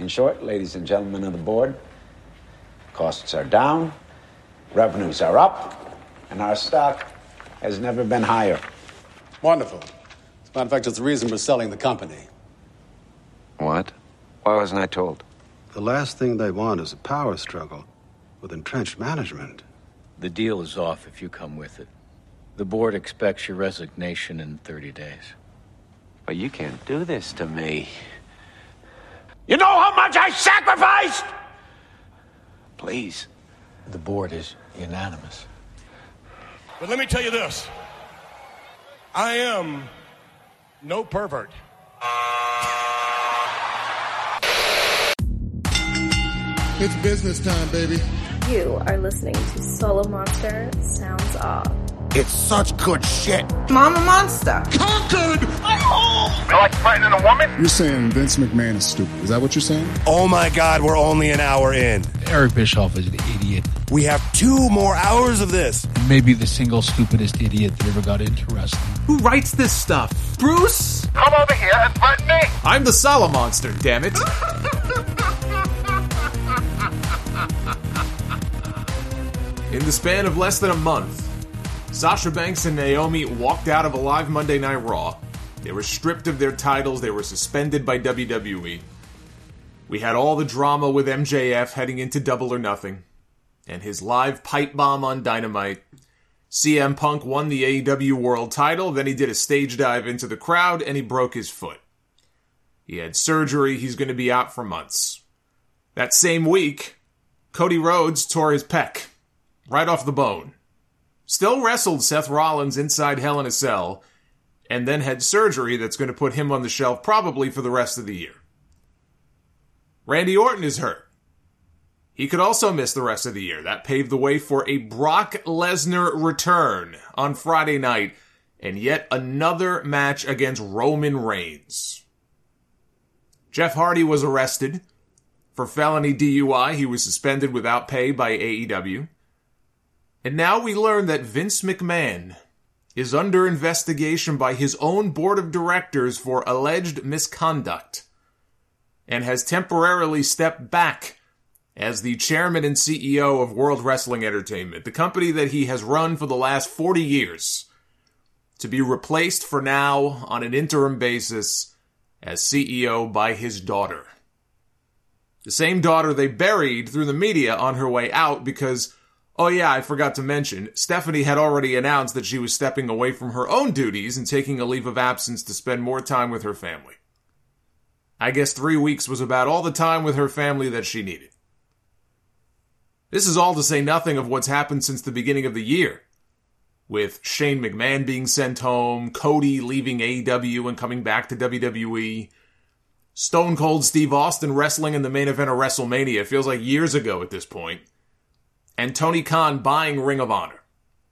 short, ladies and gentlemen of the board, costs are down, revenues are up, and our stock has never been higher. Wonderful. As a matter of fact, it's the reason we're selling the company. What? Why wasn't I told? The last thing they want is a power struggle with entrenched management. The deal is off if you come with it. The board expects your resignation in 30 days. But you can't do this to me. You know how much I sacrificed? Please. The board is unanimous. But let me tell you this. I am no pervert. It's business time, baby. You are listening to Solo Monster Sounds Off. It's such good shit. Mama Monster. Conquered! I'm home! You like threatening a woman? You're saying Vince McMahon is stupid. Is that what you're saying? Oh my God, we're only an hour in. Eric Bischoff is an idiot. We have 2 more hours of this. Maybe the single stupidest idiot that ever got into wrestling. Who writes this stuff? Bruce? Come over here and threaten me. I'm the Solo Monster, damn it. In the span of less than a month, Sasha Banks and Naomi walked out of a live Monday Night Raw. They were stripped of their titles. They were suspended by WWE. We had all the drama with MJF heading into Double or Nothing, and his live pipe bomb on Dynamite. CM Punk won the AEW World title, then he did a stage dive into the crowd, and he broke his foot. He had surgery. He's going to be out for months. That same week, Cody Rhodes tore his pec. Right off the bone. Still wrestled Seth Rollins inside Hell in a Cell, and then had surgery that's going to put him on the shelf probably for the rest of the year. Randy Orton is hurt. He could also miss the rest of the year. That paved the way for a Brock Lesnar return on Friday night, and yet another match against Roman Reigns. Jeff Hardy was arrested for felony DUI. He was suspended without pay by AEW. And now we learn that Vince McMahon is under investigation by his own board of directors for alleged misconduct and has temporarily stepped back as the chairman and CEO of World Wrestling Entertainment, the company that he has run for the last 40 years, to be replaced for now on an interim basis as CEO by his daughter. The same daughter they buried through the media on her way out because, oh yeah, I forgot to mention, Stephanie had already announced that she was stepping away from her own duties and taking a leave of absence to spend more time with her family. I guess 3 weeks was about all the time with her family that she needed. This is all to say nothing of what's happened since the beginning of the year, with Shane McMahon being sent home, Cody leaving AEW and coming back to WWE, Stone Cold Steve Austin wrestling in the main event of WrestleMania. It feels like years ago at this point. And Tony Khan buying Ring of Honor.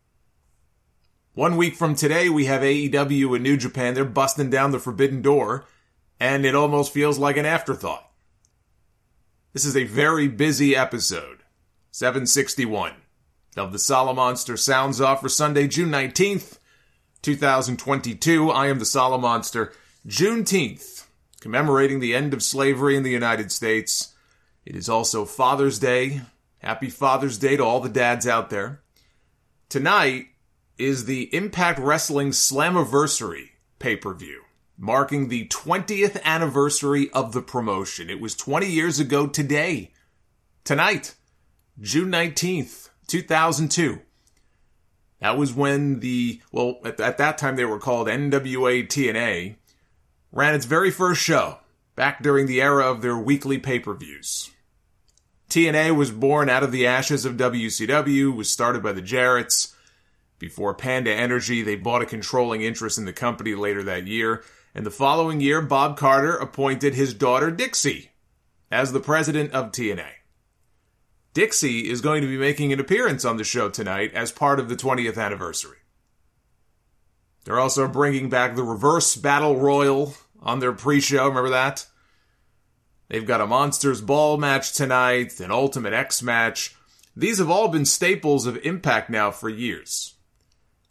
1 week from today, we have AEW and New Japan. They're busting down the forbidden door, and it almost feels like an afterthought. This is a very busy episode, 761, of the Solo Monster Sounds Off for Sunday, June 19th, 2022. I am the Solo Monster. Juneteenth, commemorating the end of slavery in the United States. It is also Father's Day. Happy Father's Day to all the dads out there. Tonight is the Impact Wrestling Slammiversary pay-per-view, marking the 20th anniversary of the promotion. It was 20 years ago today. Tonight, June 19th, 2002. That was when at that time they were called NWA TNA, ran its very first show, back during the era of their weekly pay-per-views. TNA was born out of the ashes of WCW, was started by the Jarretts. Before Panda Energy, they bought a controlling interest in the company later that year. And the following year, Bob Carter appointed his daughter Dixie as the president of TNA. Dixie is going to be making an appearance on the show tonight as part of the 20th anniversary. They're also bringing back the Reverse Battle Royal on their pre-show. Remember that? They've got a Monsters Ball match tonight, an Ultimate X match. These have all been staples of Impact now for years.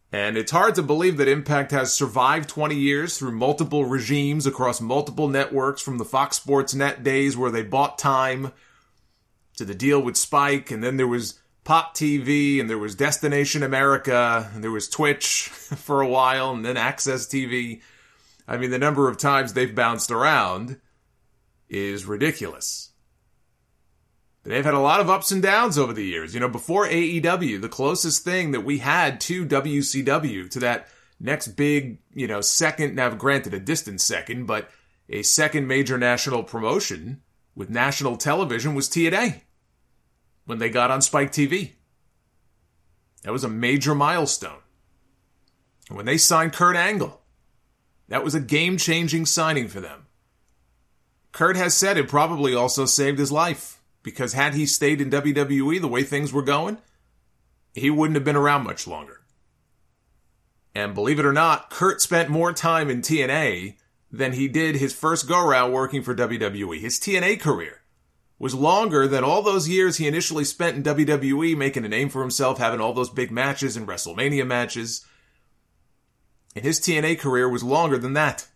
And it's hard to believe that Impact has survived 20 years through multiple regimes across multiple networks, from the Fox Sports Net days where they bought time to the deal with Spike, and then there was Pop TV, and there was Destination America, and there was Twitch for a while, and then Access TV. I mean, the number of times they've bounced around is ridiculous. They've had a lot of ups and downs over the years. You know, before AEW, the closest thing that we had to WCW, to that next big, second, now granted a distant second, but a second major national promotion with national television was TNA, when they got on Spike TV. That was a major milestone. And when they signed Kurt Angle, that was a game-changing signing for them. Kurt has said it probably also saved his life, because had he stayed in WWE the way things were going, he wouldn't have been around much longer. And believe it or not, Kurt spent more time in TNA than he did his first go-round working for WWE. His TNA career was longer than all those years he initially spent in WWE, making a name for himself, having all those big matches and WrestleMania matches. And his TNA career was longer than that.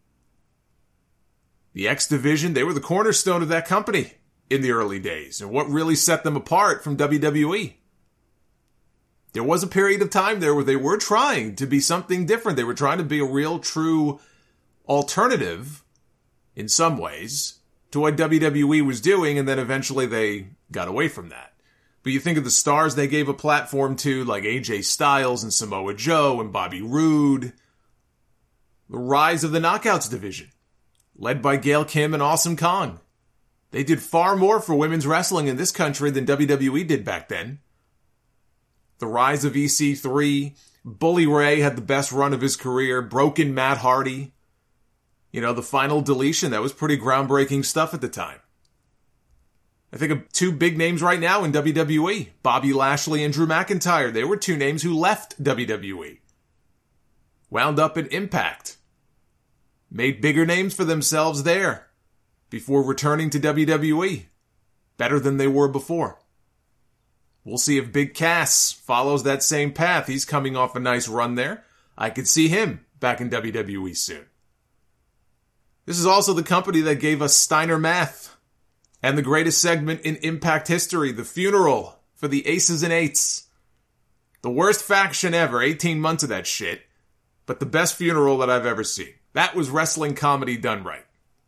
The X Division, they were the cornerstone of that company in the early days, and what really set them apart from WWE. There was a period of time there where they were trying to be something different. They were trying to be a real, true alternative, in some ways, to what WWE was doing, and then eventually they got away from that. But you think of the stars they gave a platform to, like AJ Styles and Samoa Joe and Bobby Roode. The rise of the Knockouts division, led by Gail Kim and Awesome Kong. They did far more for women's wrestling in this country than WWE did back then. The rise of EC3. Bully Ray had the best run of his career. Broken Matt Hardy. The Final Deletion. That was pretty groundbreaking stuff at the time. I think of two big names right now in WWE. Bobby Lashley and Drew McIntyre. They were two names who left WWE. Wound up at Impact. Made bigger names for themselves there before returning to WWE. Better than they were before. We'll see if Big Cass follows that same path. He's coming off a nice run there. I could see him back in WWE soon. This is also the company that gave us Steiner Math and the greatest segment in Impact history, the funeral for the Aces and Eights. The worst faction ever, 18 months of that shit, but the best funeral that I've ever seen. That was wrestling comedy done right.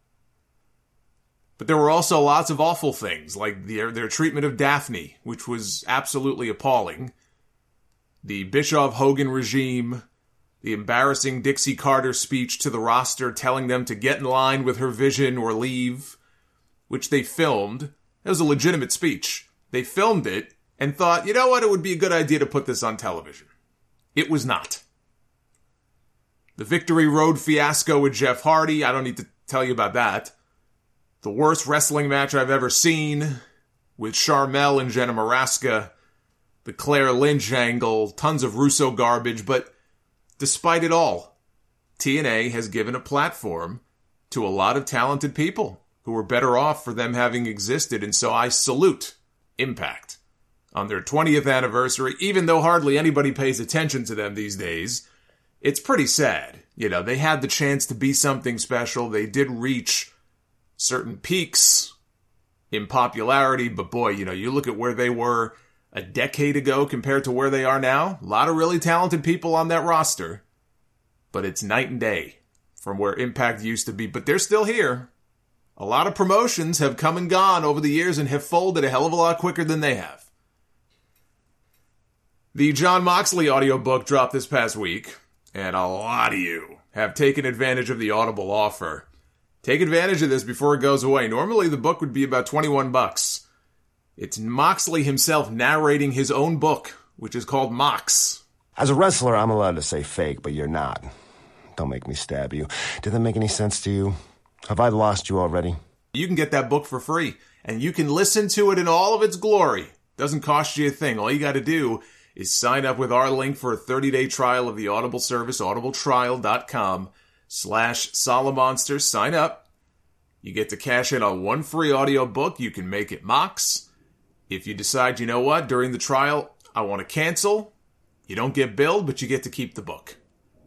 But there were also lots of awful things, like their treatment of Daphne, which was absolutely appalling. The Bischoff-Hogan regime, the embarrassing Dixie Carter speech to the roster telling them to get in line with her vision or leave, which they filmed. It was a legitimate speech. They filmed it and thought, you know what, it would be a good idea to put this on television. It was not. The Victory Road fiasco with Jeff Hardy, I don't need to tell you about that. The worst wrestling match I've ever seen, with Sharmell and Jenna Maraska, the Claire Lynch angle, tons of Russo garbage, but despite it all, TNA has given a platform to a lot of talented people who were better off for them having existed, and so I salute Impact on their 20th anniversary, even though hardly anybody pays attention to them these days. It's pretty sad. They had the chance to be something special. They did reach certain peaks in popularity, but boy, you look at where they were a decade ago compared to where they are now, a lot of really talented people on that roster, but it's night and day from where Impact used to be, but they're still here. A lot of promotions have come and gone over the years and have folded a hell of a lot quicker than they have. The Jon Moxley audiobook dropped this past week, and a lot of you have taken advantage of the Audible offer. Take advantage of this before it goes away. Normally the book would be about $21. It's Moxley himself narrating his own book, which is called Mox. As a wrestler, I'm allowed to say fake, but you're not. Don't make me stab you. Did that make any sense to you? Have I lost you already? You can get that book for free, and you can listen to it in all of its glory. Doesn't cost you a thing. All you got to do is sign up with our link for a 30-day trial of the Audible service, audibletrial.com/Solomonster. Sign up. You get to cash in on one free audiobook. You can make it Mox. If you decide, you know what, during the trial, I want to cancel, You don't get billed, but you get to keep the book.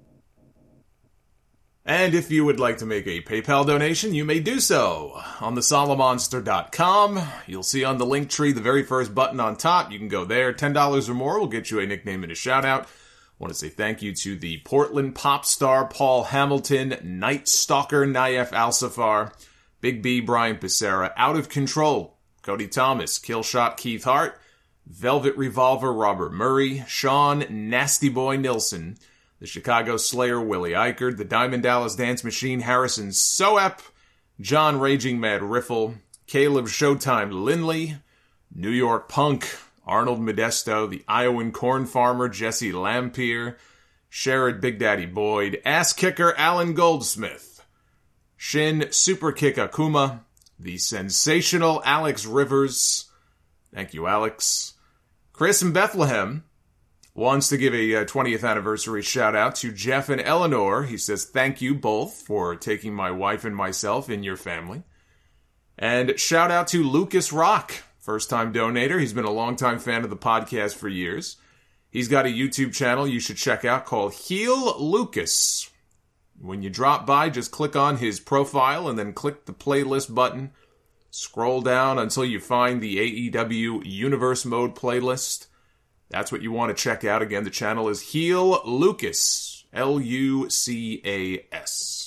And if you would like to make a PayPal donation, you may do so on thesolomonster.com. You'll see on the link tree the very first button on top. You can go there. $10 or more will get you a nickname and a shout-out. I want to say thank you to the Portland pop star Paul Hamilton, Night Stalker Nayef Al-Safar, Big B Brian Pissarra, Out of Control Cody Thomas, Killshot Keith Hart, Velvet Revolver Robert Murray, Sean Nasty Boy Nilsson, the Chicago Slayer Willie Eichert, the Diamond Dallas Dance Machine Harrison Soap, John Raging Mad Riffle, Caleb Showtime Lindley, New York Punk Arnold Modesto, the Iowan Corn Farmer Jesse Lampier, Sherrod Big Daddy Boyd, Ass Kicker Alan Goldsmith, Shin Super Kick Akuma, the sensational Alex Rivers, thank you Alex, Chris in Bethlehem wants to give a 20th anniversary shout out to Jeff and Eleanor. He says thank you both for taking my wife and myself in your family. And shout out to Lucas Rock, first-time donator. He's been a longtime fan of the podcast for years. He's got a YouTube channel you should check out called Heel Lucas. When you drop by, just click on his profile and then click the playlist button. Scroll down until you find the AEW Universe Mode playlist. That's what you want to check out. Again, the channel is Heel Lucas. Lucas.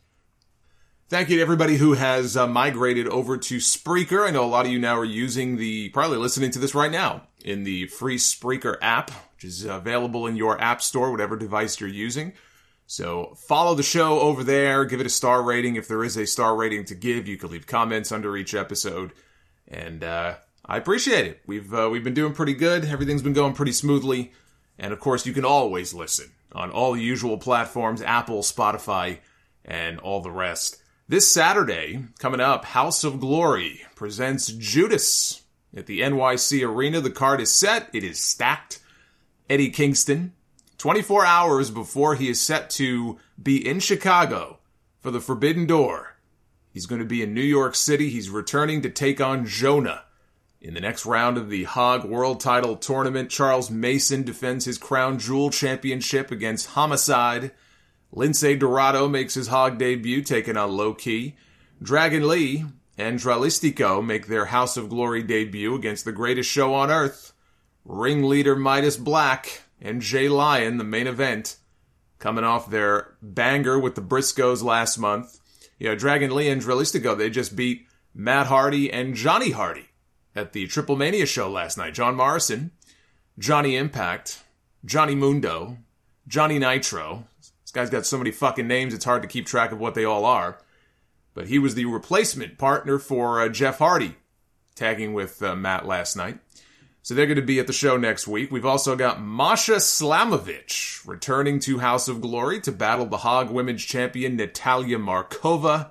Thank you to everybody who has migrated over to Spreaker. I know a lot of you now are using probably listening to this right now, in the free Spreaker app, which is available in your app store, whatever device you're using. So follow the show over there, give it a star rating. If there is a star rating to give, you can leave comments under each episode. And I appreciate it. We've been doing pretty good. Everything's been going pretty smoothly. And of course, you can always listen on all the usual platforms, Apple, Spotify, and all the rest. This Saturday, coming up, House of Glory presents Judas at the NYC Arena. The card is set. It is stacked. Eddie Kingston, 24 hours before he is set to be in Chicago for the Forbidden Door. He's going to be in New York City. He's returning to take on Jonah. In the next round of the Hog World Title Tournament, Charles Mason defends his Crown Jewel Championship against Homicide. Lince Dorado makes his Hog debut, taking on Low Key. Dragon Lee and Dralistico make their House of Glory debut against the greatest show on earth. Ringleader Midas Black and Jay Lyon, the main event, coming off their banger with the Briscoes last month. Dragon Lee and Dralistico, they just beat Matt Hardy and Johnny Hardy at the Triple Mania show last night. John Morrison, Johnny Impact, Johnny Mundo, Johnny Nitro. This guy's got so many fucking names, it's hard to keep track of what they all are. But he was the replacement partner for Jeff Hardy, tagging with Matt last night. So they're going to be at the show next week. We've also got Masha Slamovich returning to House of Glory to battle the Hog Women's Champion Natalia Markova.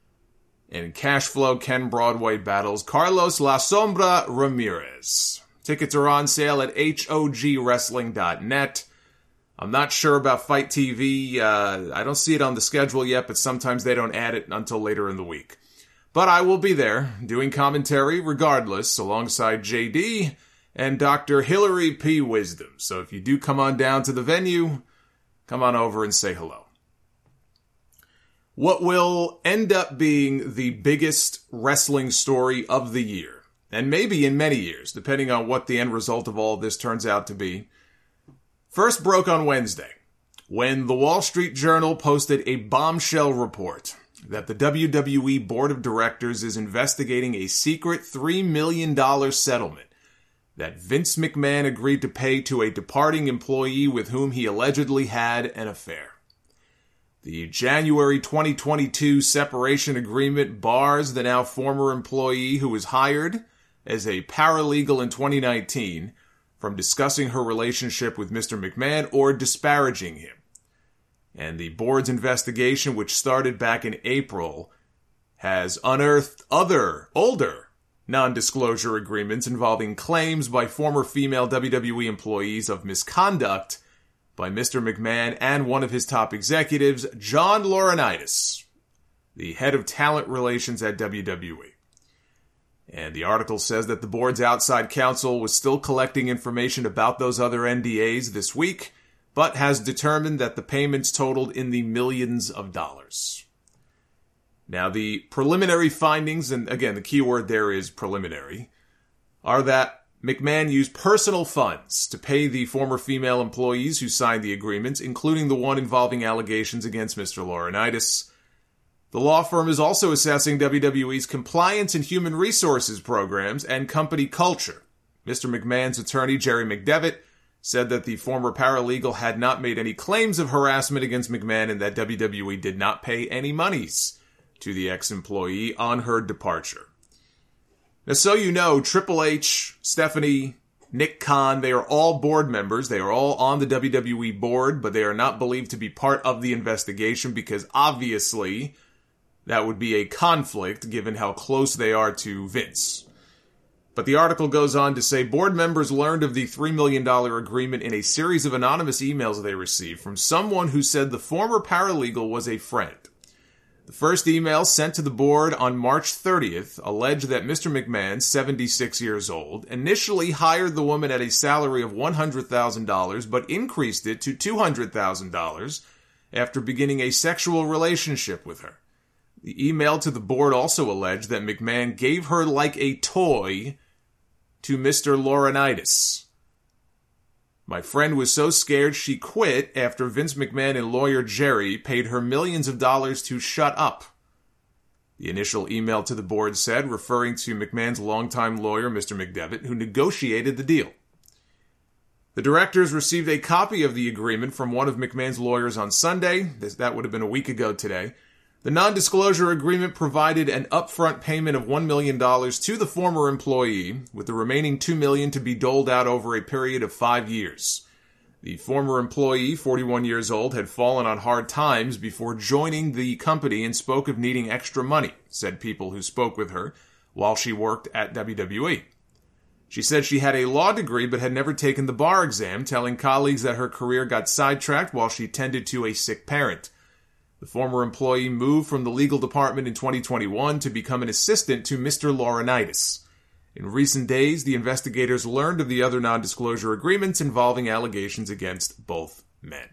And Cashflow Ken Broadway battles Carlos La Sombra Ramirez. Tickets are on sale at hogwrestling.net. I'm not sure about Fight TV. I don't see it on the schedule yet, but sometimes they don't add it until later in the week. But I will be there, doing commentary regardless, alongside JD and Dr. Hillary P. Wisdom. So if you do come on down to the venue, come on over and say hello. What will end up being the biggest wrestling story of the year, and maybe in many years, depending on what the end result of all of this turns out to be, first broke on Wednesday, when the Wall Street Journal posted a bombshell report that the WWE Board of Directors is investigating a secret $3 million settlement that Vince McMahon agreed to pay to a departing employee with whom he allegedly had an affair. The January 2022 separation agreement bars the now former employee who was hired as a paralegal in 2019 from discussing her relationship with Mr. McMahon or disparaging him. And the board's investigation, which started back in April, has unearthed other, older, non-disclosure agreements involving claims by former female WWE employees of misconduct by Mr. McMahon and one of his top executives, John Laurinaitis, the head of talent relations at WWE. And the article says that the board's outside counsel was still collecting information about those other NDAs this week, but has determined that the payments totaled in the millions of dollars. Now, the preliminary findings, and again, the key word there is preliminary, are that McMahon used personal funds to pay the former female employees who signed the agreements, including the one involving allegations against Mr. Laurinaitis. The law firm is also assessing WWE's compliance and human resources programs and company culture. Mr. McMahon's attorney, Jerry McDevitt, said that the former paralegal had not made any claims of harassment against McMahon and that WWE did not pay any monies to the ex-employee on her departure. Now, so you know, Triple H, Stephanie, Nick Khan, they are all board members. They are all on the WWE board, but they are not believed to be part of the investigation because obviously that would be a conflict given how close they are to Vince. But the article goes on to say board members learned of the $3 million agreement in a series of anonymous emails they received from someone who said the former paralegal was a friend. The first email sent to the board on March 30th alleged that Mr. McMahon, 76 years old, initially hired the woman at a salary of $100,000 but increased it to $200,000 after beginning a sexual relationship with her. The email to the board also alleged that McMahon gave her like a toy to Mr. Laurinaitis. My friend was so scared she quit after Vince McMahon and lawyer Jerry paid her millions of dollars to shut up. The initial email to the board said, referring to McMahon's longtime lawyer, Mr. McDevitt, who negotiated the deal. The directors received a copy of the agreement from one of McMahon's lawyers on Sunday. That would have been a week ago today. The non-disclosure agreement provided an upfront payment of $1 million to the former employee, with the remaining $2 million to be doled out over a period of 5 years. The former employee, 41 years old, had fallen on hard times before joining the company and spoke of needing extra money, said people who spoke with her while she worked at WWE. She said she had a law degree but had never taken the bar exam, telling colleagues that her career got sidetracked while she tended to a sick parent. The former employee moved from the legal department in 2021 to become an assistant to Mr. Laurinaitis. In recent days, the investigators learned of the other non-disclosure agreements involving allegations against both men.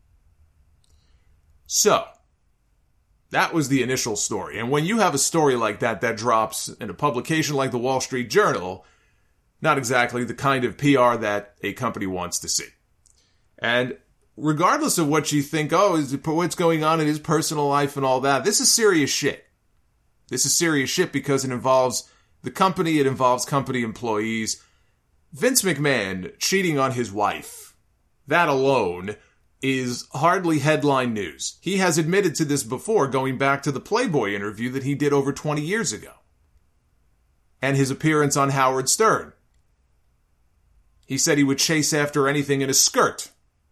So, that was the initial story. And when you have a story like that drops in a publication like the Wall Street Journal, not exactly the kind of PR that a company wants to see. And regardless of what you think, what's going on in his personal life and all that, this is serious shit. This is serious shit because it involves the company, it involves company employees. Vince McMahon cheating on his wife, that alone is hardly headline news. He has admitted to this before, going back to the Playboy interview that he did over 20 years ago. And his appearance on Howard Stern. He said he would chase after anything in a skirt.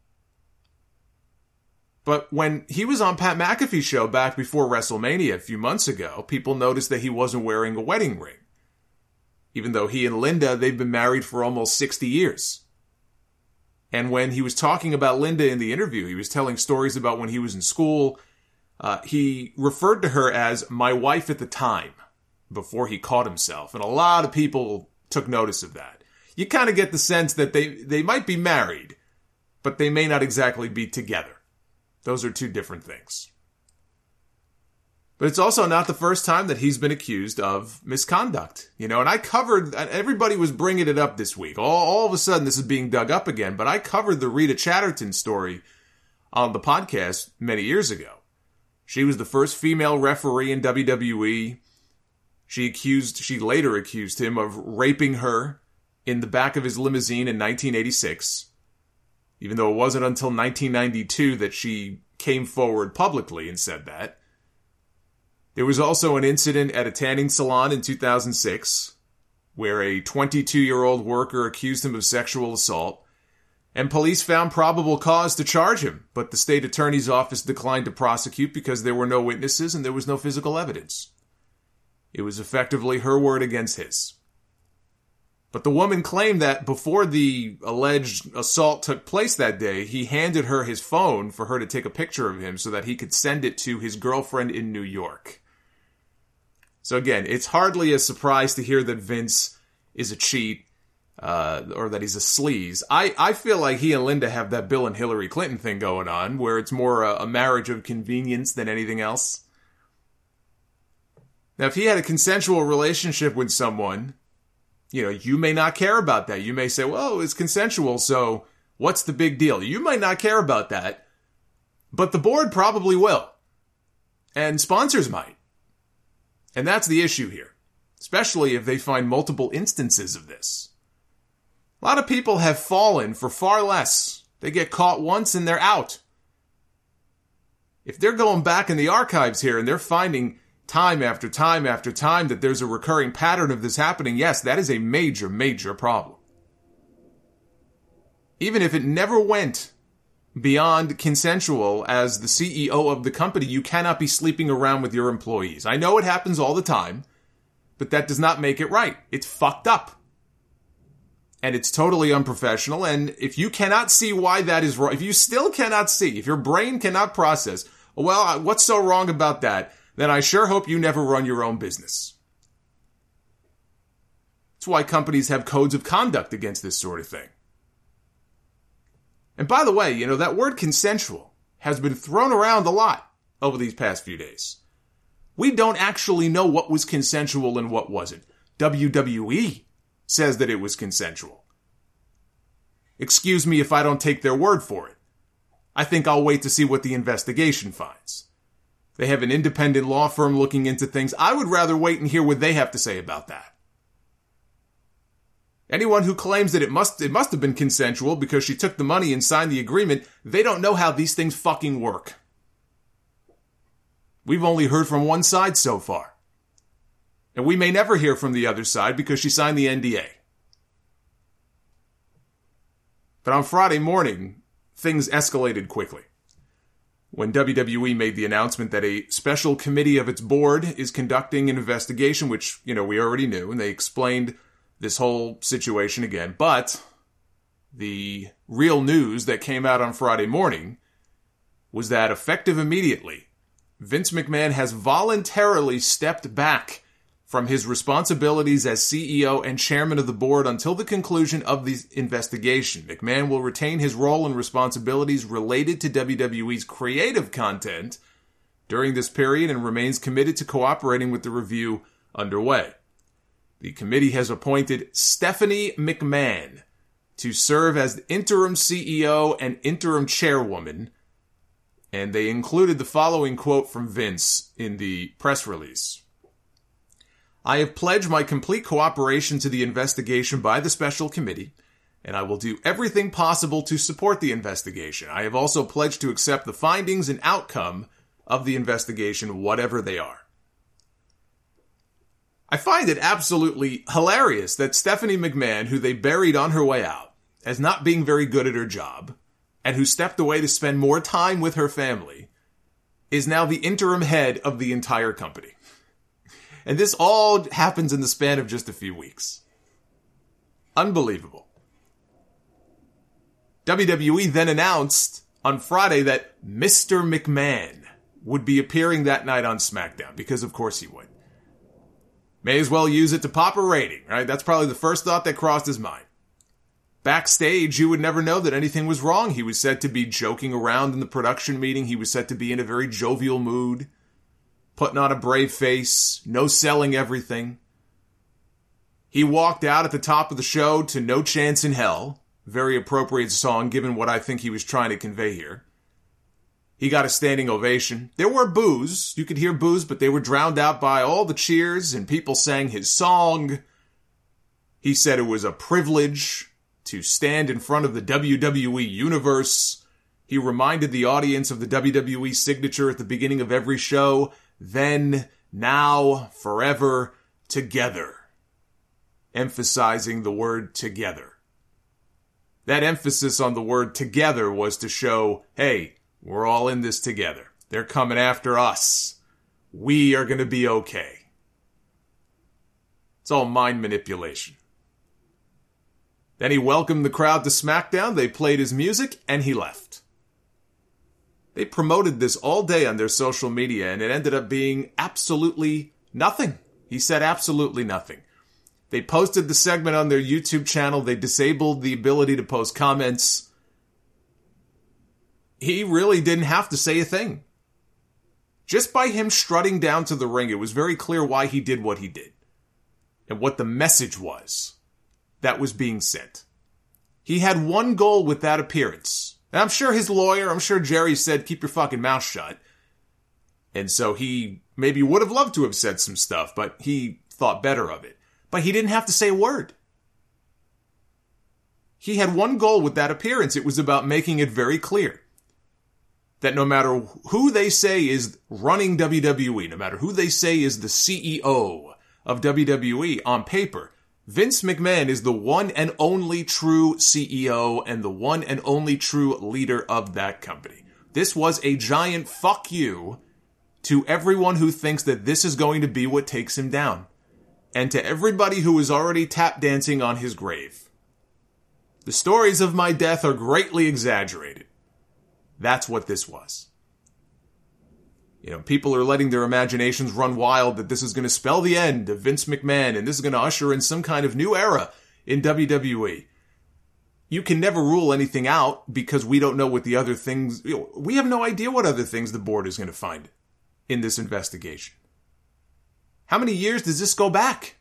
But when he was on Pat McAfee's show back before WrestleMania a few months ago, people noticed that he wasn't wearing a wedding ring. Even though he and Linda, they've been married for almost 60 years. And when he was talking about Linda in the interview, he was telling stories about when he was in school. He referred to her as my wife at the time, before he caught himself. And a lot of people took notice of that. You kind of get the sense that they might be married, but they may not exactly be together. Those are two different things. But it's also not the first time that he's been accused of misconduct. And everybody was bringing it up this week. All of a sudden, this is being dug up again. But I covered the Rita Chatterton story on the podcast many years ago. She was the first female referee in WWE. She later accused him of raping her in the back of his limousine in 1986. Even though it wasn't until 1992 that she came forward publicly and said that. There was also an incident at a tanning salon in 2006 where a 22-year-old worker accused him of sexual assault, and police found probable cause to charge him, but the state attorney's office declined to prosecute because there were no witnesses and there was no physical evidence. It was effectively her word against his. But the woman claimed that before the alleged assault took place that day, he handed her his phone for her to take a picture of him so that he could send it to his girlfriend in New York. So again, it's hardly a surprise to hear that Vince is a cheat, or that he's a sleaze. I feel like he and Linda have that Bill and Hillary Clinton thing going on, where it's more a marriage of convenience than anything else. Now, if he had a consensual relationship with someone, you may not care about that. You may say, well, it's consensual, so what's the big deal? You might not care about that, but the board probably will. And sponsors might. And that's the issue here, especially if they find multiple instances of this. A lot of people have fallen for far less. They get caught once and they're out. If they're going back in the archives here and they're finding time after time after time that there's a recurring pattern of this happening, yes, that is a major, major problem. Even if it never went beyond consensual, as the CEO of the company, you cannot be sleeping around with your employees. I know it happens all the time, but that does not make it right. It's fucked up. And it's totally unprofessional, and if you cannot see why that is wrong, if you still cannot see, if your brain cannot process, well, what's so wrong about that, then I sure hope you never run your own business. That's why companies have codes of conduct against this sort of thing. And by the way, that word consensual has been thrown around a lot over these past few days. We don't actually know what was consensual and what wasn't. WWE says that it was consensual. Excuse me if I don't take their word for it. I think I'll wait to see what the investigation finds. They have an independent law firm looking into things. I would rather wait and hear what they have to say about that. Anyone who claims that it must have been consensual because she took the money and signed the agreement, they don't know how these things fucking work. We've only heard from one side so far. And we may never hear from the other side because she signed the NDA. But on Friday morning, things escalated quickly. When WWE made the announcement that a special committee of its board is conducting an investigation, which, we already knew, and they explained this whole situation again. But the real news that came out on Friday morning was that effective immediately, Vince McMahon has voluntarily stepped back from his responsibilities as CEO and chairman of the board until the conclusion of the investigation. McMahon will retain his role and responsibilities related to WWE's creative content during this period and remains committed to cooperating with the review underway. The committee has appointed Stephanie McMahon to serve as the interim CEO and interim chairwoman, and they included the following quote from Vince in the press release. I have pledged my complete cooperation to the investigation by the special committee, and I will do everything possible to support the investigation. I have also pledged to accept the findings and outcome of the investigation, whatever they are. I find it absolutely hilarious that Stephanie McMahon, who they buried on her way out as not being very good at her job, and who stepped away to spend more time with her family, is now the interim head of the entire company. And this all happens in the span of just a few weeks. Unbelievable. WWE then announced on Friday that Mr. McMahon would be appearing that night on SmackDown, because of course he would. May as well use it to pop a rating, right? That's probably the first thought that crossed his mind. Backstage, you would never know that anything was wrong. He was said to be joking around in the production meeting. He was said to be in a very jovial mood, putting on a brave face, no selling everything. He walked out at the top of the show to No Chance in Hell. Very appropriate song, given what I think he was trying to convey here. He got a standing ovation. There were boos. You could hear boos, but they were drowned out by all the cheers, and people sang his song. He said it was a privilege to stand in front of the WWE Universe. He reminded the audience of the WWE signature at the beginning of every show. Then, now, forever, together. Emphasizing the word together. That emphasis on the word together was to show, hey, we're all in this together. They're coming after us. We are going to be okay. It's all mind manipulation. Then he welcomed the crowd to SmackDown, they played his music, and he left. They promoted this all day on their social media, and it ended up being absolutely nothing. He said absolutely nothing. They posted the segment on their YouTube channel. They disabled the ability to post comments. He really didn't have to say a thing. Just by him strutting down to the ring, it was very clear why he did what he did. And what the message was that was being sent. He had one goal with that appearance. And I'm sure his lawyer, I'm sure Jerry said, keep your fucking mouth shut. And so he maybe would have loved to have said some stuff, but he thought better of it. But he didn't have to say a word. He had one goal with that appearance. It was about making it very clear that no matter who they say is running WWE, no matter who they say is the CEO of WWE on paper, Vince McMahon is the one and only true CEO and the one and only true leader of that company. This was a giant fuck you to everyone who thinks that this is going to be what takes him down. And to everybody who is already tap dancing on his grave. The stories of my death are greatly exaggerated. That's what this was. You know, people are letting their imaginations run wild that this is going to spell the end of Vince McMahon and this is going to usher in some kind of new era in WWE. You can never rule anything out because we don't know what the other things... We have no idea what other things the board is going to find in this investigation. How many years does this go back?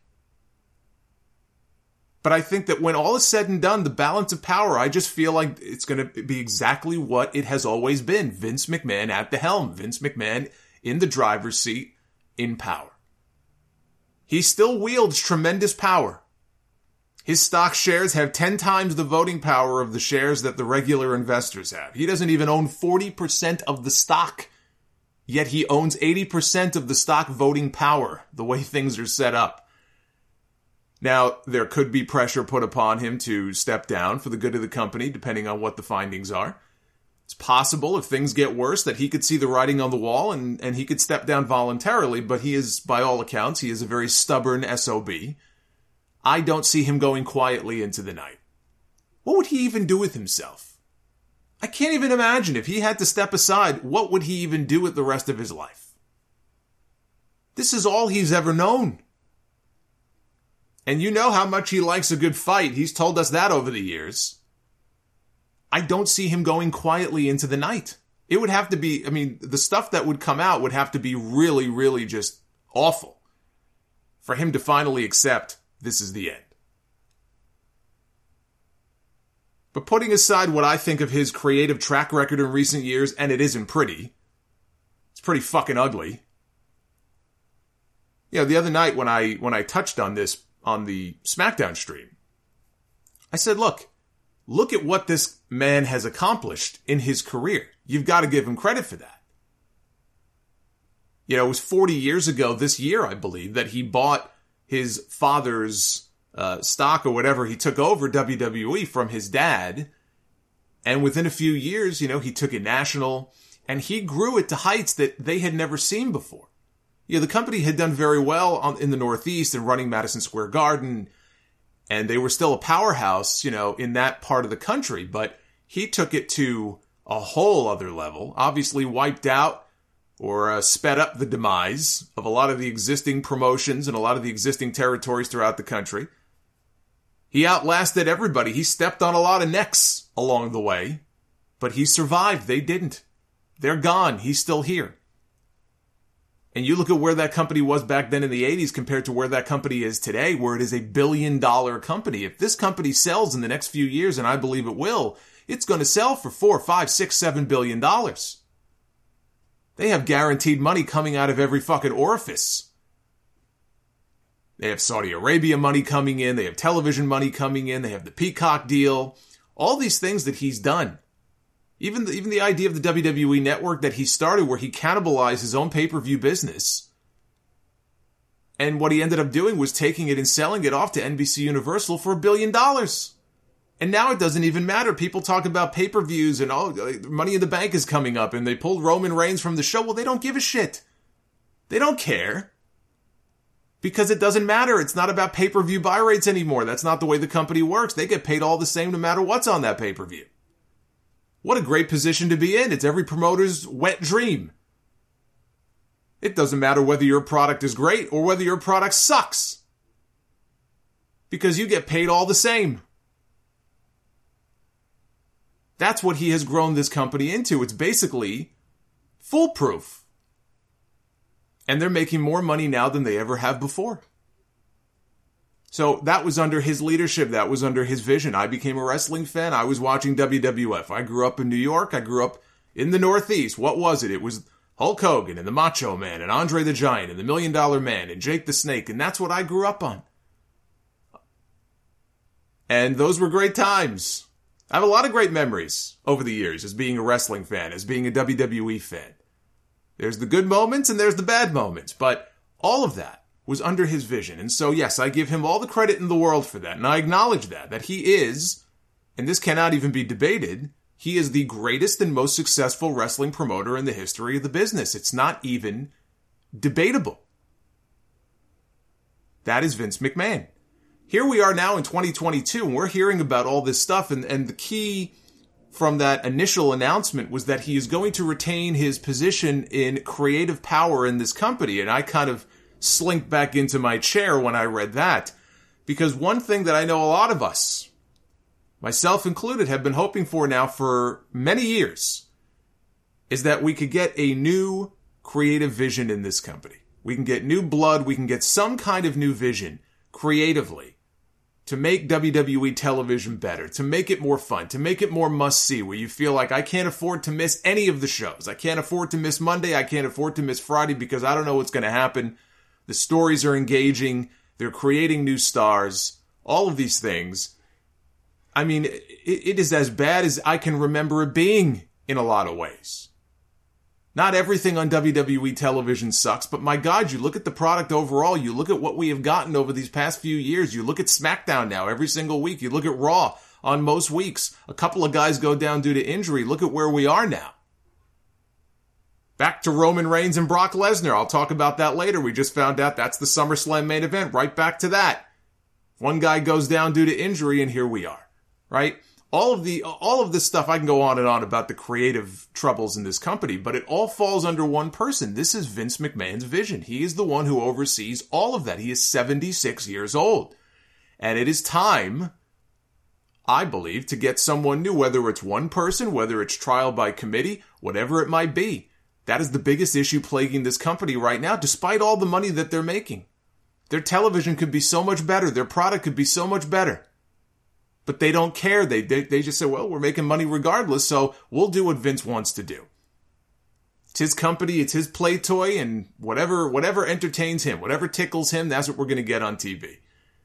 But I think that when all is said and done, the balance of power, I just feel like it's going to be exactly what it has always been. Vince McMahon at the helm. Vince McMahon in the driver's seat, in power. He still wields tremendous power. His stock shares have 10 times the voting power of the shares that the regular investors have. He doesn't even own 40% of the stock. Yet he owns 80% of the stock voting power, the way things are set up. Now, there could be pressure put upon him to step down for the good of the company, depending on what the findings are. It's possible, if things get worse, that he could see the writing on the wall and he could step down voluntarily, but he is, by all accounts, he is a very stubborn SOB. I don't see him going quietly into the night. What would he even do with himself? I can't even imagine if he had to step aside, what would he even do with the rest of his life? This is all he's ever known. And you know how much he likes a good fight. He's told us that over the years. I don't see him going quietly into the night. It would have to be, I mean, the stuff that would come out would have to be really, really just awful for him to finally accept this is the end. But putting aside what I think of his creative track record in recent years, and it isn't pretty. It's pretty fucking ugly. You know, the other night when I touched on this on the SmackDown stream, I said, look at what this man has accomplished in his career. You've got to give him credit for that. You know, it was 40 years ago this year, I believe, that he bought his father's stock or whatever. He took over WWE from his dad. And within a few years, you know, he took it national and he grew it to heights that they had never seen before. You know, the company had done very well in the Northeast and running Madison Square Garden. And they were still a powerhouse, you know, in that part of the country. But he took it to a whole other level, obviously wiped out or sped up the demise of a lot of the existing promotions and a lot of the existing territories throughout the country. He outlasted everybody. He stepped on a lot of necks along the way, but he survived. They didn't. They're gone. He's still here. And you look at where that company was back then in the 80s compared to where that company is today, where it is a $1 billion company. If this company sells in the next few years, and I believe it will, it's going to sell for $4, $5, $6, $7 billion. They have guaranteed money coming out of every fucking orifice. They have Saudi Arabia money coming in. They have television money coming in. They have the Peacock deal. All these things that he's done. Even the idea of the WWE Network that he started where he cannibalized his own pay-per-view business. And what he ended up doing was taking it and selling it off to NBC Universal for $1 billion. And now it doesn't even matter. People talk about pay-per-views and Money in the Bank is coming up and they pulled Roman Reigns from the show. Well, they don't give a shit. They don't care. Because it doesn't matter. It's not about pay-per-view buy rates anymore. That's not the way the company works. They get paid all the same no matter what's on that pay-per-view. What a great position to be in. It's every promoter's wet dream. It doesn't matter whether your product is great or whether your product sucks. Because you get paid all the same. That's what he has grown this company into. It's basically foolproof. And they're making more money now than they ever have before. So that was under his leadership. That was under his vision. I became a wrestling fan. I was watching WWF. I grew up in New York. I grew up in the Northeast. What was it? It was Hulk Hogan and the Macho Man and Andre the Giant and the $1 Million Man and Jake the Snake. And that's what I grew up on. And those were great times. I have a lot of great memories over the years as being a wrestling fan, as being a WWE fan. There's the good moments and there's the bad moments, but all of that was under his vision. And so, yes, I give him all the credit in the world for that. And I acknowledge that he is, and this cannot even be debated, he is the greatest and most successful wrestling promoter in the history of the business. It's not even debatable. That is Vince McMahon. Here we are now in 2022, and we're hearing about all this stuff, and the key from that initial announcement was that he is going to retain his position in creative power in this company, and I kind of slinked back into my chair when I read that, because one thing that I know a lot of us, myself included, have been hoping for now for many years, is that we could get a new creative vision in this company. We can get new blood, we can get some kind of new vision creatively, to make WWE television better, to make it more fun, to make it more must-see, where you feel like I can't afford to miss any of the shows. I can't afford to miss Monday, I can't afford to miss Friday because I don't know what's going to happen. The stories are engaging, they're creating new stars, all of these things. I mean, it is as bad as I can remember it being in a lot of ways. Not everything on WWE television sucks, but my God, you look at the product overall, you look at what we have gotten over these past few years, you look at SmackDown now every single week, you look at Raw on most weeks, a couple of guys go down due to injury, look at where we are now. Back to Roman Reigns and Brock Lesnar, I'll talk about that later, we just found out that's the SummerSlam main event, right back to that. One guy goes down due to injury and here we are, right? All of this stuff, I can go on and on about the creative troubles in this company, but it all falls under one person. This is Vince McMahon's vision. He is the one who oversees all of that. He is 76 years old. And it is time, I believe, to get someone new, whether it's one person, whether it's trial by committee, whatever it might be. That is the biggest issue plaguing this company right now, despite all the money that they're making. Their television could be so much better. Their product could be so much better. But they don't care. They just say, well, we're making money regardless, so we'll do what Vince wants to do. It's his company, it's his play toy, and whatever entertains him, whatever tickles him, that's what we're going to get on TV.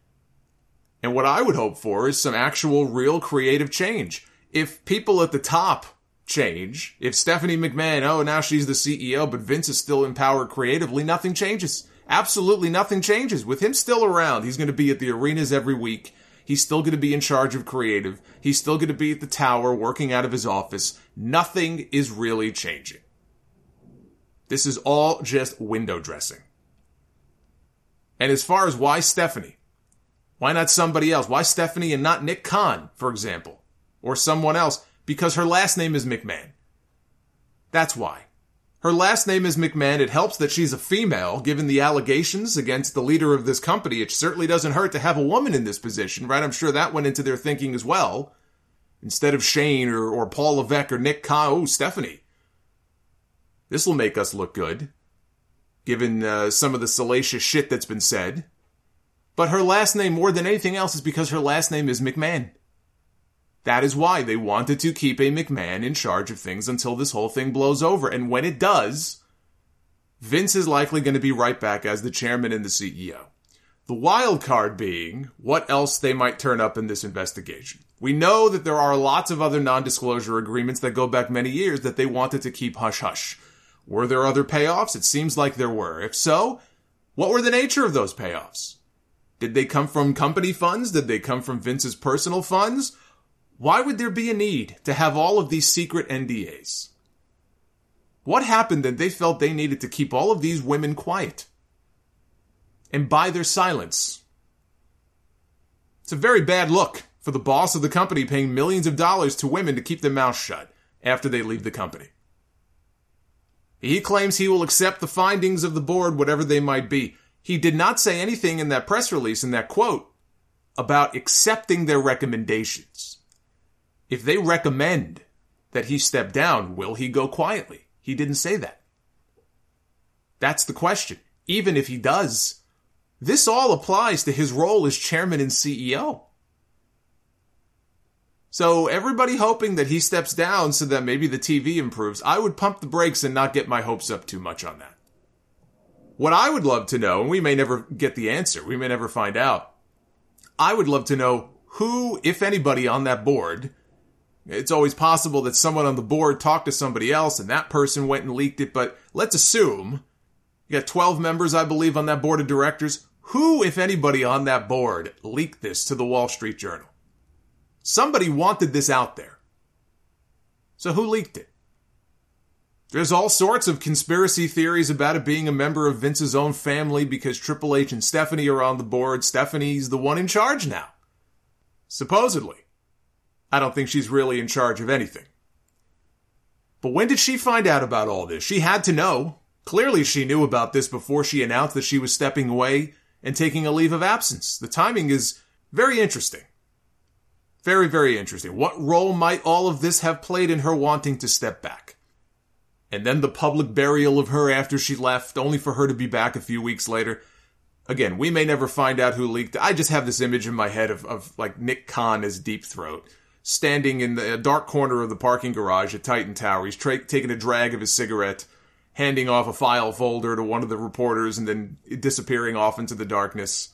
And what I would hope for is some actual, real creative change. If people at the top change, if Stephanie McMahon, now she's the CEO, but Vince is still in power creatively, nothing changes. Absolutely nothing changes. With him still around, he's going to be at the arenas every week. He's still going to be in charge of creative. He's still going to be at the tower working out of his office. Nothing is really changing. This is all just window dressing. And as far as why Stephanie, why not somebody else? Why Stephanie and not Nick Khan, for example? Or someone else? Because her last name is McMahon. That's why. Her last name is McMahon. It helps that she's a female, given the allegations against the leader of this company. It certainly doesn't hurt to have a woman in this position, right? I'm sure that went into their thinking as well. Instead of Shane or Paul Levesque or Nick Khan, Stephanie. This will make us look good, given some of the salacious shit that's been said. But her last name, more than anything else, is because her last name is McMahon. That is why they wanted to keep a McMahon in charge of things until this whole thing blows over. And when it does, Vince is likely going to be right back as the chairman and the CEO. The wild card being what else they might turn up in this investigation. We know that there are lots of other non-disclosure agreements that go back many years that they wanted to keep hush-hush. Were there other payoffs? It seems like there were. If so, what were the nature of those payoffs? Did they come from company funds? Did they come from Vince's personal funds? Why would there be a need to have all of these secret NDAs? What happened that they felt they needed to keep all of these women quiet and buy their silence? It's a very bad look for the boss of the company paying millions of dollars to women to keep their mouths shut after they leave the company. He claims he will accept the findings of the board, whatever they might be. He did not say anything in that press release, in that quote, about accepting their recommendations. If they recommend that he step down, will he go quietly? He didn't say that. That's the question. Even if he does, this all applies to his role as chairman and CEO. So everybody hoping that he steps down so that maybe the TV improves, I would pump the brakes and not get my hopes up too much on that. What I would love to know, and we may never get the answer, we may never find out, I would love to know who, if anybody, on that board. It's always possible that someone on the board talked to somebody else and that person went and leaked it, but let's assume you got 12 members, I believe, on that board of directors. Who, if anybody, on that board leaked this to the Wall Street Journal? Somebody wanted this out there. So who leaked it? There's all sorts of conspiracy theories about it being a member of Vince's own family because Triple H and Stephanie are on the board. Stephanie's the one in charge now. Supposedly. I don't think she's really in charge of anything. But when did she find out about all this? She had to know. Clearly she knew about this before she announced that she was stepping away and taking a leave of absence. The timing is very interesting. Very, very interesting. What role might all of this have played in her wanting to step back? And then the public burial of her after she left, only for her to be back a few weeks later. Again, we may never find out who leaked it. I just have this image in my head of like Nick Khan as Deep Throat, standing in the dark corner of the parking garage at Titan Tower. He's taking a drag of his cigarette, handing off a file folder to one of the reporters, and then disappearing off into the darkness.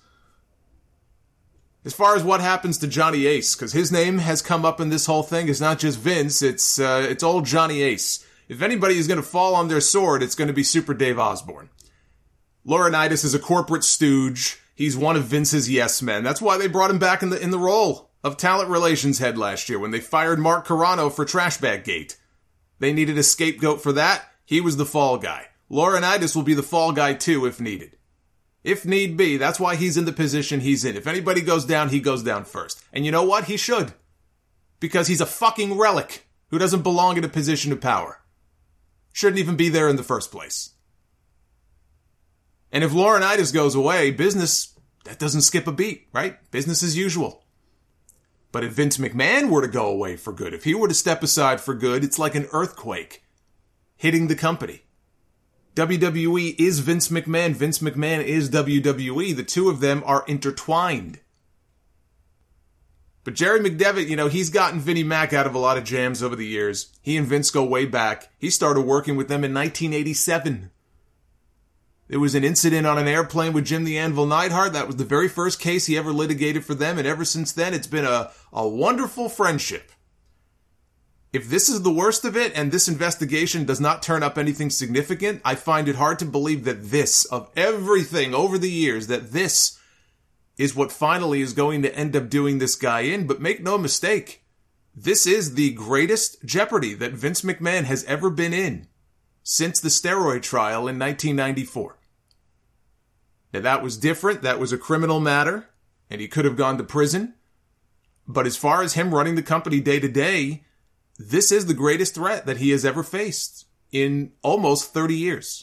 As far as what happens to Johnny Ace, because his name has come up in this whole thing, it's not just Vince, it's old Johnny Ace. If anybody is going to fall on their sword, it's going to be Super Dave Osborne. Laurinaitis is a corporate stooge. He's one of Vince's yes men. That's why they brought him back in the role of talent relations head last year when they fired Mark Carano for Trashbag Gate. They needed a scapegoat for that. He was the fall guy. Laurinaitis will be the fall guy too if needed. If need be, that's why he's in the position he's in. If anybody goes down, he goes down first. And you know what? He should. Because he's a fucking relic who doesn't belong in a position of power. Shouldn't even be there in the first place. And if Laurinaitis goes away, business, that doesn't skip a beat, right? Business as usual. But if Vince McMahon were to go away for good, if he were to step aside for good, it's like an earthquake hitting the company. WWE is Vince McMahon. Vince McMahon is WWE. The two of them are intertwined. But Jerry McDevitt, he's gotten Vinnie Mac out of a lot of jams over the years. He and Vince go way back. He started working with them in 1987. There was an incident on an airplane with Jim the Anvil Neidhart. That was the very first case he ever litigated for them, and ever since then, it's been a wonderful friendship. If this is the worst of it, and this investigation does not turn up anything significant, I find it hard to believe that this, of everything over the years, that this is what finally is going to end up doing this guy in. But make no mistake, this is the greatest jeopardy that Vince McMahon has ever been in since the steroid trial in 1994. Now, that was different. That was a criminal matter, and he could have gone to prison. But as far as him running the company day to day, this is the greatest threat that he has ever faced in almost 30 years.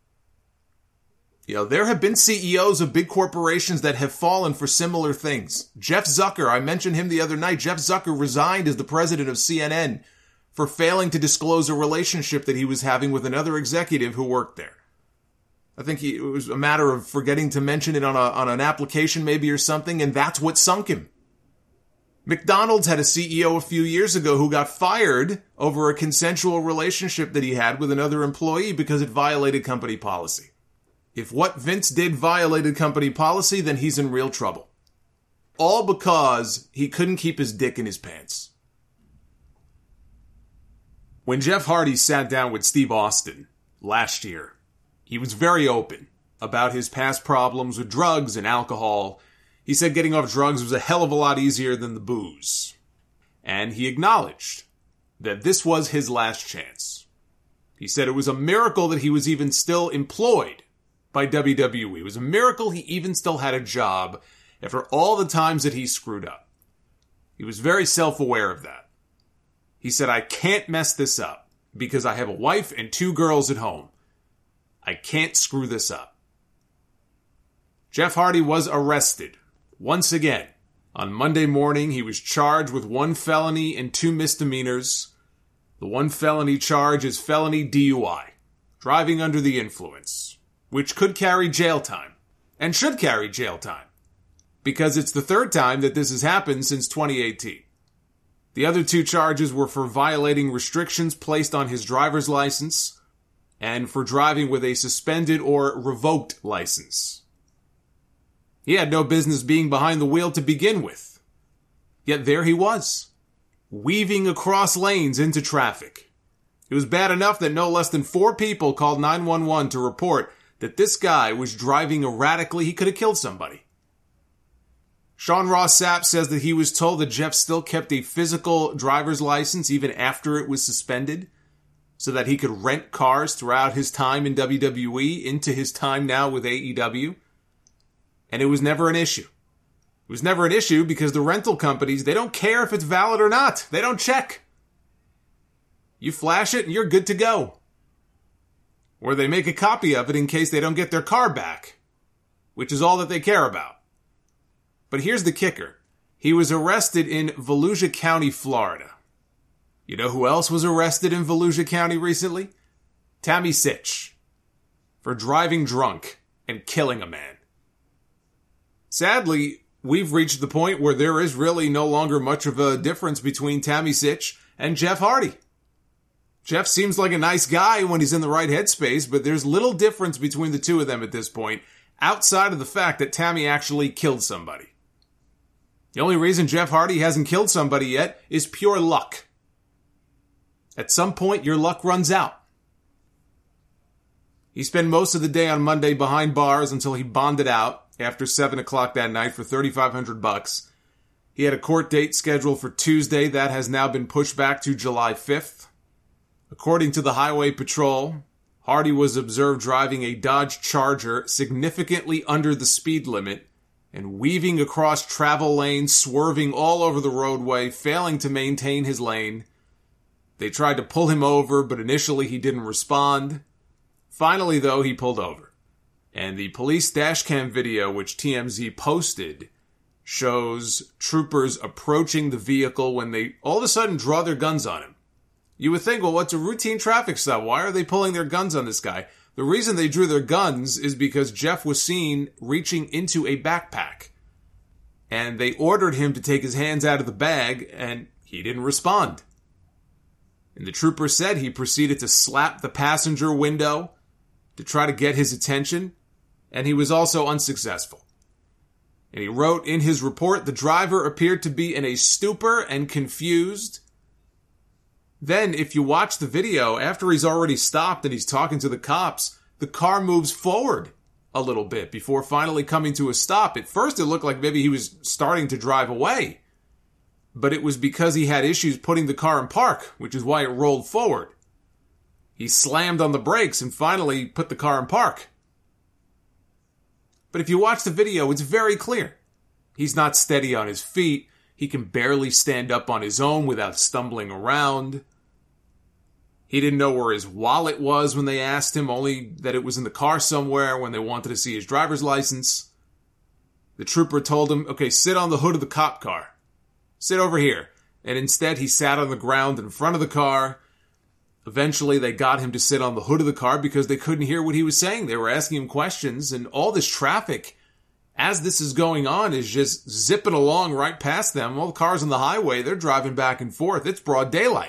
There have been CEOs of big corporations that have fallen for similar things. Jeff Zucker, I mentioned him the other night. Jeff Zucker resigned as the president of CNN for failing to disclose a relationship that he was having with another executive who worked there. I think it was a matter of forgetting to mention it on an application maybe or something, and that's what sunk him. McDonald's had a CEO a few years ago who got fired over a consensual relationship that he had with another employee because it violated company policy. If what Vince did violated company policy, then he's in real trouble. All because he couldn't keep his dick in his pants. When Jeff Hardy sat down with Steve Austin last year, he was very open about his past problems with drugs and alcohol. He said getting off drugs was a hell of a lot easier than the booze. And he acknowledged that this was his last chance. He said it was a miracle that he was even still employed by WWE. It was a miracle he even still had a job after all the times that he screwed up. He was very self-aware of that. He said, I can't mess this up because I have a wife and 2 girls at home. I can't screw this up. Jeff Hardy was arrested once again. On Monday morning, he was charged with 1 felony and 2 misdemeanors. The 1 felony charge is felony DUI, driving under the influence, which could carry jail time, and should carry jail time, because it's the 3rd time that this has happened since 2018. The other 2 charges were for violating restrictions placed on his driver's license and for driving with a suspended or revoked license. He had no business being behind the wheel to begin with. Yet there he was, weaving across lanes into traffic. It was bad enough that no less than 4 people called 911 to report that this guy was driving erratically. He could have killed somebody. Sean Ross Sapp says that he was told that Jeff still kept a physical driver's license even after it was suspended, so that he could rent cars throughout his time in WWE into his time now with AEW. And it was never an issue. It was never an issue because the rental companies, they don't care if it's valid or not. They don't check. You flash it and you're good to go. Or they make a copy of it in case they don't get their car back, which is all that they care about. But here's the kicker. He was arrested in Volusia County, Florida. You know who else was arrested in Volusia County recently? Tammy Sytch, for driving drunk and killing a man. Sadly, we've reached the point where there is really no longer much of a difference between Tammy Sytch and Jeff Hardy. Jeff seems like a nice guy when he's in the right headspace, but there's little difference between the two of them at this point, outside of the fact that Tammy actually killed somebody. The only reason Jeff Hardy hasn't killed somebody yet is pure luck. At some point, your luck runs out. He spent most of the day on Monday behind bars until he bonded out after 7 o'clock that night for $3,500. He had a court date scheduled for Tuesday. That has now been pushed back to July 5th. According to the Highway Patrol, Hardy was observed driving a Dodge Charger significantly under the speed limit and weaving across travel lanes, swerving all over the roadway, failing to maintain his lane. They tried to pull him over, but initially he didn't respond. Finally, though, he pulled over. And the police dashcam video, which TMZ posted, shows troopers approaching the vehicle when they all of a sudden draw their guns on him. You would think, well, what's a routine traffic stop? Why are they pulling their guns on this guy? The reason they drew their guns is because Jeff was seen reaching into a backpack. And they ordered him to take his hands out of the bag, and he didn't respond. And the trooper said he proceeded to slap the passenger window to try to get his attention, and he was also unsuccessful. And he wrote in his report, the driver appeared to be in a stupor and confused. Then, if you watch the video, after he's already stopped and he's talking to the cops, the car moves forward a little bit before finally coming to a stop. At first, it looked like maybe he was starting to drive away. But it was because he had issues putting the car in park, which is why it rolled forward. He slammed on the brakes and finally put the car in park. But if you watch the video, it's very clear. He's not steady on his feet. He can barely stand up on his own without stumbling around. He didn't know where his wallet was when they asked him, only that it was in the car somewhere when they wanted to see his driver's license. The trooper told him, okay, sit on the hood of the cop car. Sit over here. And instead, he sat on the ground in front of the car. Eventually, they got him to sit on the hood of the car because they couldn't hear what he was saying. They were asking him questions, and all this traffic, as this is going on, is just zipping along right past them. All the cars on the highway, they're driving back and forth. It's broad daylight.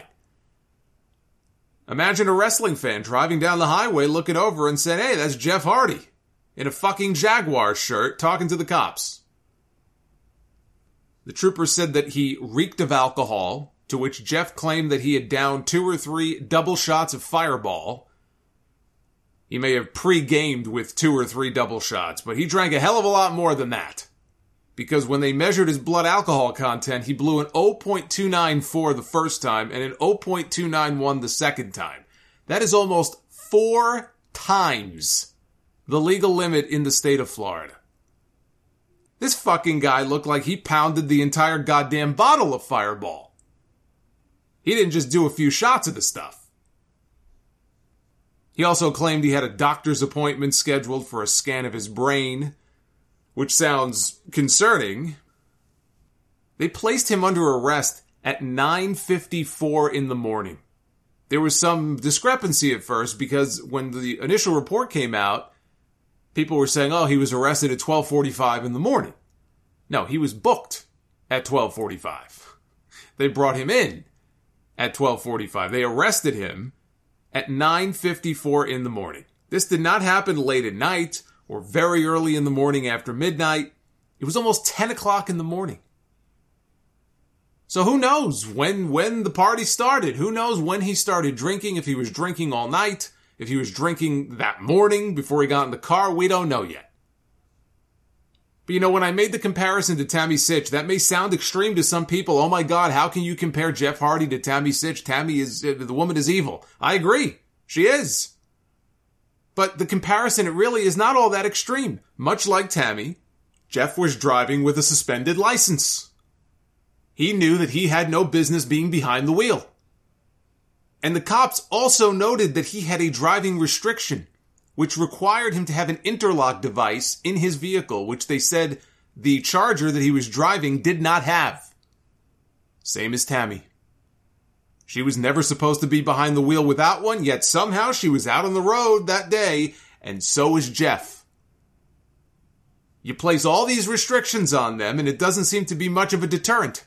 Imagine a wrestling fan driving down the highway, looking over and saying, hey, that's Jeff Hardy in a fucking Jaguar shirt talking to the cops. The trooper said that he reeked of alcohol, to which Jeff claimed that he had downed 2 or 3 double shots of Fireball. He may have pre-gamed with 2 or 3 double shots, but he drank a hell of a lot more than that. Because when they measured his blood alcohol content, he blew an 0.294 the first time and an 0.291 the second time. That is almost 4 times the legal limit in the state of Florida. This fucking guy looked like he pounded the entire goddamn bottle of Fireball. He didn't just do a few shots of the stuff. He also claimed he had a doctor's appointment scheduled for a scan of his brain, which sounds concerning. They placed him under arrest at 9:54 in the morning. There was some discrepancy at first because when the initial report came out, people were saying, oh, he was arrested at 12:45 in the morning. No, he was booked at 12:45. They brought him in at 12:45. They arrested him at 9:54 in the morning. This did not happen late at night or very early in the morning after midnight. It was almost 10 o'clock in the morning. So who knows when the party started? Who knows when he started drinking? If he was drinking all night, if he was drinking that morning before he got in the car, we don't know yet. But you know, when I made the comparison to Tammy Sytch, that may sound extreme to some people. Oh my God, how can you compare Jeff Hardy to Tammy Sytch? The woman is evil. I agree. She is. But the comparison, it really is not all that extreme. Much like Tammy, Jeff was driving with a suspended license. He knew that he had no business being behind the wheel. And the cops also noted that he had a driving restriction, which required him to have an interlock device in his vehicle, which they said the Charger that he was driving did not have. Same as Tammy. She was never supposed to be behind the wheel without one, yet somehow she was out on the road that day, and so was Jeff. You place all these restrictions on them, and it doesn't seem to be much of a deterrent.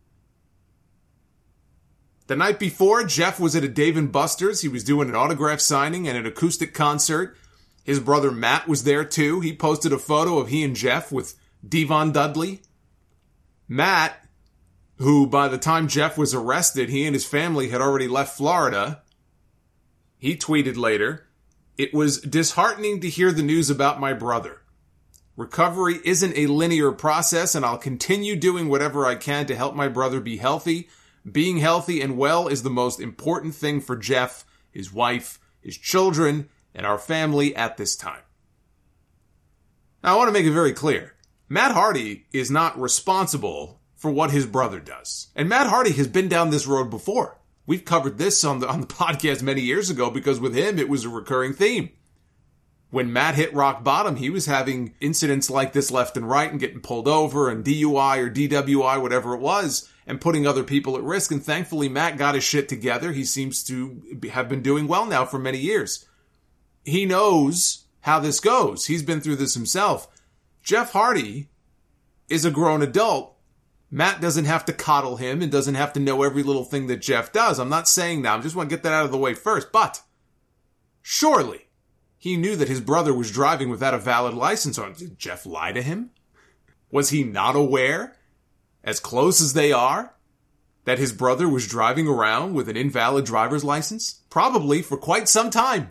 The night before, Jeff was at a Dave & Buster's. He was doing an autograph signing and an acoustic concert. His brother Matt was there too. He posted a photo of he and Jeff with Devon Dudley. Matt, who by the time Jeff was arrested, he and his family had already left Florida. He tweeted later, "It was disheartening to hear the news about my brother. Recovery isn't a linear process, and I'll continue doing whatever I can to help my brother be healthy. Being healthy and well is the most important thing for Jeff, his wife, his children, and our family at this time." Now, I want to make it very clear. Matt Hardy is not responsible for what his brother does. And Matt Hardy has been down this road before. We've covered this on the podcast many years ago because with him, it was a recurring theme. When Matt hit rock bottom, he was having incidents like this left and right and getting pulled over and DUI or DWI, whatever it was, and putting other people at risk. And thankfully, Matt got his shit together. He seems to have been doing well now for many years. He knows how this goes. He's been through this himself. Jeff Hardy is a grown adult. Matt doesn't have to coddle him and doesn't have to know every little thing that Jeff does. I'm not saying that. I just want to get that out of the way first. But surely he knew that his brother was driving without a valid license. Or did Jeff lie to him? Was he not aware, as close as they are, that his brother was driving around with an invalid driver's license? Probably for quite some time.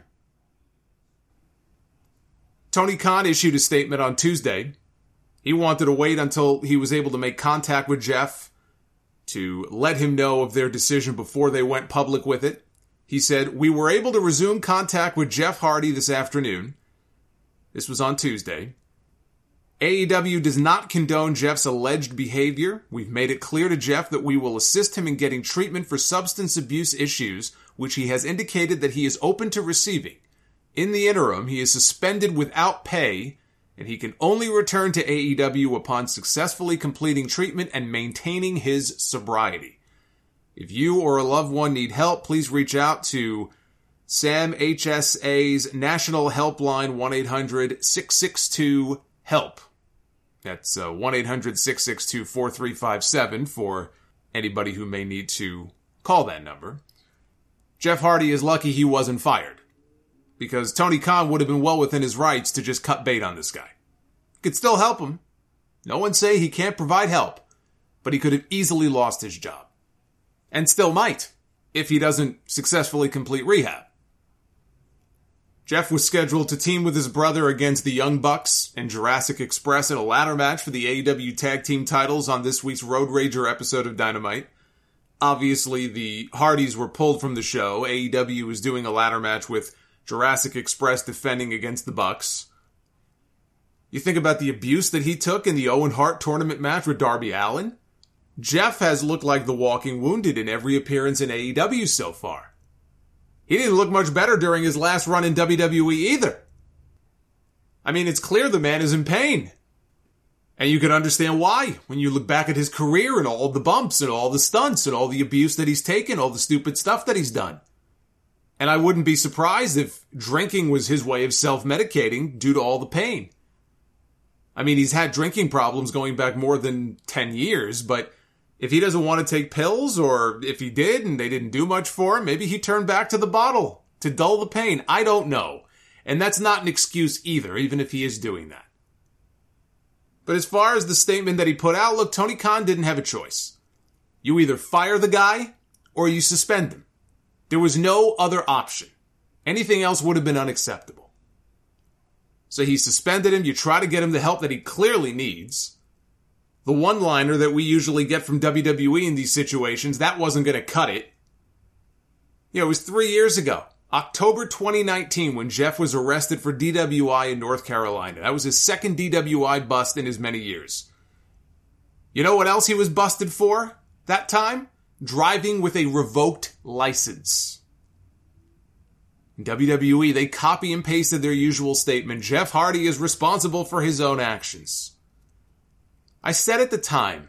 Tony Khan issued a statement on Tuesday. He wanted to wait until he was able to make contact with Jeff to let him know of their decision before they went public with it. He said, "We were able to resume contact with Jeff Hardy this afternoon." This was on Tuesday. "AEW does not condone Jeff's alleged behavior. We've made it clear to Jeff that we will assist him in getting treatment for substance abuse issues, which he has indicated that he is open to receiving. In the interim, he is suspended without pay, and he can only return to AEW upon successfully completing treatment and maintaining his sobriety. If you or a loved one need help, please reach out to Sam HSA's National Helpline 1-800-662-HELP. That's 1-800-662-4357 for anybody who may need to call that number. Jeff Hardy is lucky he wasn't fired, because Tony Khan would have been well within his rights to just cut bait on this guy. Could still help him. No one say he can't provide help, but he could have easily lost his job. And still might, if he doesn't successfully complete rehab. Jeff was scheduled to team with his brother against the Young Bucks and Jurassic Express in a ladder match for the AEW Tag Team titles on this week's Road Rager episode of Dynamite. Obviously, the Hardys were pulled from the show. AEW was doing a ladder match with Jurassic Express defending against the Bucks. You think about the abuse that he took in the Owen Hart tournament match with Darby Allin. Jeff has looked like the walking wounded in every appearance in AEW so far. He didn't look much better during his last run in WWE either. I mean, it's clear the man is in pain. And you can understand why when you look back at his career and all the bumps and all the stunts and all the abuse that he's taken, all the stupid stuff that he's done. And I wouldn't be surprised if drinking was his way of self-medicating due to all the pain. I mean, he's had drinking problems going back more than 10 years, but if he doesn't want to take pills, or if he did and they didn't do much for him, maybe he turned back to the bottle to dull the pain. I don't know. And that's not an excuse either, even if he is doing that. But as far as the statement that he put out, look, Tony Khan didn't have a choice. You either fire the guy or you suspend him. There was no other option. Anything else would have been unacceptable. So he suspended him. You try to get him the help that he clearly needs. The one-liner that we usually get from WWE in these situations, that wasn't going to cut it. It was 3 years ago. October 2019, when Jeff was arrested for DWI in North Carolina. That was his second DWI bust in as many years. You know what else he was busted for that time? Driving with a revoked license. In WWE, they copy and pasted their usual statement. Jeff Hardy is responsible for his own actions. I said at the time,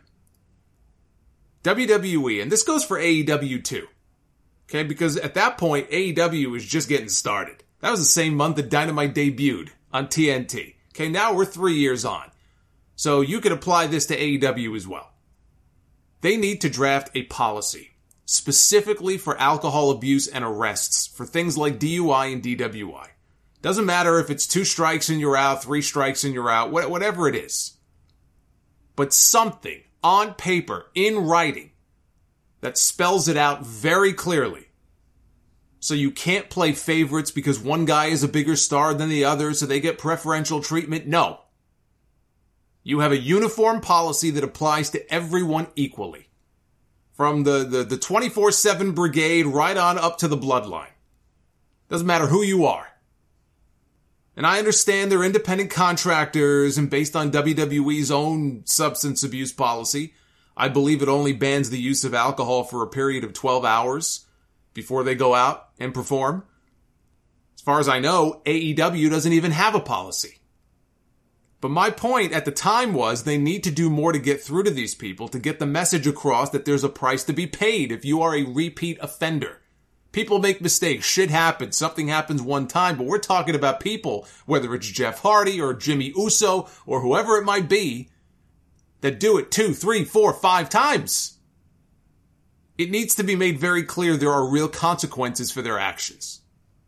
WWE, and this goes for AEW too. Okay, because at that point, AEW was just getting started. That was the same month that Dynamite debuted on TNT. Okay, now we're 3 years on. So you could apply this to AEW as well. They need to draft a policy specifically for alcohol abuse and arrests for things like DUI and DWI. Doesn't matter if it's 2 strikes and you're out, 3 strikes and you're out, whatever it is. But something on paper, in writing, that spells it out very clearly. So you can't play favorites because one guy is a bigger star than the other, so they get preferential treatment. No. You have a uniform policy that applies to everyone equally. From the 24/7 brigade right on up to the bloodline. Doesn't matter who you are. And I understand they're independent contractors, and based on WWE's own substance abuse policy, I believe it only bans the use of alcohol for a period of 12 hours before they go out and perform. As far as I know, AEW doesn't even have a policy. But my point at the time was they need to do more to get through to these people, to get the message across that there's a price to be paid if you are a repeat offender. People make mistakes. Shit happens. Something happens one time. But we're talking about people, whether it's Jeff Hardy or Jimmy Uso or whoever it might be, that do it 2, 3, 4, 5 times. It needs to be made very clear there are real consequences for their actions.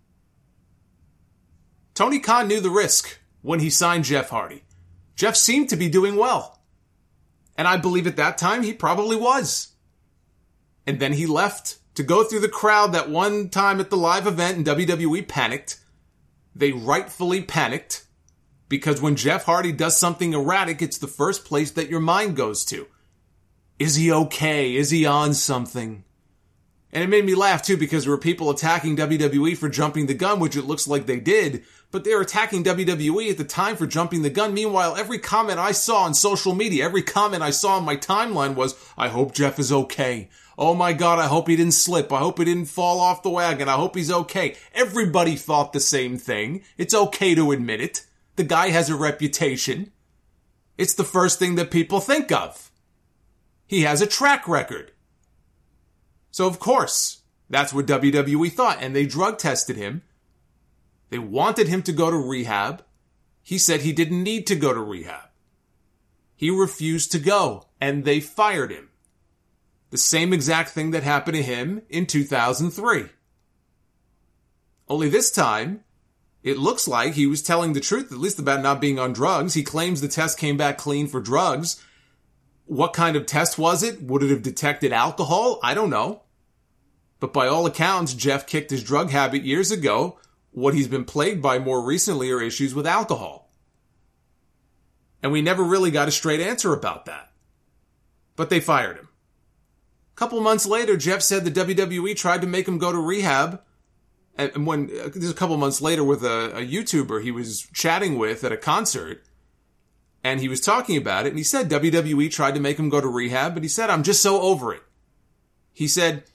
Tony Khan knew the risk when he signed Jeff Hardy. Jeff seemed to be doing well. And I believe at that time he probably was. And then he left to go through the crowd that one time at the live event and WWE panicked. They rightfully panicked. Because when Jeff Hardy does something erratic, it's the first place that your mind goes to. Is he okay? Is he on something? And it made me laugh too because there were people attacking WWE for jumping the gun, which it looks like they did. But they were attacking WWE at the time for jumping the gun. Meanwhile, every comment I saw on social media, every comment I saw on my timeline was, I hope Jeff is okay. Oh my God, I hope he didn't slip. I hope he didn't fall off the wagon. I hope he's okay. Everybody thought the same thing. It's okay to admit it. The guy has a reputation. It's the first thing that people think of. He has a track record. So of course, that's what WWE thought, and they drug tested him. They wanted him to go to rehab. He said he didn't need to go to rehab. He refused to go, and they fired him. The same exact thing that happened to him in 2003. Only this time, it looks like he was telling the truth, at least about not being on drugs. He claims the test came back clean for drugs. What kind of test was it? Would it have detected alcohol? I don't know. But by all accounts, Jeff kicked his drug habit years ago. What he's been plagued by more recently are issues with alcohol. And we never really got a straight answer about that. But they fired him. A couple months later, Jeff said the WWE tried to make him go to rehab. And when, this is a couple months later with a YouTuber he was chatting with at a concert, and he was talking about it, and he said WWE tried to make him go to rehab, but he said, I'm just so over it. He said,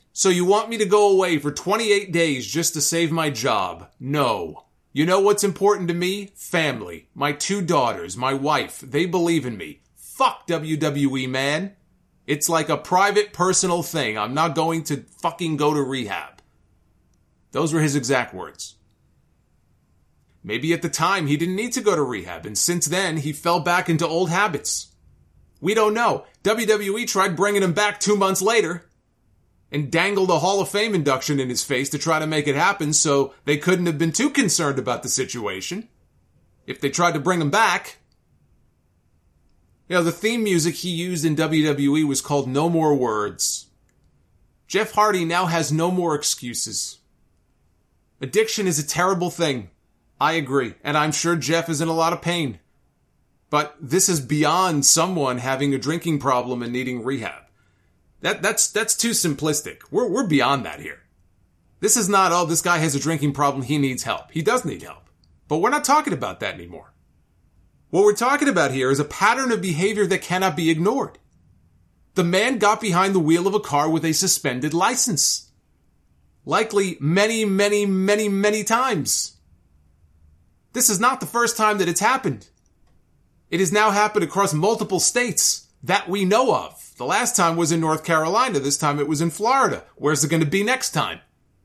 So you want me to go away for 28 days just to save my job? No. You know what's important to me? Family. My 2 daughters, my wife. They believe in me. Fuck WWE, man. It's like a private, personal thing. I'm not going to fucking go to rehab. Those were his exact words. Maybe at the time he didn't need to go to rehab, and since then he fell back into old habits. We don't know. WWE tried bringing him back 2 months later and dangled a Hall of Fame induction in his face to try to make it happen, so they couldn't have been too concerned about the situation if they tried to bring him back. You know, the theme music he used in WWE was called No More Words. Jeff Hardy now has no more excuses. Addiction is a terrible thing. I agree, and I'm sure Jeff is in a lot of pain. But this is beyond someone having a drinking problem and needing rehab. That's too simplistic. We're beyond that here. This is not, oh, this guy has a drinking problem, he needs help. He does need help. But we're not talking about that anymore. What we're talking about here is a pattern of behavior that cannot be ignored. The man got behind the wheel of a car with a suspended license. Likely many, many, many, many times. This is not the first time that it's happened. It has now happened across multiple states that we know of. The last time was in North Carolina. This time it was in Florida. Where's it going to be next time?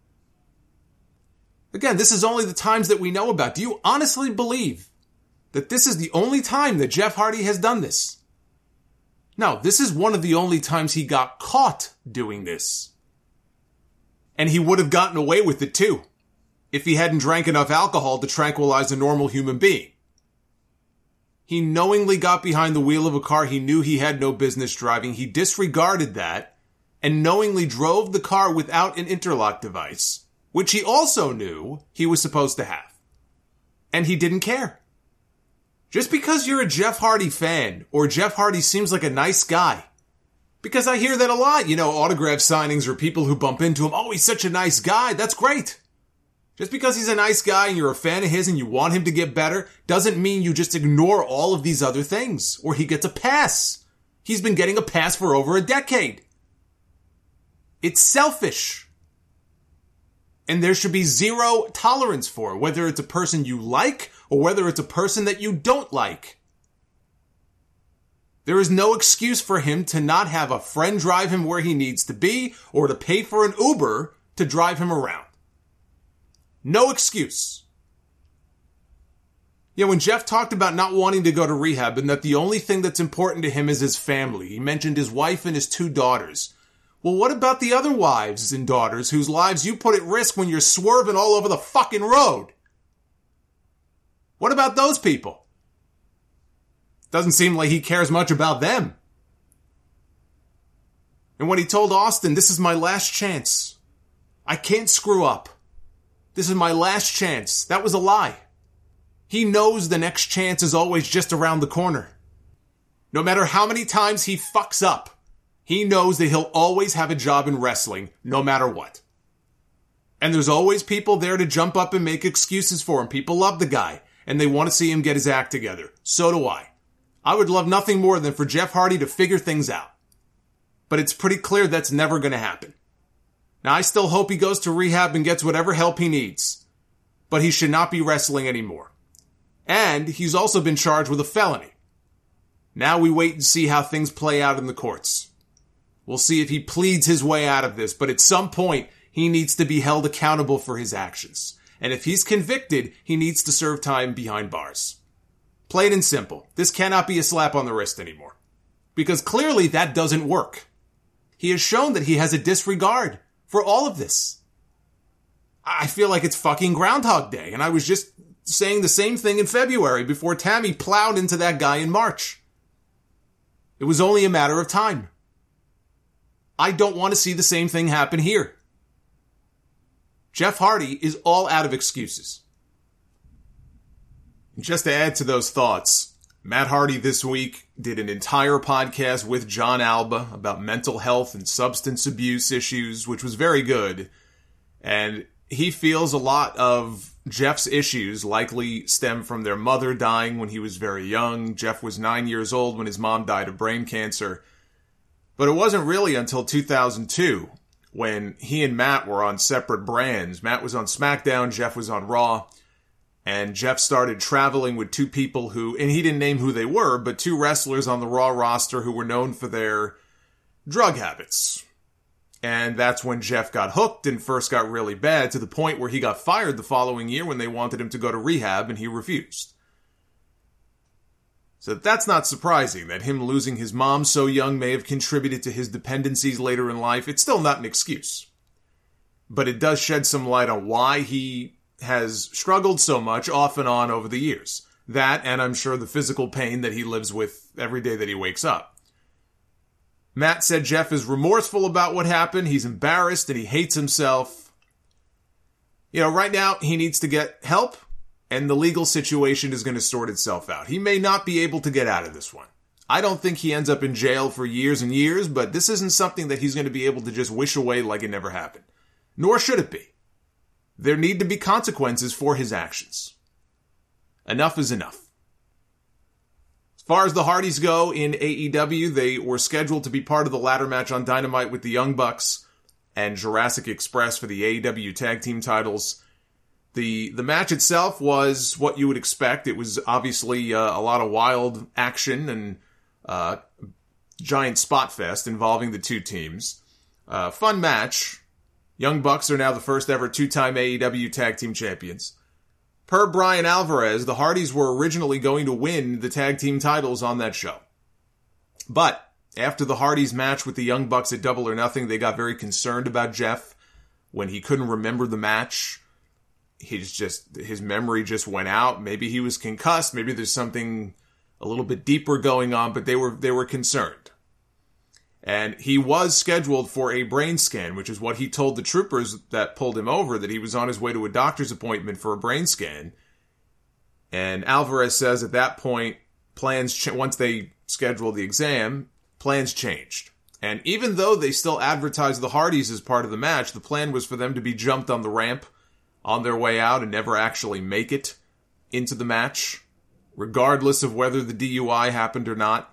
Again, this is only the times that we know about. Do you honestly believe that this is the only time that Jeff Hardy has done this? No, this is one of the only times he got caught doing this. And he would have gotten away with it too, if he hadn't drank enough alcohol to tranquilize a normal human being. He knowingly got behind the wheel of a car he knew he had no business driving. He disregarded that and knowingly drove the car without an interlock device, which he also knew he was supposed to have. And he didn't care. Just because you're a Jeff Hardy fan, or Jeff Hardy seems like a nice guy, because I hear that a lot, you know, autograph signings or people who bump into him, oh, he's such a nice guy, that's great. Just because he's a nice guy and you're a fan of his and you want him to get better doesn't mean you just ignore all of these other things, or he gets a pass. He's been getting a pass for over a decade. It's selfish. And there should be zero tolerance for it, whether it's a person you like or whether it's a person that you don't like. There is no excuse for him to not have a friend drive him where he needs to be or to pay for an Uber to drive him around. No excuse. Yeah, when Jeff talked about not wanting to go to rehab and that the only thing that's important to him is his family, he mentioned his wife and his 2 daughters. Well, what about the other wives and daughters whose lives you put at risk when you're swerving all over the fucking road? What about those people? Doesn't seem like he cares much about them. And when he told Austin, this is my last chance. I can't screw up. This is my last chance. That was a lie. He knows the next chance is always just around the corner. No matter how many times he fucks up, he knows that he'll always have a job in wrestling, no matter what. And there's always people there to jump up and make excuses for him. People love the guy, and they want to see him get his act together. So do I. I would love nothing more than for Jeff Hardy to figure things out. But it's pretty clear that's never going to happen. Now, I still hope he goes to rehab and gets whatever help he needs. But he should not be wrestling anymore. And he's also been charged with a felony. Now we wait and see how things play out in the courts. We'll see if he pleads his way out of this, but at some point, he needs to be held accountable for his actions. And if he's convicted, he needs to serve time behind bars. Plain and simple. This cannot be a slap on the wrist anymore. Because clearly that doesn't work. He has shown that he has a disregard for all of this. I feel like it's fucking Groundhog Day, and I was just saying the same thing in February before Tammy plowed into that guy in March. It was only a matter of time. I don't want to see the same thing happen here. Jeff Hardy is all out of excuses. Just to add to those thoughts, Matt Hardy this week did an entire podcast with John Alba about mental health and substance abuse issues, which was very good. And he feels a lot of Jeff's issues likely stem from their mother dying when he was very young. Jeff was 9 years old when his mom died of brain cancer. But it wasn't really until 2002 when he and Matt were on separate brands. Matt was on SmackDown, Jeff was on Raw, and Jeff started traveling with two people who, and he didn't name who they were, but two wrestlers on the Raw roster who were known for their drug habits. And that's when Jeff got hooked and first got really bad, to the point where he got fired the following year when they wanted him to go to rehab and he refused. So that's not surprising that him losing his mom so young may have contributed to his dependencies later in life. It's still not an excuse. But it does shed some light on why he has struggled so much off and on over the years. That, and I'm sure the physical pain that he lives with every day that he wakes up. Matt said Jeff is remorseful about what happened. He's embarrassed and he hates himself. You know, right now he needs to get help. And the legal situation is going to sort itself out. He may not be able to get out of this one. I don't think he ends up in jail for years and years, but this isn't something that he's going to be able to just wish away like it never happened. Nor should it be. There need to be consequences for his actions. Enough is enough. As far as the Hardys go in AEW, they were scheduled to be part of the ladder match on Dynamite with the Young Bucks and Jurassic Express for the AEW tag team titles. The match itself was what you would expect. It was obviously a lot of wild action and giant spot fest involving the two teams. Fun match. Young Bucks are now the first ever two-time AEW tag team champions. Per Brian Alvarez, the Hardys were originally going to win the tag team titles on that show. But after the Hardys match with the Young Bucks at Double or Nothing, they got very concerned about Jeff when he couldn't remember the match. His memory just went out. Maybe he was concussed. Maybe there's something a little bit deeper going on, but they were concerned. And he was scheduled for a brain scan, which is what he told the troopers that pulled him over, that he was on his way to a doctor's appointment for a brain scan. And Alvarez says at that point, once they scheduled the exam, plans changed. And even though they still advertised the Hardys as part of the match, the plan was for them to be jumped on the ramp on their way out and never actually make it into the match, regardless of whether the DUI happened or not.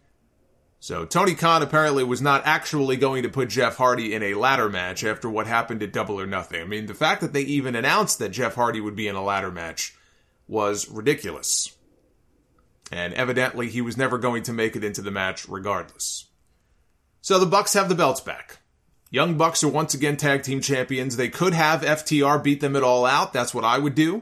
So Tony Khan apparently was not actually going to put Jeff Hardy in a ladder match after what happened at Double or Nothing. I mean, the fact that they even announced that Jeff Hardy would be in a ladder match was ridiculous. And evidently he was never going to make it into the match regardless. So the Bucks have the belts back. Young Bucks are once again tag team champions. They could have FTR beat them at All Out. That's what I would do.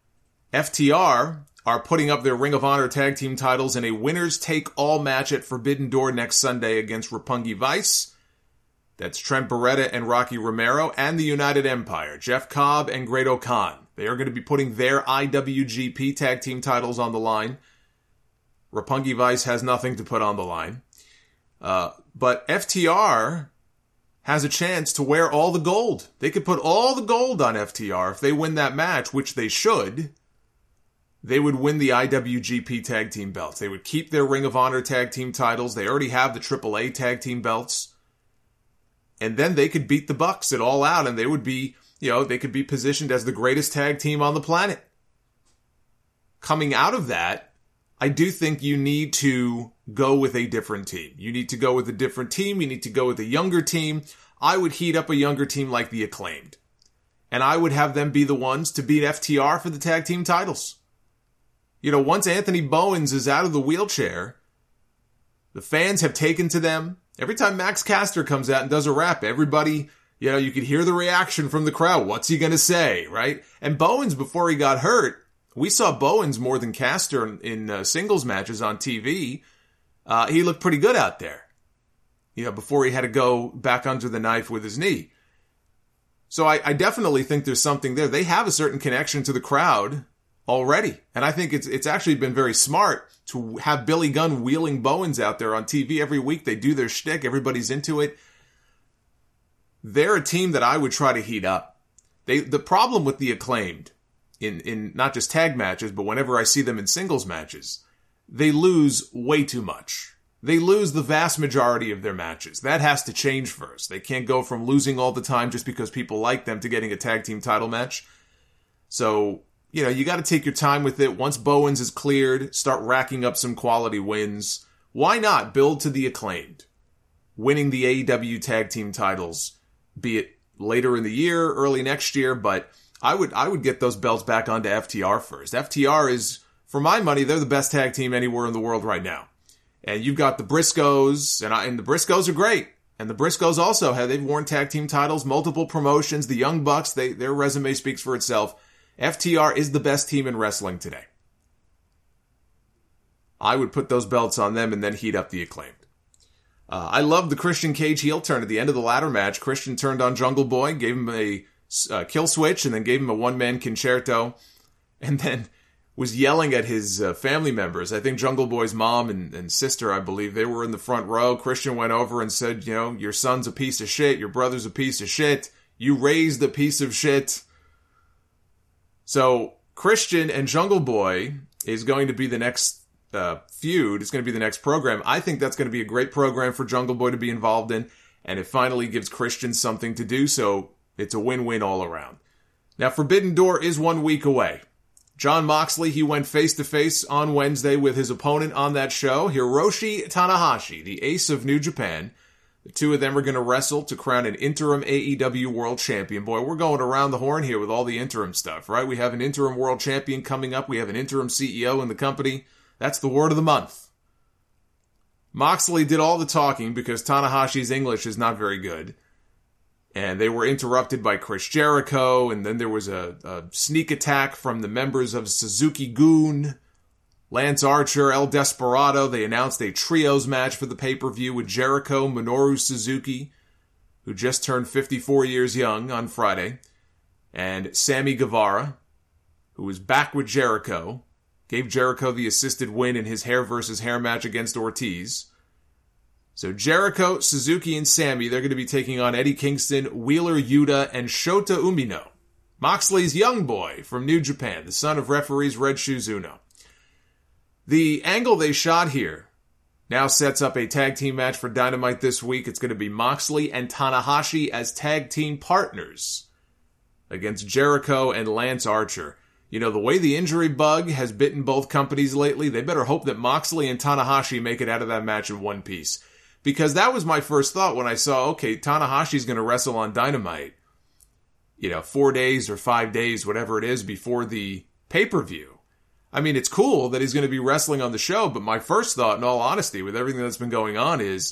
FTR are putting up their Ring of Honor tag team titles in a winners-take-all match at Forbidden Door next Sunday against Roppongi Vice. That's Trent Beretta and Rocky Romero, and the United Empire, Jeff Cobb and Great Khan. They are going to be putting their IWGP tag team titles on the line. Roppongi Vice has nothing to put on the line. But FTR has a chance to wear all the gold. They could put all the gold on FTR. If they win that match, which they should, they would win the IWGP tag team belts. They would keep their Ring of Honor tag team titles. They already have the AAA tag team belts. And then they could beat the Bucks at All Out, and they would be, they could be positioned as the greatest tag team on the planet. Coming out of that, I do think you need to go with a different team. You need to go with a different team. You need to go with a younger team. I would heat up a younger team like the Acclaimed. And I would have them be the ones to beat FTR for the tag team titles. Once Anthony Bowens is out of the wheelchair, the fans have taken to them. Every time Max Caster comes out and does a rap, everybody, you could hear the reaction from the crowd. What's he going to say, right? And Bowens, before he got hurt, we saw Bowens more than Caster in singles matches on TV. He looked pretty good out there, before he had to go back under the knife with his knee. So I definitely think there's something there. They have a certain connection to the crowd already. And I think it's actually been very smart to have Billy Gunn wheeling Bowens out there on TV every week. They do their shtick. Everybody's into it. They're a team that I would try to heat up. The problem with the Acclaimed, in not just tag matches, but whenever I see them in singles matches, they lose way too much. They lose the vast majority of their matches. That has to change first. They can't go from losing all the time just because people like them to getting a tag team title match. So, you got to take your time with it. Once Bowens is cleared, start racking up some quality wins. Why not build to the Acclaimed? Winning the AEW tag team titles, be it later in the year, early next year, but I would get those belts back onto FTR first. FTR is, for my money, they're the best tag team anywhere in the world right now. And you've got the Briscoes, and the Briscoes are great. And the Briscoes also they've worn tag team titles, multiple promotions. The Young Bucks, their resume speaks for itself. FTR is the best team in wrestling today. I would put those belts on them and then heat up the Acclaimed. I love the Christian Cage heel turn at the end of the ladder match. Christian turned on Jungle Boy, gave him a kill switch, and then gave him a one-man concerto, and then was yelling at his family members. I think Jungle Boy's mom and sister, I believe, they were in the front row. Christian went over and said, your son's a piece of shit, your brother's a piece of shit, you raised a piece of shit. So Christian and Jungle Boy is going to be the next feud. It's going to be the next program. I think that's going to be a great program for Jungle Boy to be involved in, and it finally gives Christian something to do, so it's a win-win all around. Now, Forbidden Door is 1 week away. Jon Moxley, he went face-to-face on Wednesday with his opponent on that show, Hiroshi Tanahashi, the ace of New Japan. The two of them are going to wrestle to crown an interim AEW World Champion. Boy, we're going around the horn here with all the interim stuff, right? We have an interim World Champion coming up. We have an interim CEO in the company. That's the word of the month. Moxley did all the talking because Tanahashi's English is not very good. And they were interrupted by Chris Jericho, and then there was a sneak attack from the members of Suzuki-gun, Lance Archer, El Desperado. They announced a trios match for the pay-per-view with Jericho, Minoru Suzuki, who just turned 54 years young on Friday, and Sammy Guevara, who was back with Jericho, gave Jericho the assisted win in his hair versus hair match against Ortiz. So Jericho, Suzuki, and Sammy, they're going to be taking on Eddie Kingston, Wheeler Yuta, and Shota Umino. Moxley's young boy from New Japan, the son of referees Red Shoes Uno. The angle they shot here now sets up a tag team match for Dynamite this week. It's going to be Moxley and Tanahashi as tag team partners against Jericho and Lance Archer. The way the injury bug has bitten both companies lately, they better hope that Moxley and Tanahashi make it out of that match in one piece. Because that was my first thought when I saw, okay, Tanahashi's going to wrestle on Dynamite, 4 days or 5 days, whatever it is, before the pay-per-view. I mean, it's cool that he's going to be wrestling on the show, but my first thought, in all honesty, with everything that's been going on is,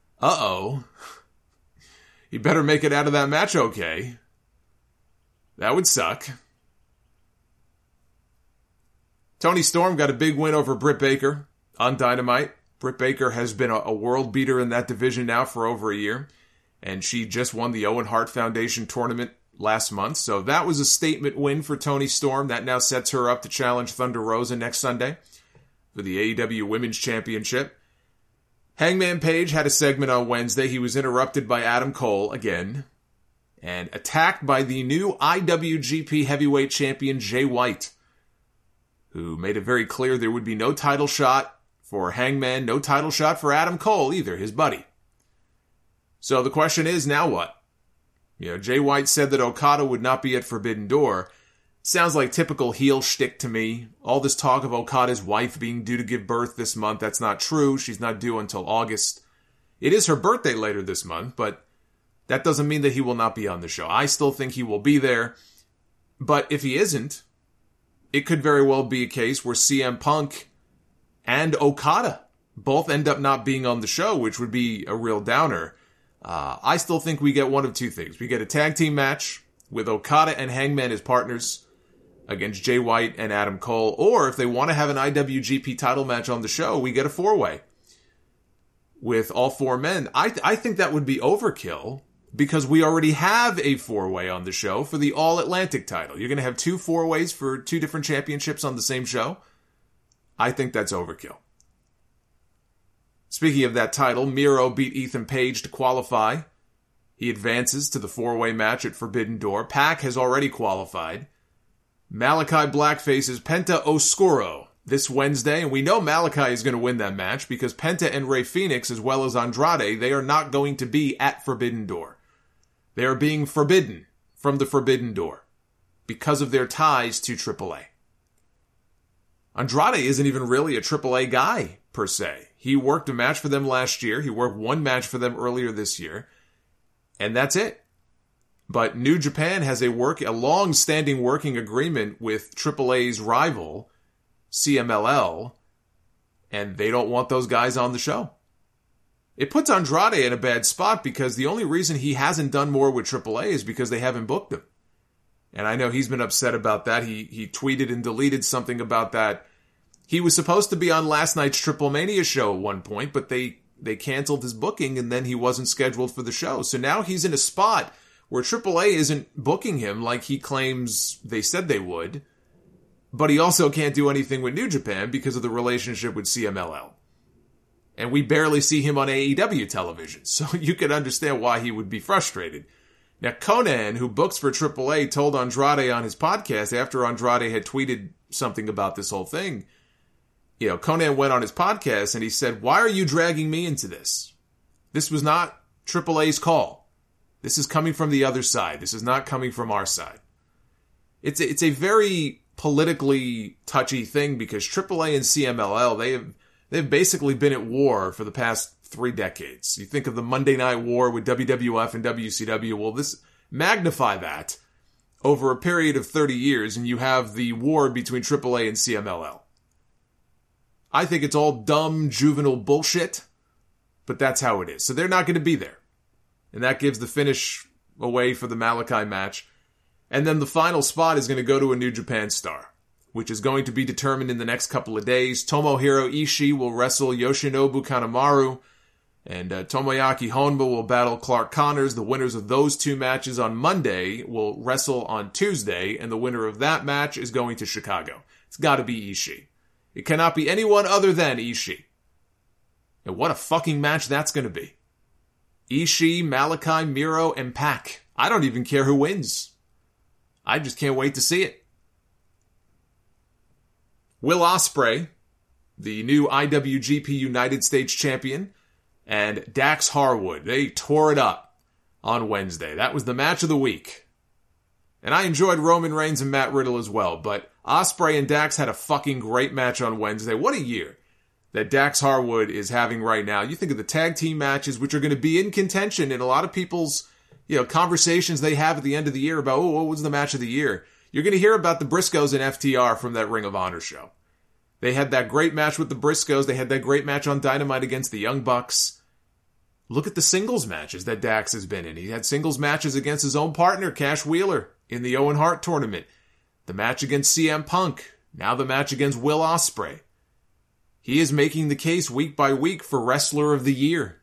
he better make it out of that match okay. That would suck. Toni Storm got a big win over Britt Baker on Dynamite. Britt Baker has been a world beater in that division now for over a year, and she just won the Owen Hart Foundation tournament last month, so that was a statement win for Toni Storm. That now sets her up to challenge Thunder Rosa next Sunday for the AEW Women's Championship. Hangman Page had a segment on Wednesday. He was interrupted by Adam Cole again, and attacked by the new IWGP Heavyweight Champion Jay White, who made it very clear there would be no title shot for Hangman, no title shot for Adam Cole either, his buddy. So the question is, now what? Jay White said that Okada would not be at Forbidden Door. Sounds like typical heel shtick to me. All this talk of Okada's wife being due to give birth this month, that's not true. She's not due until August. It is her birthday later this month, but that doesn't mean that he will not be on the show. I still think he will be there. But if he isn't, it could very well be a case where CM Punk and Okada both end up not being on the show, which would be a real downer. I still think we get one of two things. We get a tag team match with Okada and Hangman as partners against Jay White and Adam Cole, or if they want to have an IWGP title match on the show, we get a four-way with all four men. I think that would be overkill because we already have a four-way on the show for the All-Atlantic title. You're going to have two four-ways for two different championships on the same show? I think that's overkill. Speaking of that title, Miro beat Ethan Page to qualify. He advances to the four-way match at Forbidden Door. Pac has already qualified. Malachi Black faces Penta Oscuro this Wednesday, and we know Malachi is going to win that match because Penta and Rey Fenix, as well as Andrade, they are not going to be at Forbidden Door. They are being forbidden from the Forbidden Door because of their ties to AAA. Andrade isn't even really a AAA guy, per se. He worked a match for them last year. He worked one match for them earlier this year. And that's it. But New Japan has a long-standing working agreement with AAA's rival, CMLL, and they don't want those guys on the show. It puts Andrade in a bad spot because the only reason he hasn't done more with AAA is because they haven't booked him. And I know he's been upset about that. He tweeted and deleted something about that. He was supposed to be on last night's Triple Mania show at one point, but they canceled his booking and then he wasn't scheduled for the show. So now he's in a spot where AAA isn't booking him like he claims they said they would, but he also can't do anything with New Japan because of the relationship with CMLL. And we barely see him on AEW television, so you can understand why he would be frustrated. Now, Conan, who books for AAA, told Andrade on his podcast after Andrade had tweeted something about this whole thing. You know, Conan went on his podcast and he said, "Why are you dragging me into this? This was not AAA's call. This is coming from the other side. This is not coming from our side." It's a very politically touchy thing because AAA and CMLL, they've basically been at war for the past 3 decades. You think of the Monday Night War with WWF and WCW. Well, this magnify that over a period of 30 years, and you have the war between AAA and CMLL. I think it's all dumb, juvenile bullshit, but that's how it is. So they're not going to be there. And that gives the finish away for the Malachi match. And then the final spot is going to go to a New Japan star, which is going to be determined in the next couple of days. Tomohiro Ishii will wrestle Yoshinobu Kanemaru, and Tomoyaki Honma will battle Clark Connors. The winners of those 2 matches on Monday will wrestle on Tuesday, and the winner of that match is going to Chicago. It's got to be Ishii. It cannot be anyone other than Ishii. And what a fucking match that's going to be. Ishii, Malachi, Miro, and Pac. I don't even care who wins. I just can't wait to see it. Will Ospreay, the new IWGP United States champion, and Dax Harwood, they tore it up on Wednesday. That was the match of the week. And I enjoyed Roman Reigns and Matt Riddle as well, but Ospreay and Dax had a fucking great match on Wednesday. What a year that Dax Harwood is having right now. You think of the tag team matches, which are going to be in contention in a lot of people's, conversations they have at the end of the year about, what was the match of the year? You're going to hear about the Briscoes and FTR from that Ring of Honor show. They had that great match with the Briscoes. They had that great match on Dynamite against the Young Bucks. Look at the singles matches that Dax has been in. He had singles matches against his own partner, Cash Wheeler, in the Owen Hart tournament. The match against CM Punk. Now the match against Will Ospreay. He is making the case week by week for Wrestler of the Year.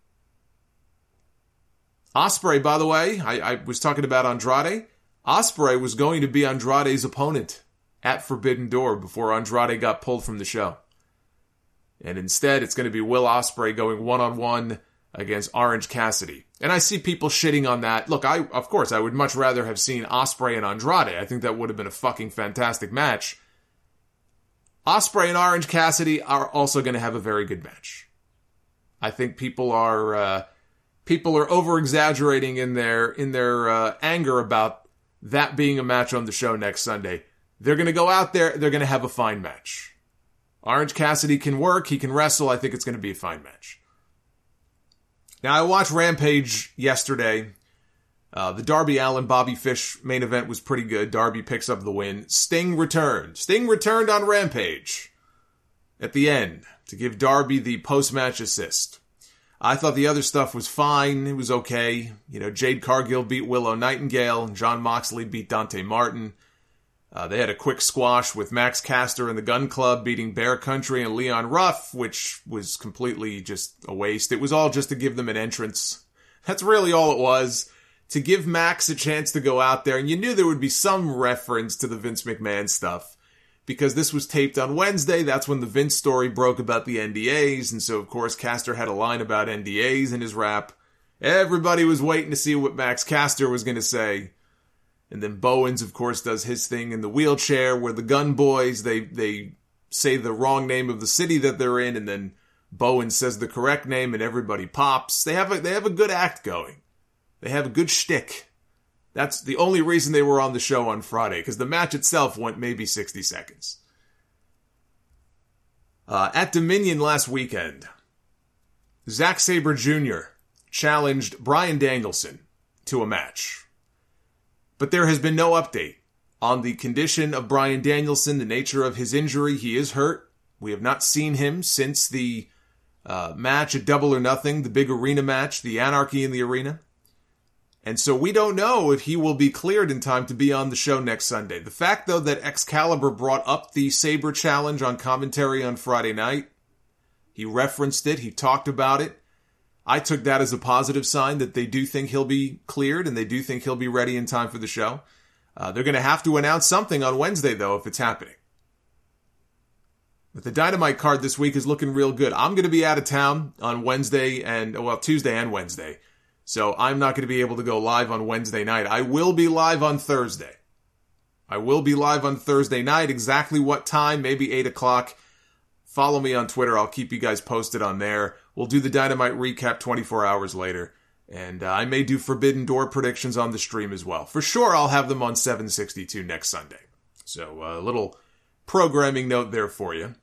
Ospreay, by the way, I was talking about Andrade. Ospreay was going to be Andrade's opponent at Forbidden Door before Andrade got pulled from the show. And instead, it's going to be Will Ospreay going one-on-one against Orange Cassidy. And I see people shitting on that. Look, of course, I would much rather have seen Ospreay and Andrade. I think that would have been a fucking fantastic match. Ospreay and Orange Cassidy are also going to have a very good match. I think people are over-exaggerating in their anger about that being a match on the show next Sunday. They're going to go out there, they're going to have a fine match. Orange Cassidy can work, he can wrestle, I think it's going to be a fine match. Now, I watched Rampage yesterday. The Darby Allin Bobby Fish main event was pretty good. Darby picks up the win. Sting returned. Sting returned on Rampage at the end to give Darby the post-match assist. I thought the other stuff was fine. It was okay. Jade Cargill beat Willow Nightingale. Jon Moxley beat Dante Martin. They had a quick squash with Max Caster and the Gun Club beating Bear Country and Leon Ruff, which was completely just a waste. It was all just to give them an entrance. That's really all it was. To give Max a chance to go out there. And you knew there would be some reference to the Vince McMahon stuff. Because this was taped on Wednesday. That's when the Vince story broke about the NDAs. And so, of course, Caster had a line about NDAs in his rap. Everybody was waiting to see what Max Caster was going to say. And then Bowens, of course, does his thing in the wheelchair where the Gun Boys, they say the wrong name of the city that they're in, and then Bowens says the correct name and everybody pops. They have a good act going. They have a good shtick. That's the only reason they were on the show on Friday, because the match itself went maybe 60 seconds. At Dominion last weekend, Zack Sabre Jr. challenged Bryan Danielson to a match. But there has been no update on the condition of Bryan Danielson, the nature of his injury. He is hurt. We have not seen him since the match at Double or Nothing, the big arena match, the Anarchy in the Arena. And so we don't know if he will be cleared in time to be on the show next Sunday. The fact, though, that Excalibur brought up the Sabre challenge on commentary on Friday night, he referenced it, he talked about it. I took that as a positive sign that they do think he'll be cleared and they do think he'll be ready in time for the show. They're going to have to announce something on Wednesday, though, if it's happening. But the Dynamite card this week is looking real good. I'm going to be out of town on Tuesday and Wednesday. So I'm not going to be able to go live on Wednesday night. I will be live on Thursday. Exactly what time? Maybe 8 o'clock. Follow me on Twitter. I'll keep you guys posted on there. We'll do the Dynamite recap 24 hours later. And I may do Forbidden Door predictions on the stream as well. For sure, I'll have them on 762 next Sunday. So a little programming note there for you.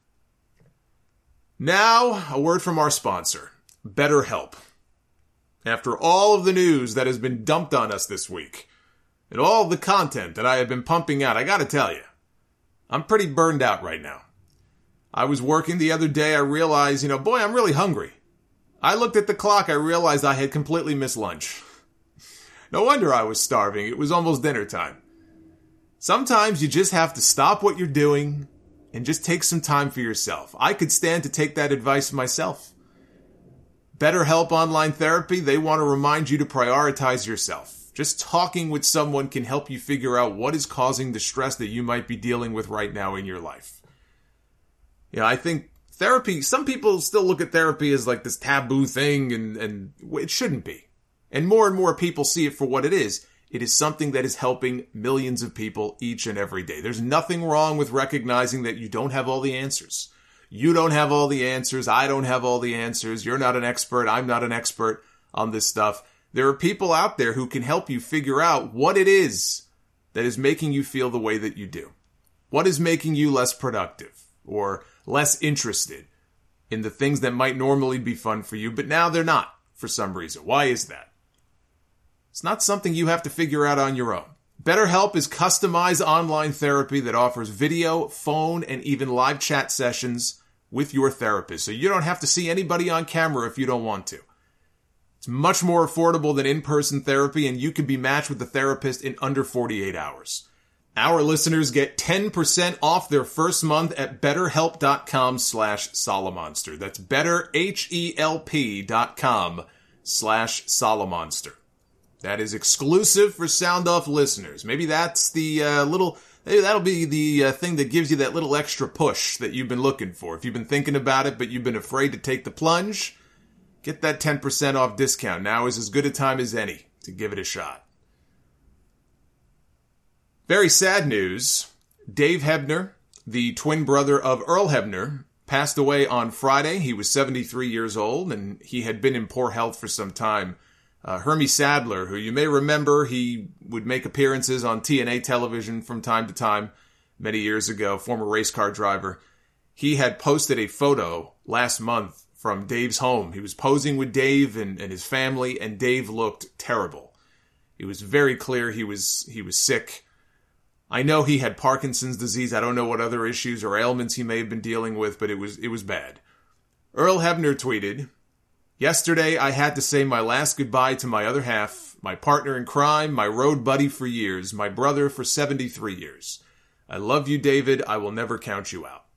Now, a word from our sponsor, BetterHelp. After all of the news that has been dumped on us this week, and all the content that I have been pumping out, I gotta tell you, I'm pretty burned out right now. I was working the other day, I realized, boy, I'm really hungry. I looked at the clock, I realized I had completely missed lunch. No wonder I was starving, it was almost dinner time. Sometimes you just have to stop what you're doing and just take some time for yourself. I could stand to take that advice myself. BetterHelp Online Therapy, they want to remind you to prioritize yourself. Just talking with someone can help you figure out what is causing the stress that you might be dealing with right now in your life. I think therapy, some people still look at therapy as like this taboo thing, and it shouldn't be. And more people see it for what it is. It is something that is helping millions of people each and every day. There's nothing wrong with recognizing that you don't have all the answers. You don't have all the answers. I don't have all the answers. You're not an expert. I'm not an expert on this stuff. There are people out there who can help you figure out what it is that is making you feel the way that you do. What is making you less productive or less interested in the things that might normally be fun for you, but now they're not for some reason. Why is that? It's not something you have to figure out on your own. BetterHelp is customized online therapy that offers video, phone, and even live chat sessions with your therapist, so you don't have to see anybody on camera if you don't want to. It's much more affordable than in-person therapy, and you can be matched with a therapist in under 48 hours. Our listeners get 10% off their first month at betterhelp.com/Solomonster. That's betterhelp.com/Solomonster. That is exclusive for Sound Off listeners. Maybe that's the maybe that'll be the thing that gives you that little extra push that you've been looking for. If you've been thinking about it, but you've been afraid to take the plunge, get that 10% off discount. Now is as good a time as any to give it a shot. Very sad news. Dave Hebner, the twin brother of Earl Hebner, passed away on Friday. He was 73 years old, and he had been in poor health for some time. Hermie Sadler, who you may remember, he would make appearances on TNA television from time to time many years ago, former race car driver. He had posted a photo last month from Dave's home. He was posing with Dave and his family, and Dave looked terrible. It was very clear he was sick. I know he had Parkinson's disease. I don't know what other issues or ailments he may have been dealing with, but it was bad. Earl Hebner tweeted, "Yesterday, I had to say my last goodbye to my other half, my partner in crime, my road buddy for years, my brother for 73 years. I love you, David. I will never count you out."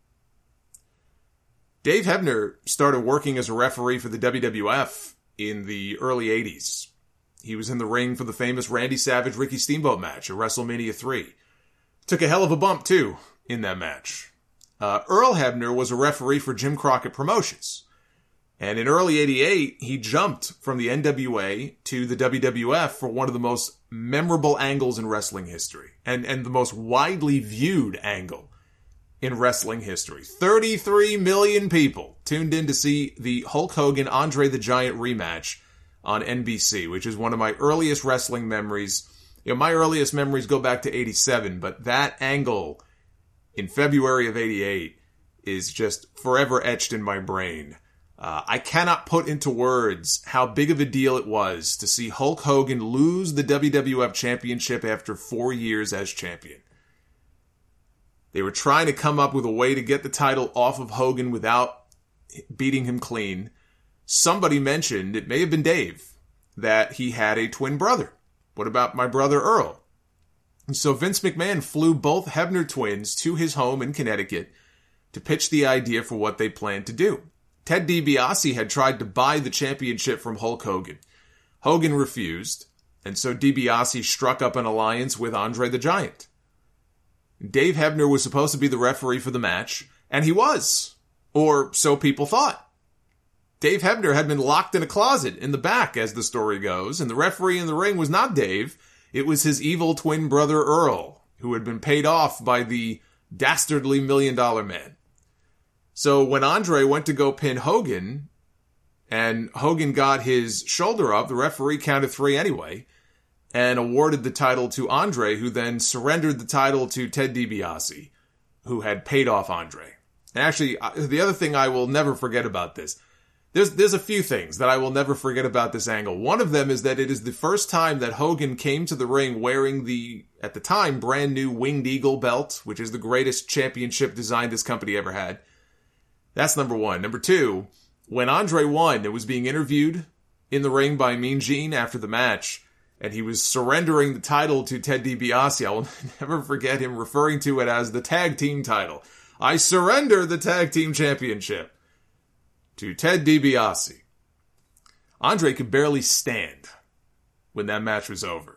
Dave Hebner started working as a referee for the WWF in the early 80s. He was in the ring for the famous Randy Savage-Ricky Steamboat match at WrestleMania 3. Took a hell of a bump, too, in that match. Earl Hebner was a referee for Jim Crockett Promotions. And in early 88, he jumped from the NWA to the WWF for one of the most memorable angles in wrestling history. And the most widely viewed angle in wrestling history. 33 million people tuned in to see the Hulk Hogan Andre the Giant rematch on NBC, which is one of my earliest wrestling memories. My earliest memories go back to 87, but that angle in February of 88 is just forever etched in my brain. I cannot put into words how big of a deal it was to see Hulk Hogan lose the WWF Championship after 4 years as champion. They were trying to come up with a way to get the title off of Hogan without beating him clean. Somebody mentioned, it may have been Dave, that he had a twin brother. What about my brother Earl? And so Vince McMahon flew both Hebner twins to his home in Connecticut to pitch the idea for what they planned to do. Ted DiBiase had tried to buy the championship from Hulk Hogan. Hogan refused, and so DiBiase struck up an alliance with Andre the Giant. Dave Hebner was supposed to be the referee for the match, and he was, or so people thought. Dave Hebner had been locked in a closet in the back, as the story goes, and the referee in the ring was not Dave. It was his evil twin brother Earl, who had been paid off by the dastardly $1 Million Man. So when Andre went to go pin Hogan, and Hogan got his shoulder up, the referee counted 3 anyway, and awarded the title to Andre, who then surrendered the title to Ted DiBiase, who had paid off Andre. And actually, the other thing I will never forget about this, there's a few things that I will never forget about this angle. One of them is that it is the first time that Hogan came to the ring wearing the, at the time, brand new Winged Eagle belt, which is the greatest championship design this company ever had. That's number one. Number two, when Andre won, it was being interviewed in the ring by Mean Gene after the match, and he was surrendering the title to Ted DiBiase. I will never forget him referring to it as the tag team title. I surrender the tag team championship to Ted DiBiase. Andre could barely stand when that match was over.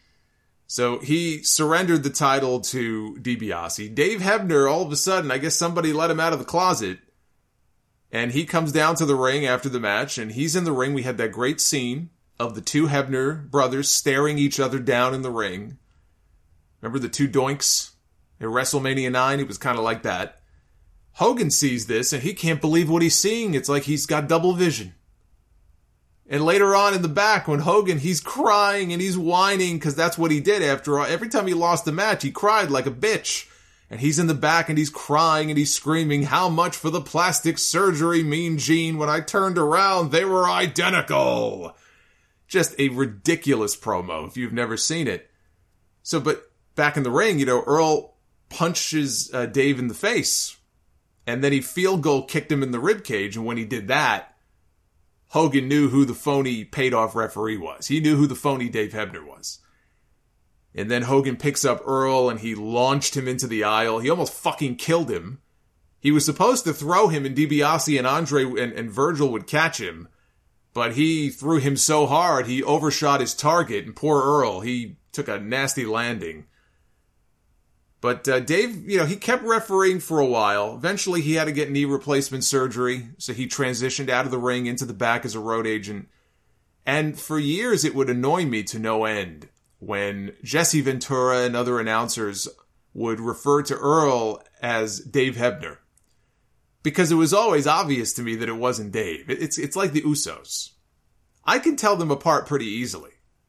So he surrendered the title to DiBiase. Dave Hebner, all of a sudden, I guess somebody let him out of the closet, and he comes down to the ring after the match, and he's in the ring. We had that great scene of the two Hebner brothers staring each other down in the ring. Remember the two doinks at WrestleMania 9? It was kind of like that. Hogan sees this, and he can't believe what he's seeing. It's like he's got double vision. And later on in the back, when Hogan, he's crying and he's whining, because that's what he did after all. Every time he lost a match, he cried like a bitch. And he's in the back, and he's crying, and he's screaming, "How much for the plastic surgery, Mean Gene? When I turned around, they were identical." Just a ridiculous promo, if you've never seen it. So, but back in the ring, Earl punches Dave in the face. And then he field goal kicked him in the ribcage, and when he did that, Hogan knew who the phony paid-off referee was. He knew who the phony Dave Hebner was. And then Hogan picks up Earl, and he launched him into the aisle. He almost fucking killed him. He was supposed to throw him, and DiBiase and Andre and Virgil would catch him. But he threw him so hard, he overshot his target, and poor Earl, he took a nasty landing. But Dave, he kept refereeing for a while. Eventually, he had to get knee replacement surgery, so he transitioned out of the ring into the back as a road agent. And for years, it would annoy me to no end when Jesse Ventura and other announcers would refer to Earl as Dave Hebner. Because it was always obvious to me that it wasn't Dave. It's like the Usos. I can tell them apart pretty easily.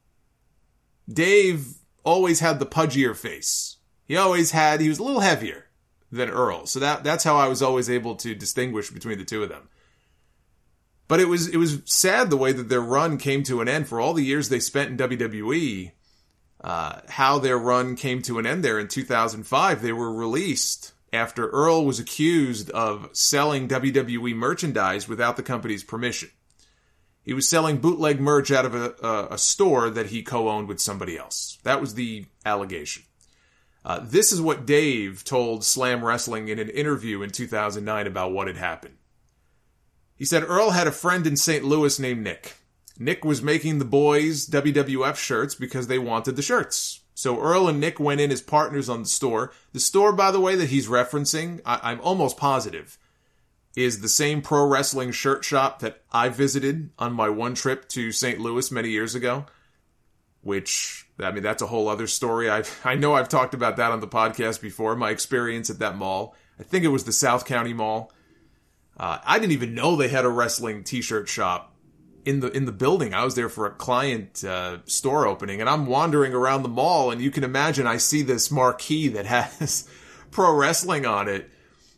Dave always had the pudgier face. He was a little heavier than Earl. So that's how I was always able to distinguish between the two of them. But it was sad the way that their run came to an end. For all the years they spent in WWE, how their run came to an end there in 2005. They were released after Earl was accused of selling WWE merchandise without the company's permission. He was selling bootleg merch out of a store that he co-owned with somebody else. That was the allegation. This is what Dave told Slam Wrestling in an interview in 2009 about what had happened. He said Earl had a friend in St. Louis named Nick. Nick was making the boys WWF shirts because they wanted the shirts. So Earl and Nick went in as partners on the store. The store, by the way, that he's referencing, I'm almost positive, is the same pro wrestling shirt shop that I visited on my one trip to St. Louis many years ago. Which, that's a whole other story. I know I've talked about that on the podcast before, my experience at that mall. I think it was the South County Mall. I didn't even know they had a wrestling t-shirt shop in the building. I was there for a client store opening, and I'm wandering around the mall, and you can imagine I see this marquee that has pro wrestling on it.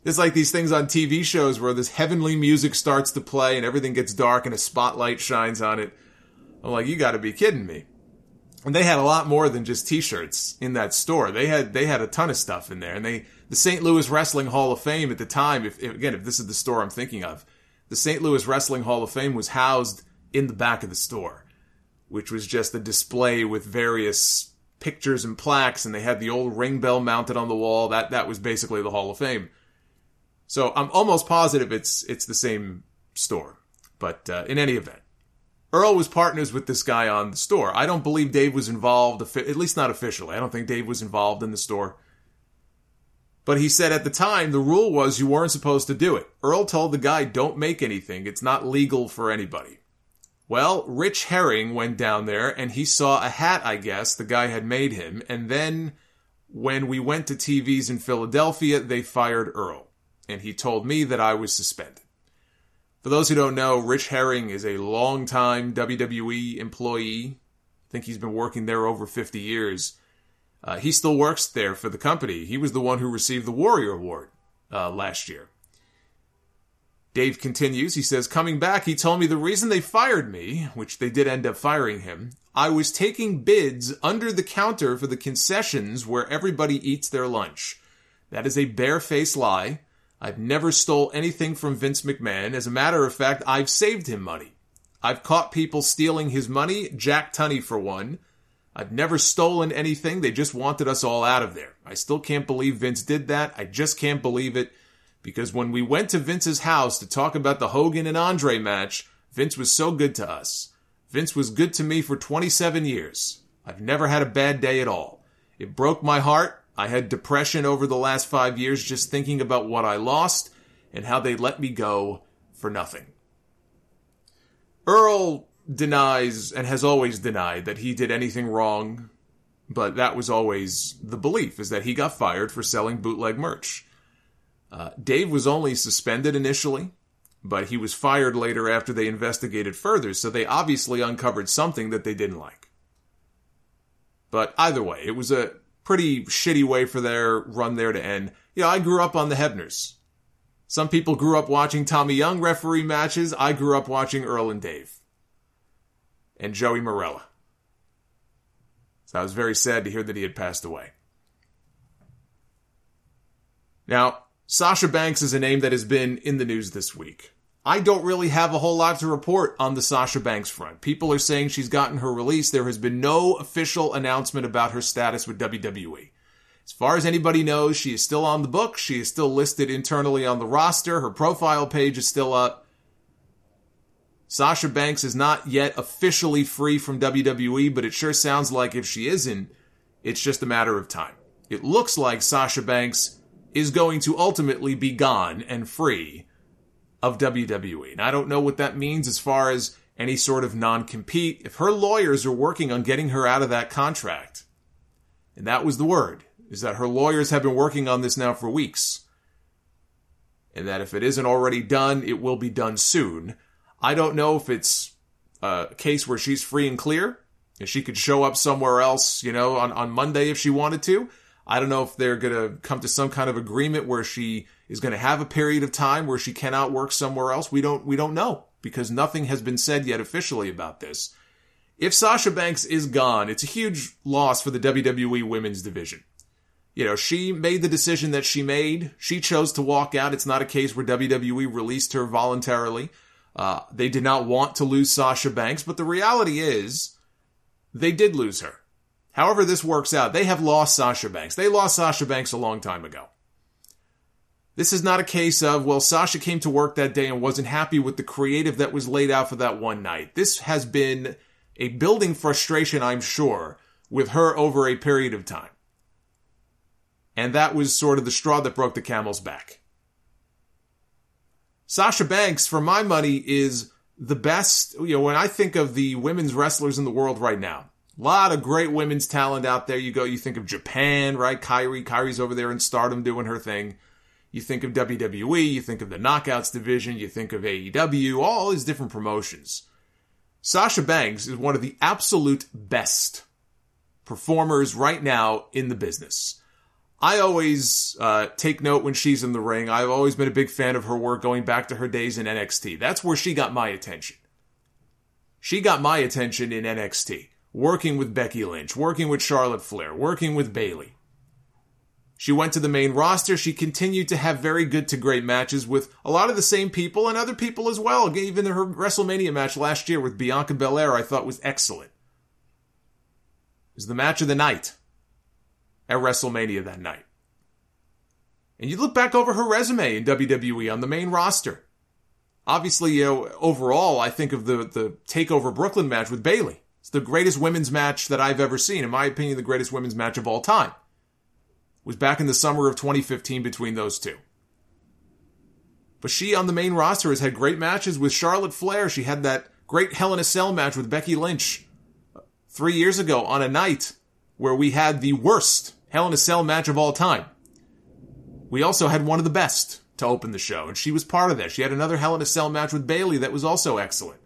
It's like these things on TV shows where this heavenly music starts to play and everything gets dark and a spotlight shines on it. I'm like, you gotta be kidding me. And they had a lot more than just t-shirts in that store. They had a ton of stuff in there. And the St. Louis Wrestling Hall of Fame at the time, if this is the store I'm thinking of, the St. Louis Wrestling Hall of Fame was housed in the back of the store, which was just a display with various pictures and plaques, and they had the old ring bell mounted on the wall. That was basically the Hall of Fame. So I'm almost positive it's the same store. But in any event, Earl was partners with this guy on the store. I don't believe Dave was involved, at least not officially. I don't think Dave was involved in the store. But he said at the time, the rule was you weren't supposed to do it. Earl told the guy, don't make anything. It's not legal for anybody. Well, Rich Herring went down there and he saw a hat, I guess, the guy had made him. And then when we went to TVs in Philadelphia, they fired Earl. And he told me that I was suspended. For those who don't know, Rich Herring is a longtime WWE employee. I think he's been working there over 50 years. He still works there for the company. He was the one who received the Warrior Award last year. Dave continues, he says, coming back, he told me the reason they fired me, which they did end up firing him, I was taking bids under the counter for the concessions where everybody eats their lunch. That is a barefaced lie. I've never stole anything from Vince McMahon. As a matter of fact, I've saved him money. I've caught people stealing his money, Jack Tunney for one. I've never stolen anything. They just wanted us all out of there. I still can't believe Vince did that. I just can't believe it. Because when we went to Vince's house to talk about the Hogan and Andre match, Vince was so good to us. Vince was good to me for 27 years. I've never had a bad day at all. It broke my heart. I had depression over the last 5 years just thinking about what I lost and how they let me go for nothing. Earl denies and has always denied that he did anything wrong, but that was always the belief, is that he got fired for selling bootleg merch. Dave was only suspended initially, but he was fired later after they investigated further, so they obviously uncovered something that they didn't like. But either way, it was a pretty shitty way for their run there to end. I grew up on the Hebners. Some people grew up watching Tommy Young referee matches. I grew up watching Earl and Dave. And Joey Morella. So I was very sad to hear that he had passed away. Now, Sasha Banks is a name that has been in the news this week. I don't really have a whole lot to report on the Sasha Banks front. People are saying she's gotten her release. There has been no official announcement about her status with WWE. As far as anybody knows, she is still on the book. She is still listed internally on the roster. Her profile page is still up. Sasha Banks is not yet officially free from WWE, but it sure sounds like if she isn't, it's just a matter of time. It looks like Sasha Banks is going to ultimately be gone and free of WWE. And I don't know what that means as far as any sort of non-compete. If her lawyers are working on getting her out of that contract, and that was the word, is that her lawyers have been working on this now for weeks, and that if it isn't already done, it will be done soon. I don't know if it's a case where she's free and clear, and she could show up somewhere else, on Monday if she wanted to. I don't know if they're going to come to some kind of agreement where she is going to have a period of time where she cannot work somewhere else. We don't know, because nothing has been said yet officially about this. If Sasha Banks is gone, it's a huge loss for the WWE women's division. She made the decision that she made. She chose to walk out. It's not a case where WWE released her voluntarily. They did not want to lose Sasha Banks, but the reality is they did lose her. However this works out, they have lost Sasha Banks. They lost Sasha Banks a long time ago. This is not a case of, Sasha came to work that day and wasn't happy with the creative that was laid out for that one night. This has been a building frustration, I'm sure, with her over a period of time. And that was sort of the straw that broke the camel's back. Sasha Banks, for my money, is the best. When I think of the women's wrestlers in the world right now, a lot of great women's talent out there. You think of Japan, right? Kairi's over there in Stardom doing her thing. You think of WWE, you think of the Knockouts division, you think of AEW, all these different promotions. Sasha Banks is one of the absolute best performers right now in the business. I always take note when she's in the ring. I've always been a big fan of her work going back to her days in NXT. That's where she got my attention. She got my attention in NXT, working with Becky Lynch, working with Charlotte Flair, working with Bayley. She went to the main roster. She continued to have very good to great matches with a lot of the same people and other people as well. Even her WrestleMania match last year with Bianca Belair I thought was excellent. It was the match of the night at WrestleMania that night. And you look back over her resume in WWE on the main roster. Obviously, overall, I think of the TakeOver Brooklyn match with Bayley. It's the greatest women's match that I've ever seen. In my opinion, the greatest women's match of all time. Was back in the summer of 2015 between those two. But she on the main roster has had great matches with Charlotte Flair. She had that great Hell in a Cell match with Becky Lynch 3 years ago on a night where we had the worst Hell in a Cell match of all time. We also had one of the best to open the show, and she was part of that. She had another Hell in a Cell match with Bayley that was also excellent.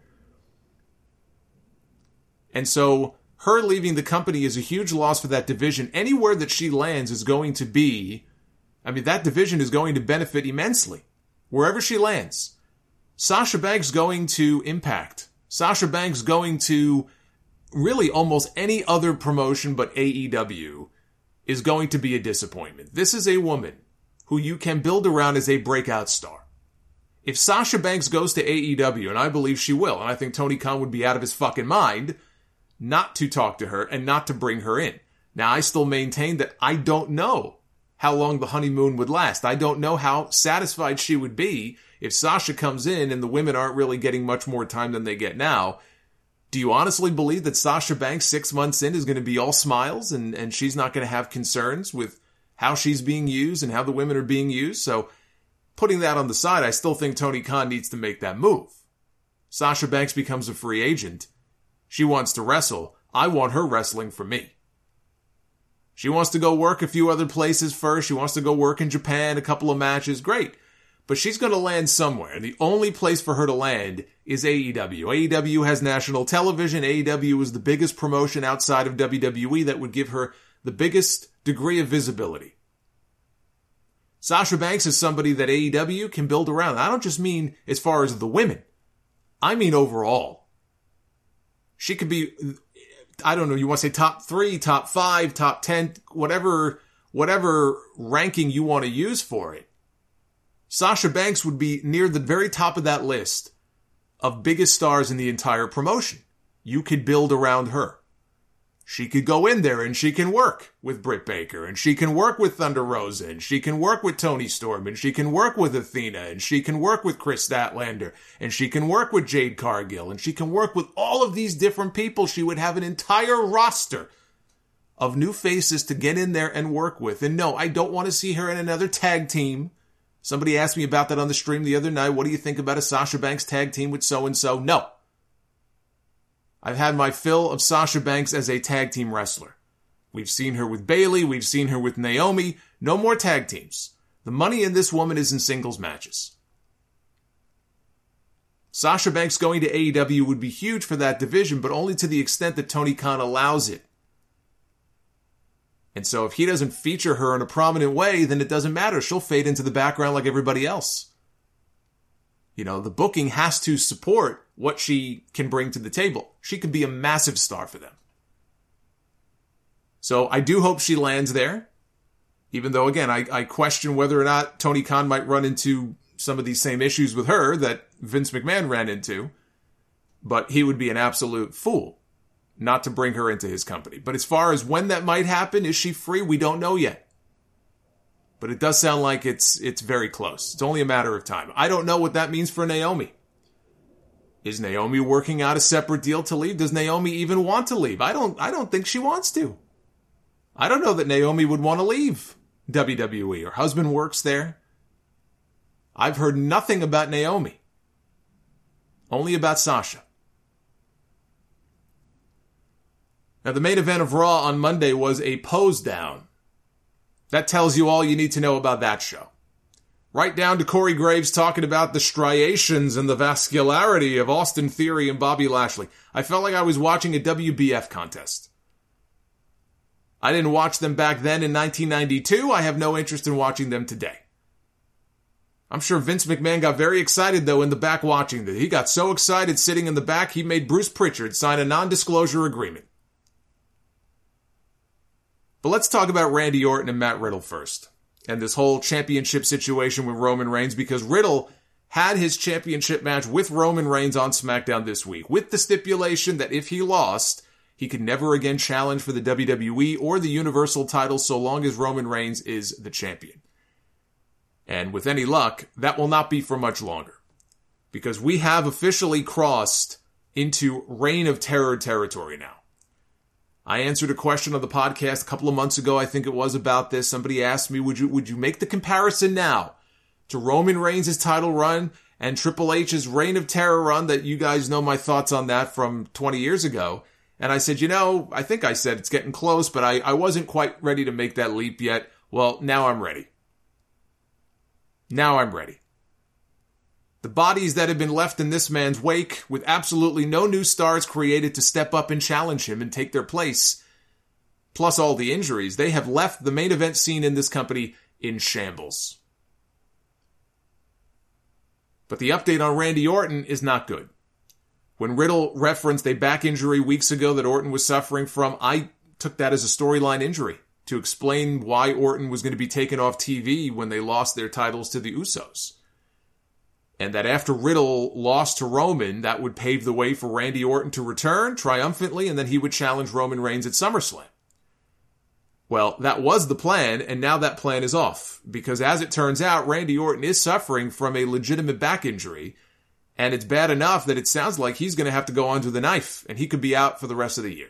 And so her leaving the company is a huge loss for that division. Anywhere that she lands is going to be, that division is going to benefit immensely. Wherever she lands. Sasha Banks going to Impact. Sasha Banks going to really almost any other promotion but AEW is going to be a disappointment. This is a woman who you can build around as a breakout star. If Sasha Banks goes to AEW, and I believe she will, and I think Tony Khan would be out of his fucking mind not to talk to her and not to bring her in. Now, I still maintain that I don't know how long the honeymoon would last. I don't know how satisfied she would be if Sasha comes in and the women aren't really getting much more time than they get now. Do you honestly believe that Sasha Banks 6 months in is going to be all smiles and she's not going to have concerns with how she's being used and how the women are being used? So putting that on the side, I still think Tony Khan needs to make that move. Sasha Banks becomes a free agent. She wants to wrestle. I want her wrestling for me. She wants to go work a few other places first. She wants to go work in Japan, a couple of matches. Great. But she's going to land somewhere. The only place for her to land is AEW. AEW has national television. AEW is the biggest promotion outside of WWE that would give her the biggest degree of visibility. Sasha Banks is somebody that AEW can build around. I don't just mean as far as the women. I mean overall. She could be, I don't know, you want to say top 3, top 5, top 10, whatever ranking you want to use for it. Sasha Banks would be near the very top of that list of biggest stars in the entire promotion. You could build around her. She could go in there and she can work with Britt Baker, and she can work with Thunder Rosa, and she can work with Toni Storm, and she can work with Athena, and she can work with Chris Statlander, and she can work with Jade Cargill, and she can work with all of these different people. She would have an entire roster of new faces to get in there and work with. And no, I don't want to see her in another tag team. Somebody asked me about that on the stream the other night. What do you think about a Sasha Banks tag team with so-and-so? No. I've had my fill of Sasha Banks as a tag team wrestler. We've seen her with Bayley. We've seen her with Naomi. No more tag teams. The money in this woman is in singles matches. Sasha Banks going to AEW would be huge for that division, but only to the extent that Tony Khan allows it. And so if he doesn't feature her in a prominent way, then it doesn't matter. She'll fade into the background like everybody else. You know, the booking has to support what she can bring to the table. She could be a massive star for them. So I do hope she lands there. Even though, again, I question whether or not Tony Khan might run into some of these same issues with her that Vince McMahon ran into. But he would be an absolute fool not to bring her into his company. But as far as when that might happen, is she free? We don't know yet. But it does sound like it's very close. It's only a matter of time. I don't know what that means for Naomi. Is Naomi working out a separate deal to leave? Does Naomi even want to leave? I don't think she wants to. I don't know that Naomi would want to leave WWE. Her husband works there. I've heard nothing about Naomi. Only about Sasha. Now, the main event of Raw on Monday was a pose down. That tells you all you need to know about that show. Right down to Corey Graves talking about the striations and the vascularity of Austin Theory and Bobby Lashley. I felt like I was watching a WBF contest. I didn't watch them back then in 1992. I have no interest in watching them today. I'm sure Vince McMahon got very excited, though, in the back watching this. He got so excited sitting in the back, he made Bruce Pritchard sign a non-disclosure agreement. But let's talk about Randy Orton and Matt Riddle first, and this whole championship situation with Roman Reigns, because Riddle had his championship match with Roman Reigns on SmackDown this week, with the stipulation that if he lost, he could never again challenge for the WWE or the Universal title so long as Roman Reigns is the champion. And with any luck, that will not be for much longer, because we have officially crossed into Reign of Terror territory now. I answered a question on the podcast a couple of months ago, I think it was, about this. Somebody asked me, would you make the comparison now to Roman Reigns' title run and Triple H's Reign of Terror run? That you guys know my thoughts on that from 20 years ago. And I said, I think I said it's getting close, but I wasn't quite ready to make that leap yet. Well, now I'm ready. Now I'm ready. The bodies that have been left in this man's wake, with absolutely no new stars created to step up and challenge him and take their place, plus all the injuries, they have left the main event scene in this company in shambles. But the update on Randy Orton is not good. When Riddle referenced a back injury weeks ago that Orton was suffering from, I took that as a storyline injury to explain why Orton was going to be taken off TV when they lost their titles to the Usos. And that after Riddle lost to Roman, that would pave the way for Randy Orton to return triumphantly, and then he would challenge Roman Reigns at SummerSlam. Well, that was the plan, and now that plan is off. Because as it turns out, Randy Orton is suffering from a legitimate back injury, and it's bad enough that it sounds like he's going to have to go under the knife, and he could be out for the rest of the year.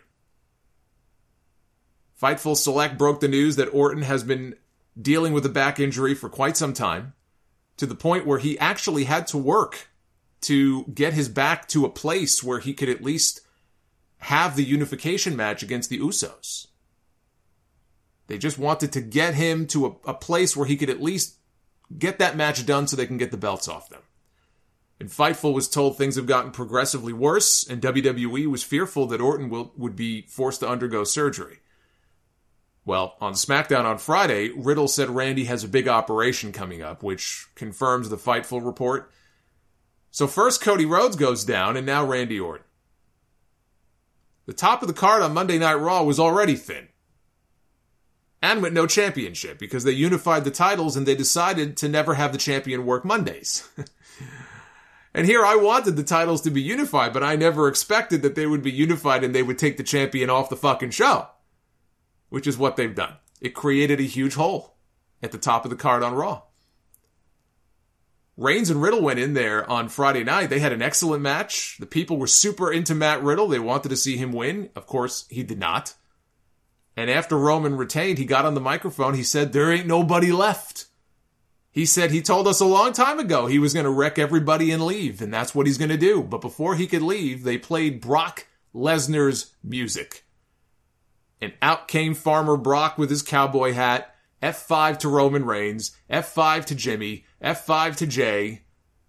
Fightful Select broke the news that Orton has been dealing with a back injury for quite some time, to the point where he actually had to work to get his back to a place where he could at least have the unification match against the Usos. They just wanted to get him to a place where he could at least get that match done so they can get the belts off them. And Fightful was told things have gotten progressively worse, and WWE was fearful that Orton would be forced to undergo surgery. Well, on SmackDown on Friday, Riddle said Randy has a big operation coming up, which confirms the Fightful report. So first Cody Rhodes goes down, and now Randy Orton. The top of the card on Monday Night Raw was already thin. And with no championship, because they unified the titles and they decided to never have the champion work Mondays. And here I wanted the titles to be unified, but I never expected that they would be unified and they would take the champion off the fucking show. Which is what they've done. It created a huge hole at the top of the card on Raw. Reigns and Riddle went in there on Friday night. They had an excellent match. The people were super into Matt Riddle. They wanted to see him win. Of course, he did not. And after Roman retained, he got on the microphone. He said, there ain't nobody left. He said he told us a long time ago he was going to wreck everybody and leave, and that's what he's going to do. But before he could leave, they played Brock Lesnar's music. And out came Farmer Brock with his cowboy hat. F5 to Roman Reigns. F5 to Jimmy. F5 to Jay.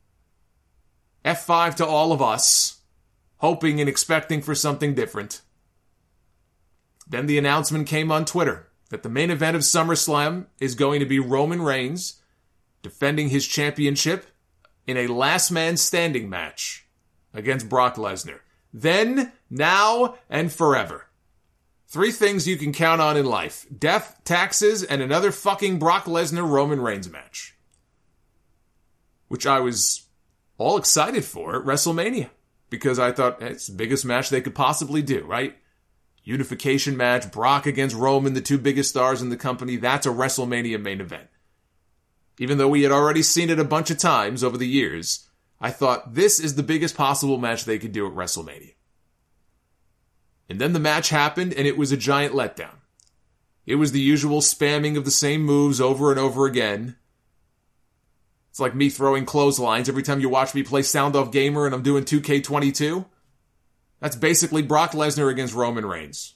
F5 to all of us. Hoping and expecting for something different. Then the announcement came on Twitter that the main event of SummerSlam is going to be Roman Reigns defending his championship in a last man standing match against Brock Lesnar. Then, now, and forever. 3 things you can count on in life: death, taxes, and another fucking Brock Lesnar-Roman Reigns match. Which I was all excited for at WrestleMania. Because I thought, it's the biggest match they could possibly do, right? Unification match, Brock against Roman, the 2 biggest stars in the company. That's a WrestleMania main event. Even though we had already seen it a bunch of times over the years, I thought this is the biggest possible match they could do at WrestleMania. And then the match happened, and it was a giant letdown. It was the usual spamming of the same moves over and over again. It's like me throwing clotheslines every time you watch me play Sound Off Gamer and I'm doing 2K22. That's basically Brock Lesnar against Roman Reigns.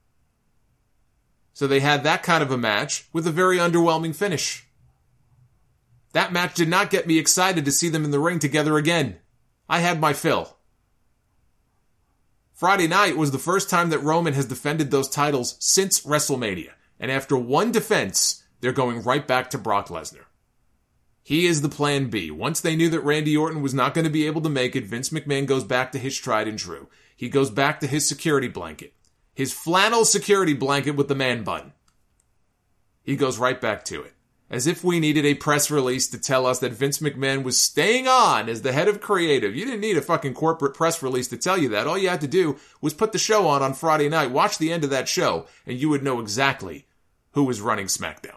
So they had that kind of a match with a very underwhelming finish. That match did not get me excited to see them in the ring together again. I had my fill. Friday night was the first time that Roman has defended those titles since WrestleMania. And after one defense, they're going right back to Brock Lesnar. He is the plan B. Once they knew that Randy Orton was not going to be able to make it, Vince McMahon goes back to his tried and true. He goes back to his security blanket. His flannel security blanket with the man bun. He goes right back to it. As if we needed a press release to tell us that Vince McMahon was staying on as the head of creative. You didn't need a fucking corporate press release to tell you that. All you had to do was put the show on Friday night, watch the end of that show, and you would know exactly who was running SmackDown.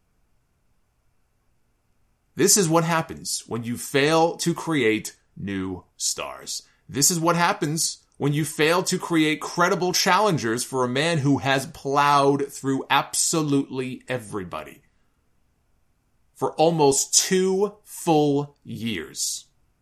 This is what happens when you fail to create new stars. This is what happens when you fail to create credible challengers for a man who has plowed through absolutely everybody for almost 2 full years.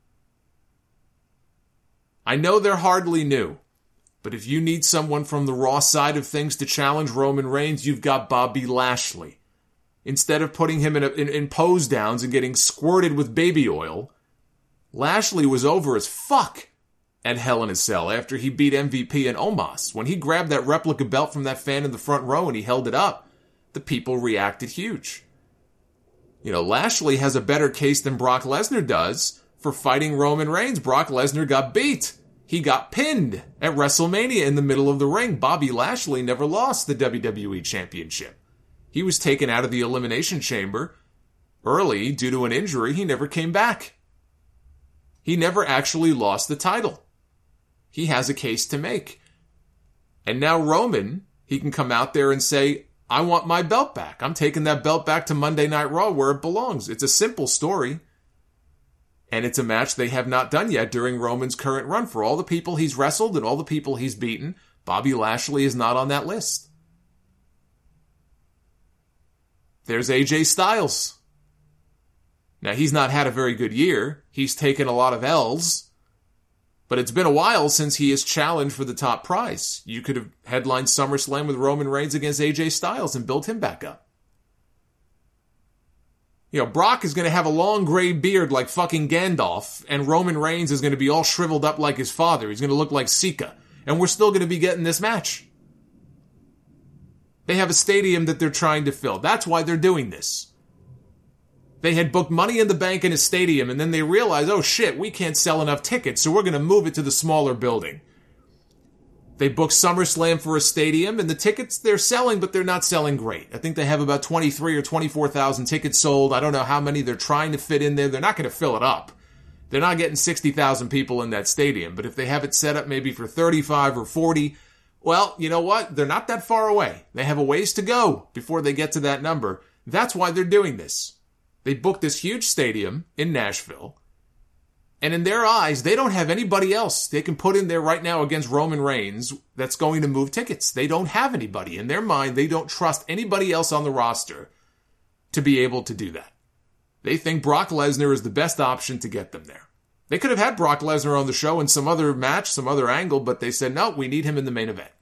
I know they're hardly new, but if you need someone from the Raw side of things to challenge Roman Reigns, you've got Bobby Lashley. Instead of putting him in pose downs and getting squirted with baby oil, Lashley was over as fuck at Hell in a Cell after he beat MVP and Omos. When he grabbed that replica belt from that fan in the front row and he held it up, the people reacted huge. You know, Lashley has a better case than Brock Lesnar does for fighting Roman Reigns. Brock Lesnar got beat. He got pinned at WrestleMania in the middle of the ring. Bobby Lashley never lost the WWE Championship. He was taken out of the Elimination Chamber early due to an injury. He never came back. He never actually lost the title. He has a case to make. And now Roman, he can come out there and say, I want my belt back. I'm taking that belt back to Monday Night Raw where it belongs. It's a simple story. And it's a match they have not done yet during Roman's current run. For all the people he's wrestled and all the people he's beaten, Bobby Lashley is not on that list. There's AJ Styles. Now, he's not had a very good year. He's taken a lot of L's. But it's been a while since he has challenged for the top prize. You could have headlined SummerSlam with Roman Reigns against AJ Styles and built him back up. You know, Brock is going to have a long gray beard like fucking Gandalf, and Roman Reigns is going to be all shriveled up like his father. He's going to look like Sika. And we're still going to be getting this match. They have a stadium that they're trying to fill. That's why they're doing this. They had booked Money in the Bank in a stadium, and then they realized, oh shit, we can't sell enough tickets, so we're going to move it to the smaller building. They booked SummerSlam for a stadium, and the tickets they're selling, but they're not selling great. I think they have about 23 or 24,000 tickets sold. I don't know how many they're trying to fit in there. They're not going to fill it up. They're not getting 60,000 people in that stadium, but if they have it set up maybe for 35 or 40, well, you know what? They're not that far away. They have a ways to go before they get to that number. That's why they're doing this. They booked this huge stadium in Nashville. And in their eyes, they don't have anybody else they can put in there right now against Roman Reigns that's going to move tickets. They don't have anybody. In their mind, they don't trust anybody else on the roster to be able to do that. They think Brock Lesnar is the best option to get them there. They could have had Brock Lesnar on the show in some other match, some other angle, but they said, no, we need him in the main event.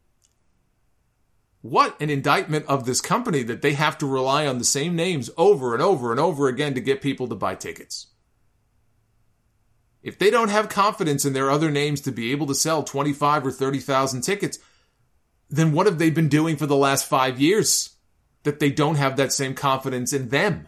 What an indictment of this company that they have to rely on the same names over and over and over again to get people to buy tickets. If they don't have confidence in their other names to be able to sell 25 or 30,000 tickets, then what have they been doing for the last 5 years that they don't have that same confidence in them?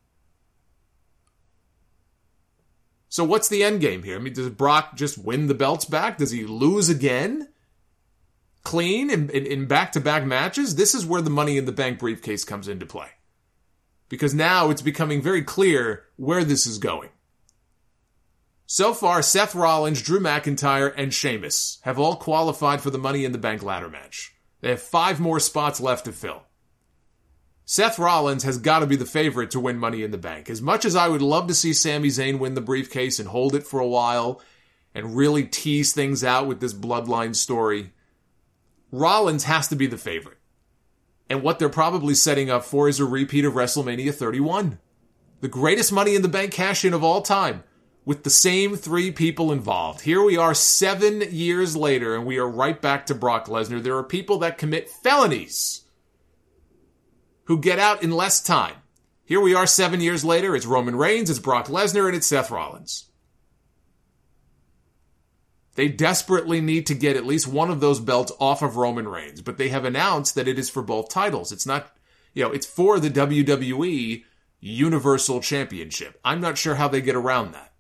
So what's the end game here? I mean, does Brock just win the belts back? Does he lose again? Clean in back-to-back matches? This is where the Money in the Bank briefcase comes into play. Because now it's becoming very clear where this is going. So far, Seth Rollins, Drew McIntyre, and Sheamus have all qualified for the Money in the Bank ladder match. They have 5 more spots left to fill. Seth Rollins has got to be the favorite to win Money in the Bank. As much as I would love to see Sami Zayn win the briefcase and hold it for a while and really tease things out with this bloodline story, Rollins has to be the favorite. And what they're probably setting up for is a repeat of WrestleMania 31. The greatest Money in the Bank cash-in of all time, with the same 3 people involved. Here we are 7 years later, and we are right back to Brock Lesnar. There are people that commit felonies who get out in less time. Here we are 7 years later. It's Roman Reigns, it's Brock Lesnar, and it's Seth Rollins. They desperately need to get at least one of those belts off of Roman Reigns, but they have announced that it is for both titles. It's not, it's for the WWE Universal Championship. I'm not sure how they get around that.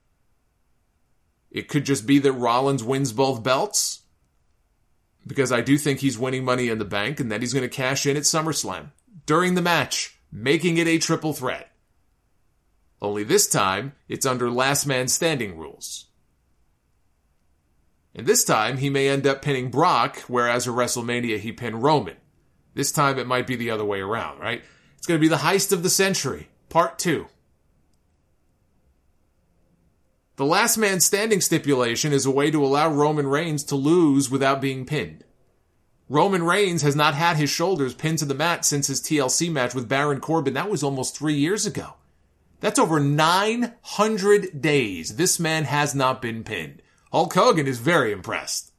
It could just be that Rollins wins both belts, because I do think he's winning Money in the Bank, and then he's going to cash in at SummerSlam during the match, making it a triple threat. Only this time, it's under last man standing rules. And this time, he may end up pinning Brock, whereas at WrestleMania, he pinned Roman. This time, it might be the other way around, right? It's going to be the heist of the century, part 2. The last man standing stipulation is a way to allow Roman Reigns to lose without being pinned. Roman Reigns has not had his shoulders pinned to the mat since his TLC match with Baron Corbin. That was almost 3 years ago. That's over 900 days. This man has not been pinned. Hulk Hogan is very impressed.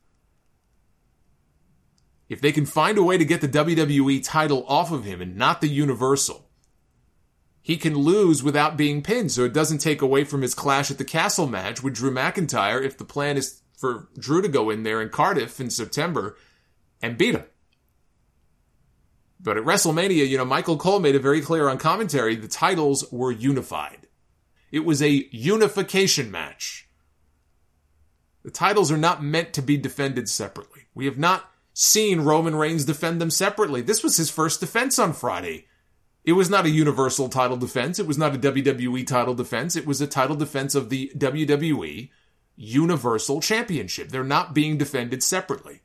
If they can find a way to get the WWE title off of him and not the Universal, he can lose without being pinned, so it doesn't take away from his Clash at the Castle match with Drew McIntyre if the plan is for Drew to go in there in Cardiff in September and beat him. But at WrestleMania, Michael Cole made it very clear on commentary the titles were unified. It was a unification match. The titles are not meant to be defended separately. We have not seen Roman Reigns defend them separately. This was his first defense on Friday. It was not a Universal title defense. It was not a WWE title defense. It was a title defense of the WWE Universal Championship. They're not being defended separately.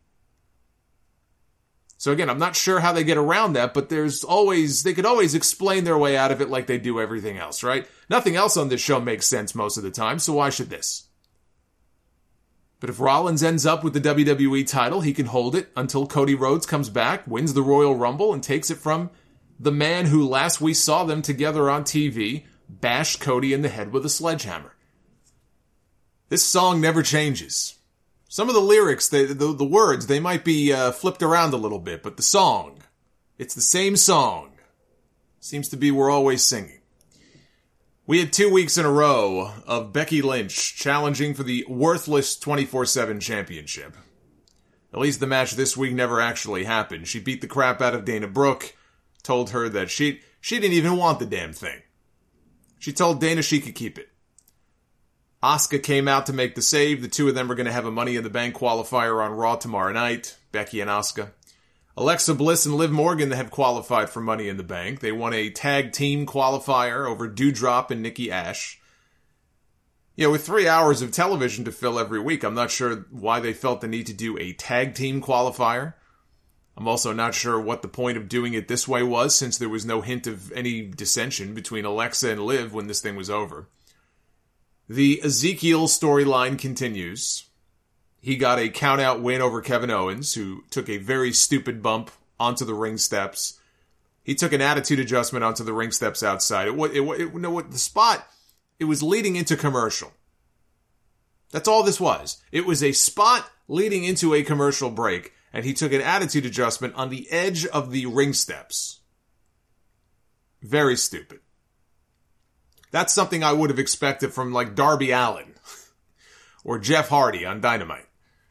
So again, I'm not sure how they get around that, but they could always explain their way out of it like they do everything else, right? Nothing else on this show makes sense most of the time, so why should this? But if Rollins ends up with the WWE title, he can hold it until Cody Rhodes comes back, wins the Royal Rumble, and takes it from the man who last we saw them together on TV bashed Cody in the head with a sledgehammer. This song never changes. Some of the lyrics, the words, they might be flipped around a little bit, but the song, it's the same song. Seems to be we're always singing. We had 2 weeks in a row of Becky Lynch challenging for the worthless 24/7 championship. At least the match this week never actually happened. She beat the crap out of Dana Brooke, told her that she didn't even want the damn thing. She told Dana she could keep it. Asuka came out to make the save. The two of them are going to have a Money in the Bank qualifier on Raw tomorrow night, Becky and Asuka. Alexa Bliss and Liv Morgan have qualified for Money in the Bank. They won a tag team qualifier over Doudrop and Nikki Ash. With 3 hours of television to fill every week, I'm not sure why they felt the need to do a tag team qualifier. I'm also not sure what the point of doing it this way was, since there was no hint of any dissension between Alexa and Liv when this thing was over. The Ezekiel storyline continues. He got a count-out win over Kevin Owens, who took a very stupid bump onto the ring steps. He took an attitude adjustment onto the ring steps outside. The spot, it was leading into commercial. That's all this was. It was a spot leading into a commercial break, and he took an attitude adjustment on the edge of the ring steps. Very stupid. That's something I would have expected from like Darby Allin or Jeff Hardy on Dynamite.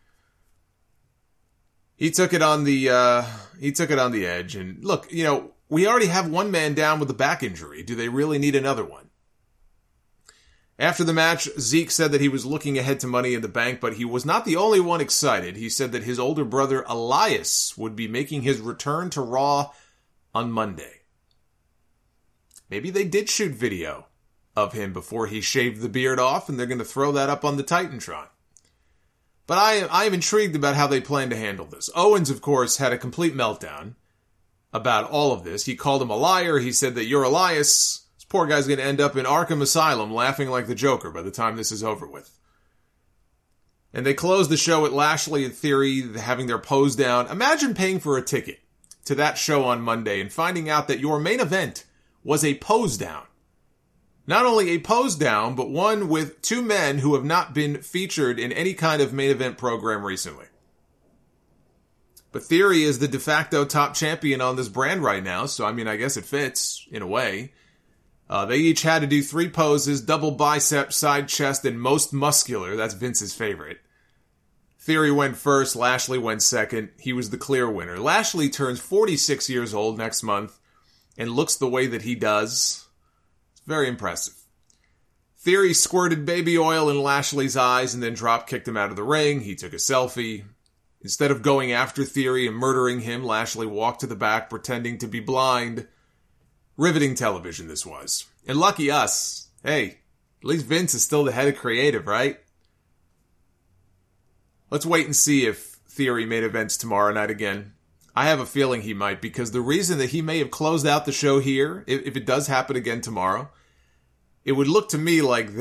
He took it on the edge, and look, we already have one man down with a back injury. Do they really need another one? After the match, Zeke said that he was looking ahead to Money in the Bank, but he was not the only one excited. He said that his older brother Elias would be making his return to Raw on Monday. Maybe they did shoot video of him before he shaved the beard off, and they're going to throw that up on the Titantron. But I am intrigued about how they plan to handle this. Owens, of course, had a complete meltdown about all of this. He called him a liar. He said that you're Elias. This poor guy's going to end up in Arkham Asylum laughing like the Joker by the time this is over with. And they closed the show at Lashley and Theory having their pose down. Imagine paying for a ticket to that show on Monday and finding out that your main event was a pose down. Not only a pose down, but one with two men who have not been featured in any kind of main event program recently. But Theory is the de facto top champion on this brand right now, so I guess it fits, in a way. They each had to do 3 poses, double bicep, side chest, and most muscular. That's Vince's favorite. Theory went first, Lashley went second. He was the clear winner. Lashley turns 46 years old next month and looks the way that he does. It's very impressive. Theory squirted baby oil in Lashley's eyes and then drop-kicked him out of the ring. He took a selfie. Instead of going after Theory and murdering him, Lashley walked to the back pretending to be blind. Riveting television this was. And lucky us. Hey, at least Vince is still the head of creative, right? Let's wait and see if Theory main events tomorrow night again. I have a feeling he might, because the reason that he may have closed out the show here, if it does happen again tomorrow, it would look to me like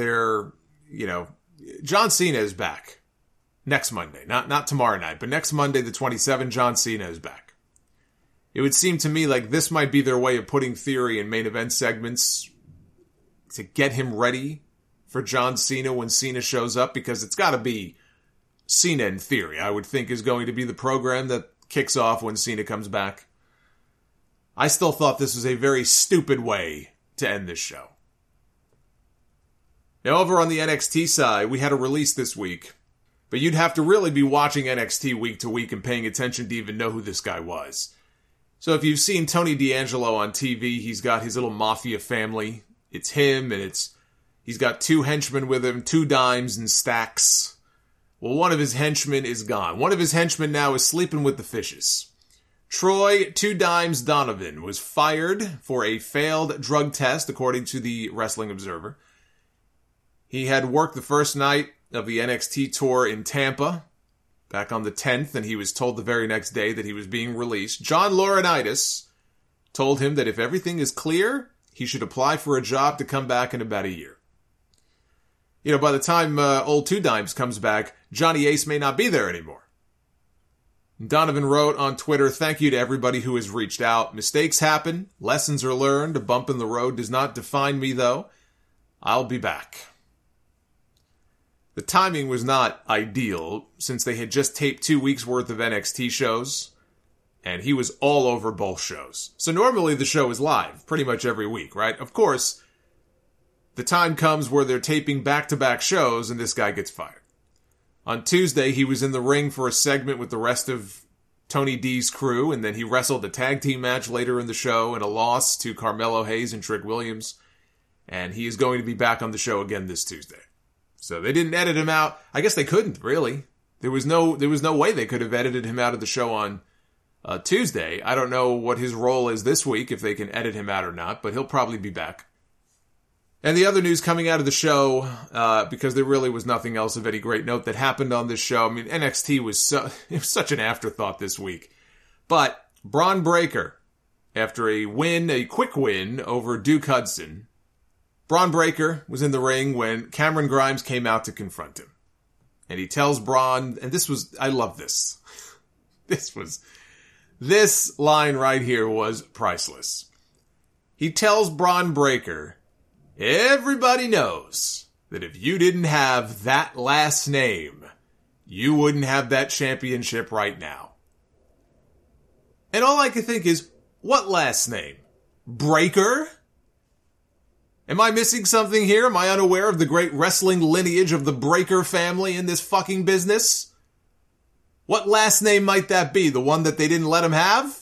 John Cena is back next Monday. Not tomorrow night, but next Monday, the 27th, John Cena is back. It would seem to me like this might be their way of putting Theory in main event segments to get him ready for John Cena when Cena shows up, because it's got to be Cena and Theory, I would think, is going to be the program that kicks off when Cena comes back. I still thought this was a very stupid way to end this show. Now, over on the NXT side, we had a release this week, but you'd have to really be watching NXT week to week and paying attention to even know who this guy was. So if you've seen Tony D'Angelo on TV, he's got his little mafia family. It's him, and he's got 2 henchmen with him, 2 dimes and stacks. Well, one of his henchmen is gone. One of his henchmen now is sleeping with the fishes. Troy 2 Dimes Donovan was fired for a failed drug test, according to the Wrestling Observer. He had worked the first night of the NXT tour in Tampa, back on the 10th, and he was told the very next day that he was being released. John Laurinaitis told him that if everything is clear, he should apply for a job to come back in about a year. By the time old 2 Dimes comes back, Johnny Ace may not be there anymore. Donovan wrote on Twitter, "Thank you to everybody who has reached out. Mistakes happen. Lessons are learned. A bump in the road does not define me, though. I'll be back." The timing was not ideal, since they had just taped 2 weeks' worth of NXT shows, and he was all over both shows. So normally the show is live pretty much every week, right? Of course, the time comes where they're taping back-to-back shows, and this guy gets fired. On Tuesday, he was in the ring for a segment with the rest of Tony D's crew, and then he wrestled a tag team match later in the show in a loss to Carmelo Hayes and Trick Williams, and he is going to be back on the show again this Tuesday. So they didn't edit him out. I guess they couldn't, really. There was no way they could have edited him out of the show on Tuesday. I don't know what his role is this week, if they can edit him out or not, but he'll probably be back. And the other news coming out of the show, because there really was nothing else of any great note that happened on this show. I mean, NXT was such an afterthought this week. But Bron Breakker, after a quick win over Duke Hudson, Bron Breakker was in the ring when Cameron Grimes came out to confront him. And he tells Bron, and I love this. This line right here was priceless. He tells Bron Breakker, "Everybody knows that if you didn't have that last name, you wouldn't have that championship right now." And all I can think is, what last name? Breakker? Am I missing something here? Am I unaware of the great wrestling lineage of the Breakker family in this fucking business? What last name might that be? The one that they didn't let him have?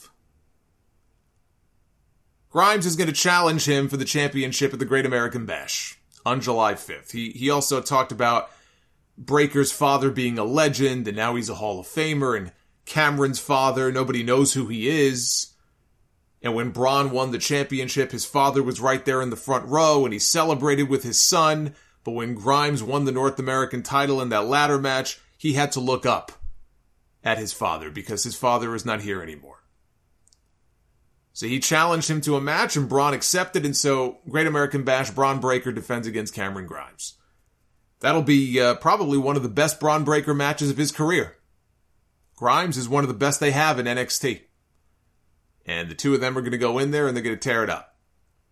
Grimes is going to challenge him for the championship at the Great American Bash on July 5th. He also talked about Breakker's father being a legend, and now he's a Hall of Famer, and Cameron's father, nobody knows who he is. And when Braun won the championship, his father was right there in the front row, and he celebrated with his son. But when Grimes won the North American title in that ladder match, he had to look up at his father, because his father is not here anymore. So he challenged him to a match, and Braun accepted, and so Great American Bash, Bron Breakker defends against Cameron Grimes. That'll be probably one of the best Bron Breakker matches of his career. Grimes is one of the best they have in NXT. And the two of them are going to go in there, and they're going to tear it up.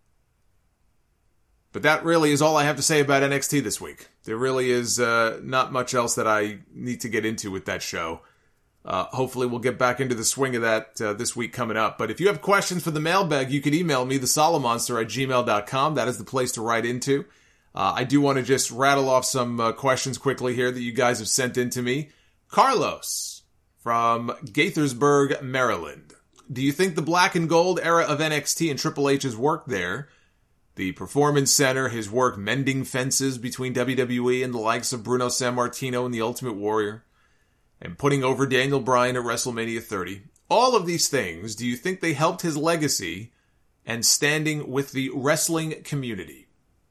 But that really is all I have to say about NXT this week. There really is not much else that I need to get into with that show. Hopefully we'll get back into the swing of that this week coming up. But if you have questions for the mailbag, you can email me, thesolomonster@gmail.com. That is the place to write into. I do want to just rattle off some questions quickly here that you guys have sent in to me. Carlos from Gaithersburg, Maryland. Do you think the black and gold era of NXT and Triple H's work there, the Performance Center, his work mending fences between WWE and the likes of Bruno Sammartino and the Ultimate Warrior, and putting over Daniel Bryan at WrestleMania 30, all of these things, do you think they helped his legacy and standing with the wrestling community?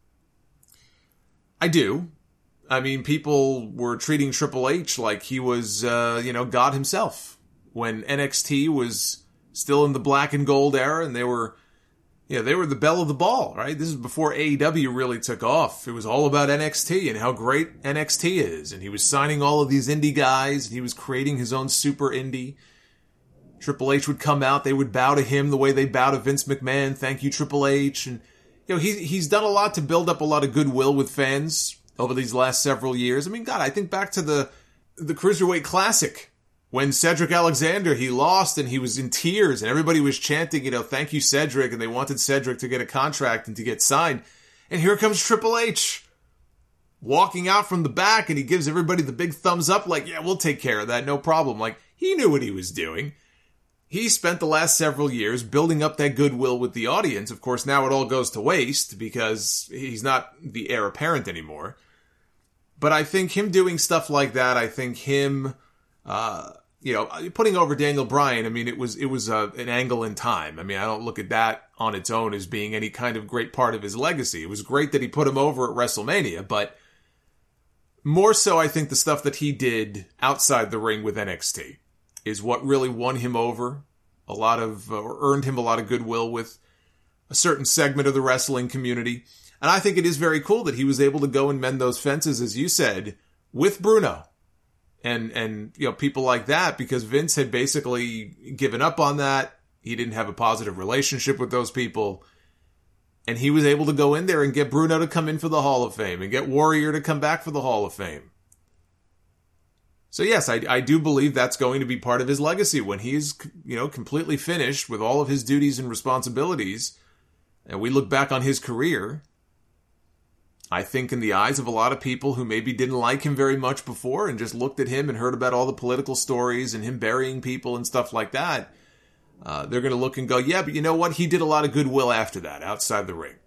I do. I mean, people were treating Triple H like he was, God himself. When NXT was still in the black and gold era, and they were the belle of the ball, right? This is before AEW really took off. It was all about NXT and how great NXT is. And he was signing all of these indie guys, and he was creating his own super indie. Triple H would come out, they would bow to him the way they bow to Vince McMahon. Thank you, Triple H. And, he's done a lot to build up a lot of goodwill with fans over these last several years. I mean, God, I think back to the Cruiserweight Classic when Cedric Alexander, he lost and he was in tears and everybody was chanting, thank you, Cedric, and they wanted Cedric to get a contract and to get signed. And here comes Triple H walking out from the back and he gives everybody the big thumbs up like, yeah, we'll take care of that, no problem. Like, he knew what he was doing. He spent the last several years building up that goodwill with the audience. Of course, now it all goes to waste because he's not the heir apparent anymore. But I think him doing stuff like that, I think him, putting over Daniel Bryan, I mean, it was an angle in time. I mean, I don't look at that on its own as being any kind of great part of his legacy. It was great that he put him over at WrestleMania, but more so, I think the stuff that he did outside the ring with NXT is what really won him over or earned him a lot of goodwill with a certain segment of the wrestling community. And I think it is very cool that he was able to go and mend those fences, as you said, with Bruno and people like that, because Vince had basically given up on that. He didn't have a positive relationship with those people. And he was able to go in there and get Bruno to come in for the Hall of Fame and get Warrior to come back for the Hall of Fame. So yes, I do believe that's going to be part of his legacy when he's, completely finished with all of his duties and responsibilities. And we look back on his career, I think in the eyes of a lot of people who maybe didn't like him very much before and just looked at him and heard about all the political stories and him burying people and stuff like that, they're going to look and go, yeah, but you know what? He did a lot of goodwill after that, outside the ring.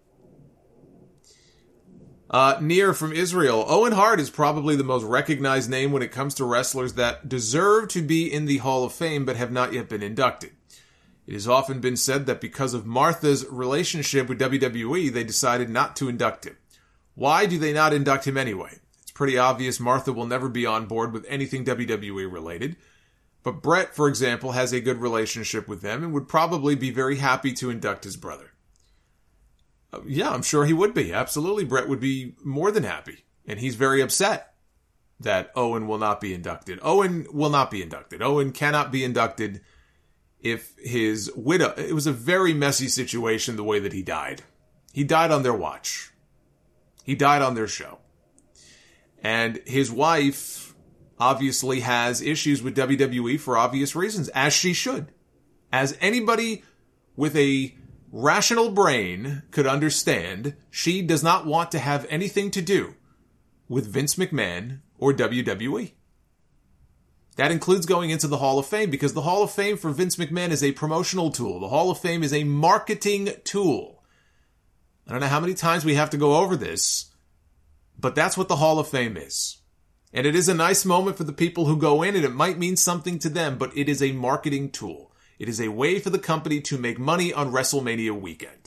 Nir from Israel. Owen Hart is probably the most recognized name when it comes to wrestlers that deserve to be in the Hall of Fame but have not yet been inducted. It has often been said that because of Martha's relationship with WWE, they decided not to induct him. Why do they not induct him anyway? It's pretty obvious Martha will never be on board with anything WWE related. But Brett, for example, has a good relationship with them and would probably be very happy to induct his brother. Yeah, I'm sure he would be. Absolutely, Brett would be more than happy. And he's very upset that Owen will not be inducted. Owen will not be inducted. Owen cannot be inducted if his widow... It was a very messy situation the way that he died. He died on their watch. He died on their show. And his wife obviously has issues with WWE for obvious reasons, as she should. As anybody with a rational brain could understand, she does not want to have anything to do with Vince McMahon or WWE. That includes going into the Hall of Fame, because the Hall of Fame for Vince McMahon is a promotional tool. The Hall of Fame is a marketing tool. I don't know how many times we have to go over this, but that's what the Hall of Fame is. And it is a nice moment for the people who go in, and it might mean something to them, but it is a marketing tool. It is a way for the company to make money on WrestleMania weekend.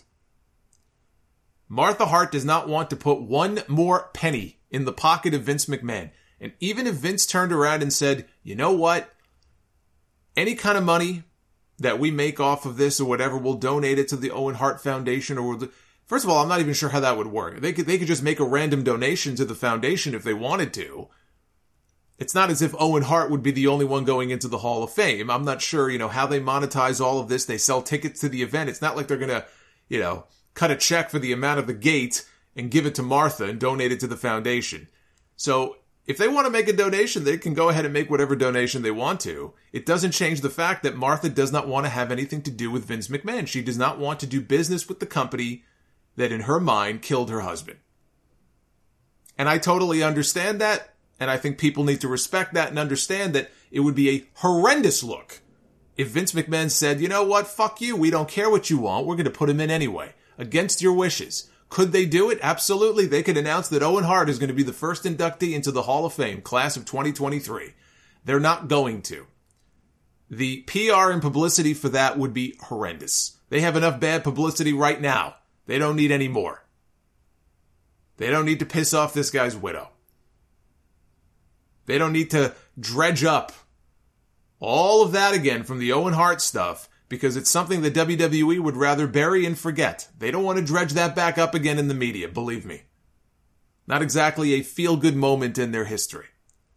Martha Hart does not want to put one more penny in the pocket of Vince McMahon. And even if Vince turned around and said, you know what? Any kind of money that we make off of this or whatever, we'll donate it to the Owen Hart Foundation. First of all, I'm not even sure how that would work. They could just make a random donation to the foundation if they wanted to. It's not as if Owen Hart would be the only one going into the Hall of Fame. I'm not sure, how they monetize all of this. They sell tickets to the event. It's not like they're going to, cut a check for the amount of the gate and give it to Martha and donate it to the foundation. So if they want to make a donation, they can go ahead and make whatever donation they want to. It doesn't change the fact that Martha does not want to have anything to do with Vince McMahon. She does not want to do business with the company that in her mind killed her husband. And I totally understand that. And I think people need to respect that and understand that it would be a horrendous look if Vince McMahon said, you know what, fuck you, we don't care what you want, we're going to put him in anyway, against your wishes. Could they do it? Absolutely. They could announce that Owen Hart is going to be the first inductee into the Hall of Fame, class of 2023. They're not going to. The PR and publicity for that would be horrendous. They have enough bad publicity right now. They don't need any more. They don't need to piss off this guy's widow. They don't need to dredge up all of that again from the Owen Hart stuff because it's something that WWE would rather bury and forget. They don't want to dredge that back up again in the media, believe me. Not exactly a feel-good moment in their history.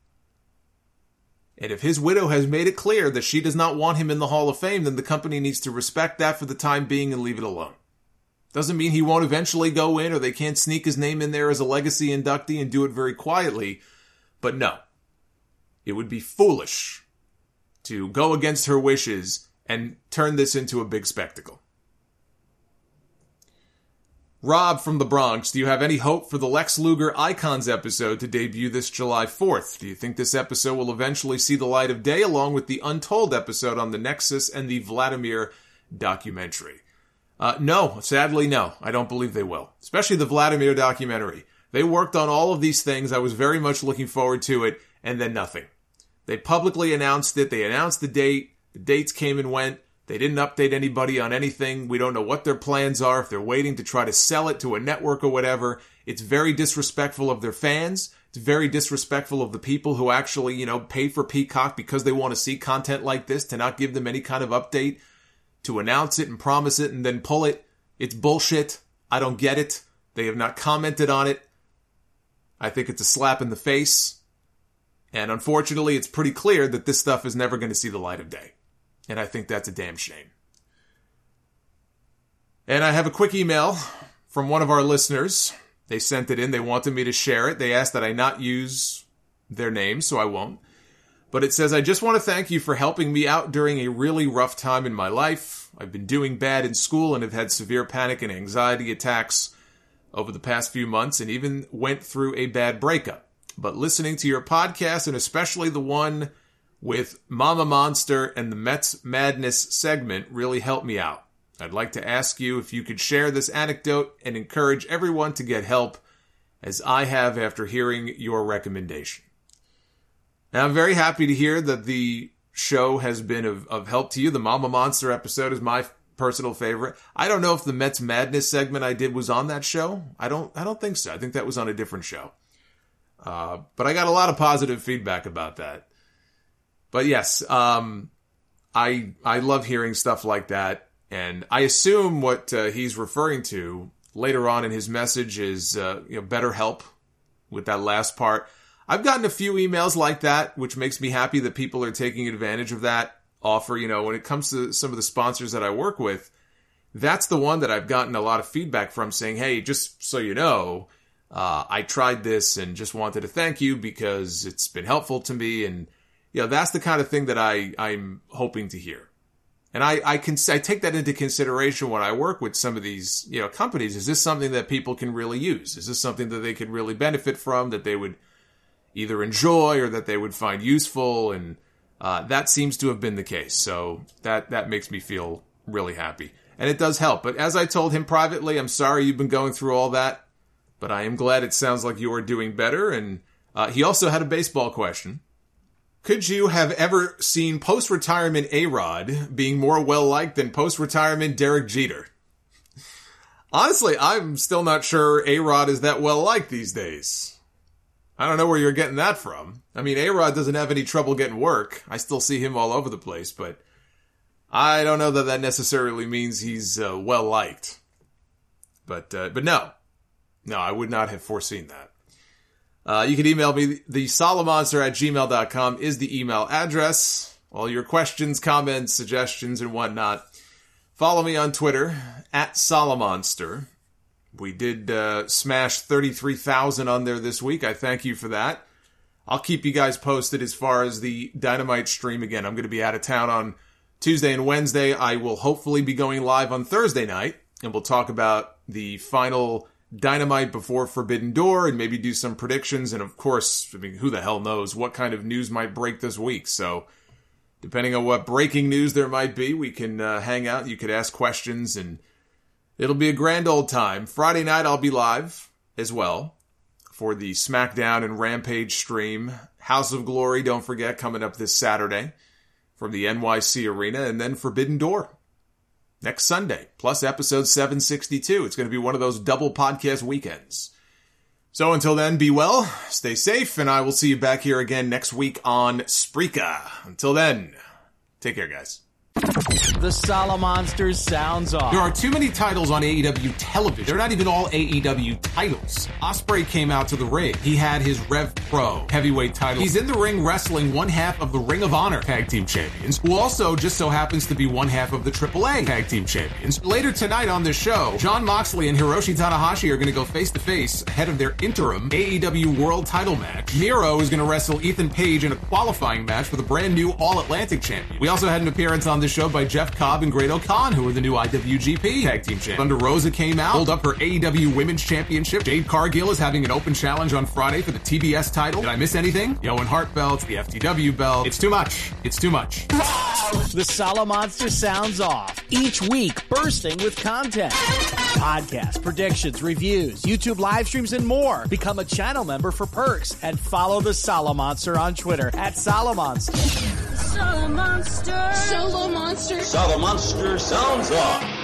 And if his widow has made it clear that she does not want him in the Hall of Fame, then the company needs to respect that for the time being and leave it alone. Doesn't mean he won't eventually go in or they can't sneak his name in there as a legacy inductee and do it very quietly. But no. It would be foolish to go against her wishes and turn this into a big spectacle. Rob from the Bronx, do you have any hope for the Lex Luger Icons episode to debut this July 4th? Do you think this episode will eventually see the light of day along with the Untold episode on the Nexus and the Vladimir documentary? No, sadly no. I don't believe they will. Especially the Vladimir documentary. They worked on all of these things. I was very much looking forward to it, and then nothing. They publicly announced it. They announced the date. The dates came and went. They didn't update anybody on anything. We don't know what their plans are, if they're waiting to try to sell it to a network or whatever. It's very disrespectful of their fans. It's very disrespectful of the people who actually, pay for Peacock because they want to see content like this, to not give them any kind of update, to announce it and promise it and then pull it. It's bullshit. I don't get it. They have not commented on it. I think it's a slap in the face. And unfortunately, it's pretty clear that this stuff is never going to see the light of day. And I think that's a damn shame. And I have a quick email from one of our listeners. They sent it in. They wanted me to share it. They asked that I not use their name, so I won't. But it says, I just want to thank you for helping me out during a really rough time in my life. I've been doing bad in school and have had severe panic and anxiety attacks over the past few months and even went through a bad breakup. But listening to your podcast, and especially the one with Mama Monster and the Mets Madness segment, really helped me out. I'd like to ask you if you could share this anecdote and encourage everyone to get help, as I have after hearing your recommendation. Now, I'm very happy to hear that the show has been of help to you. The Mama Monster episode is my personal favorite. I don't know if the Mets Madness segment I did was on that show. I don't think so. I think that was on a different show. But I got a lot of positive feedback about that. But yes, I love hearing stuff like that. And I assume what he's referring to later on in his message is better help with that last part. I've gotten a few emails like that, which makes me happy that people are taking advantage of that offer. When it comes to some of the sponsors that I work with, that's the one that I've gotten a lot of feedback from, saying, hey, just so you know, I tried this and just wanted to thank you because it's been helpful to me. And, that's the kind of thing that I'm hoping to hear. And I take that into consideration when I work with some of these, companies. Is this something that people can really use? Is this something that they could really benefit from, that they would either enjoy or that they would find useful? And that seems to have been the case. So that makes me feel really happy. And it does help. But as I told him privately, I'm sorry you've been going through all that, but I am glad it sounds like you are doing better. And he also had a baseball question. Could you have ever seen post-retirement A-Rod being more well-liked than post-retirement Derek Jeter? Honestly, I'm still not sure A-Rod is that well-liked these days. I don't know where you're getting that from. I mean, A-Rod doesn't have any trouble getting work. I still see him all over the place, but I don't know that necessarily means he's well-liked. But no, I would not have foreseen that. You can email me. The solomonster@gmail.com is the email address. All your questions, comments, suggestions, and whatnot. Follow me on Twitter, @Solomonster. We did smash 33,000 on there this week. I thank you for that. I'll keep you guys posted as far as the Dynamite stream. Again, I'm going to be out of town on Tuesday and Wednesday. I will hopefully be going live on Thursday night, and we'll talk about the final Dynamite before Forbidden Door and maybe do some predictions. And of course, I mean, who the hell knows what kind of news might break this week. So depending on what breaking news there might be, we can hang out. You could ask questions and it'll be a grand old time. Friday night, I'll be live as well for the SmackDown and Rampage stream. House of Glory, don't forget, coming up this Saturday from the NYC Arena. And then Forbidden Door next Sunday, plus episode 762. It's going to be one of those double podcast weekends. So until then, be well, stay safe, and I will see you back here again next week on Spreaker. Until then, take care, guys. The Solomonsters sounds off. There are too many titles on AEW television. They're not even all AEW titles. Ospreay came out to the ring. He had his Rev Pro heavyweight title. He's in the ring wrestling one half of the Ring of Honor Tag Team Champions, who also just so happens to be one half of the AAA Tag Team Champions. Later tonight on this show, Jon Moxley and Hiroshi Tanahashi are going to go face-to-face ahead of their interim AEW World Title match. Miro is going to wrestle Ethan Page in a qualifying match for the brand new All-Atlantic Champion. We also had an appearance on this show by Jeff Cobb and Great O'Khan, who are the new IWGP Tag Team Champions. Thunder Rosa came out, pulled up her AEW Women's Championship. Jade Cargill is having an open challenge on Friday for the TBS title. Did I miss anything? The Owen Hart belt, the FTW belt. It's too much. It's too much. The Solomonster sounds off. Each week, bursting with content. Podcasts, predictions, reviews, YouTube live streams, and more. Become a channel member for perks and follow the Solomonster on Twitter at Solomonster. Solomonster. Solomonster. Solomonster sounds off.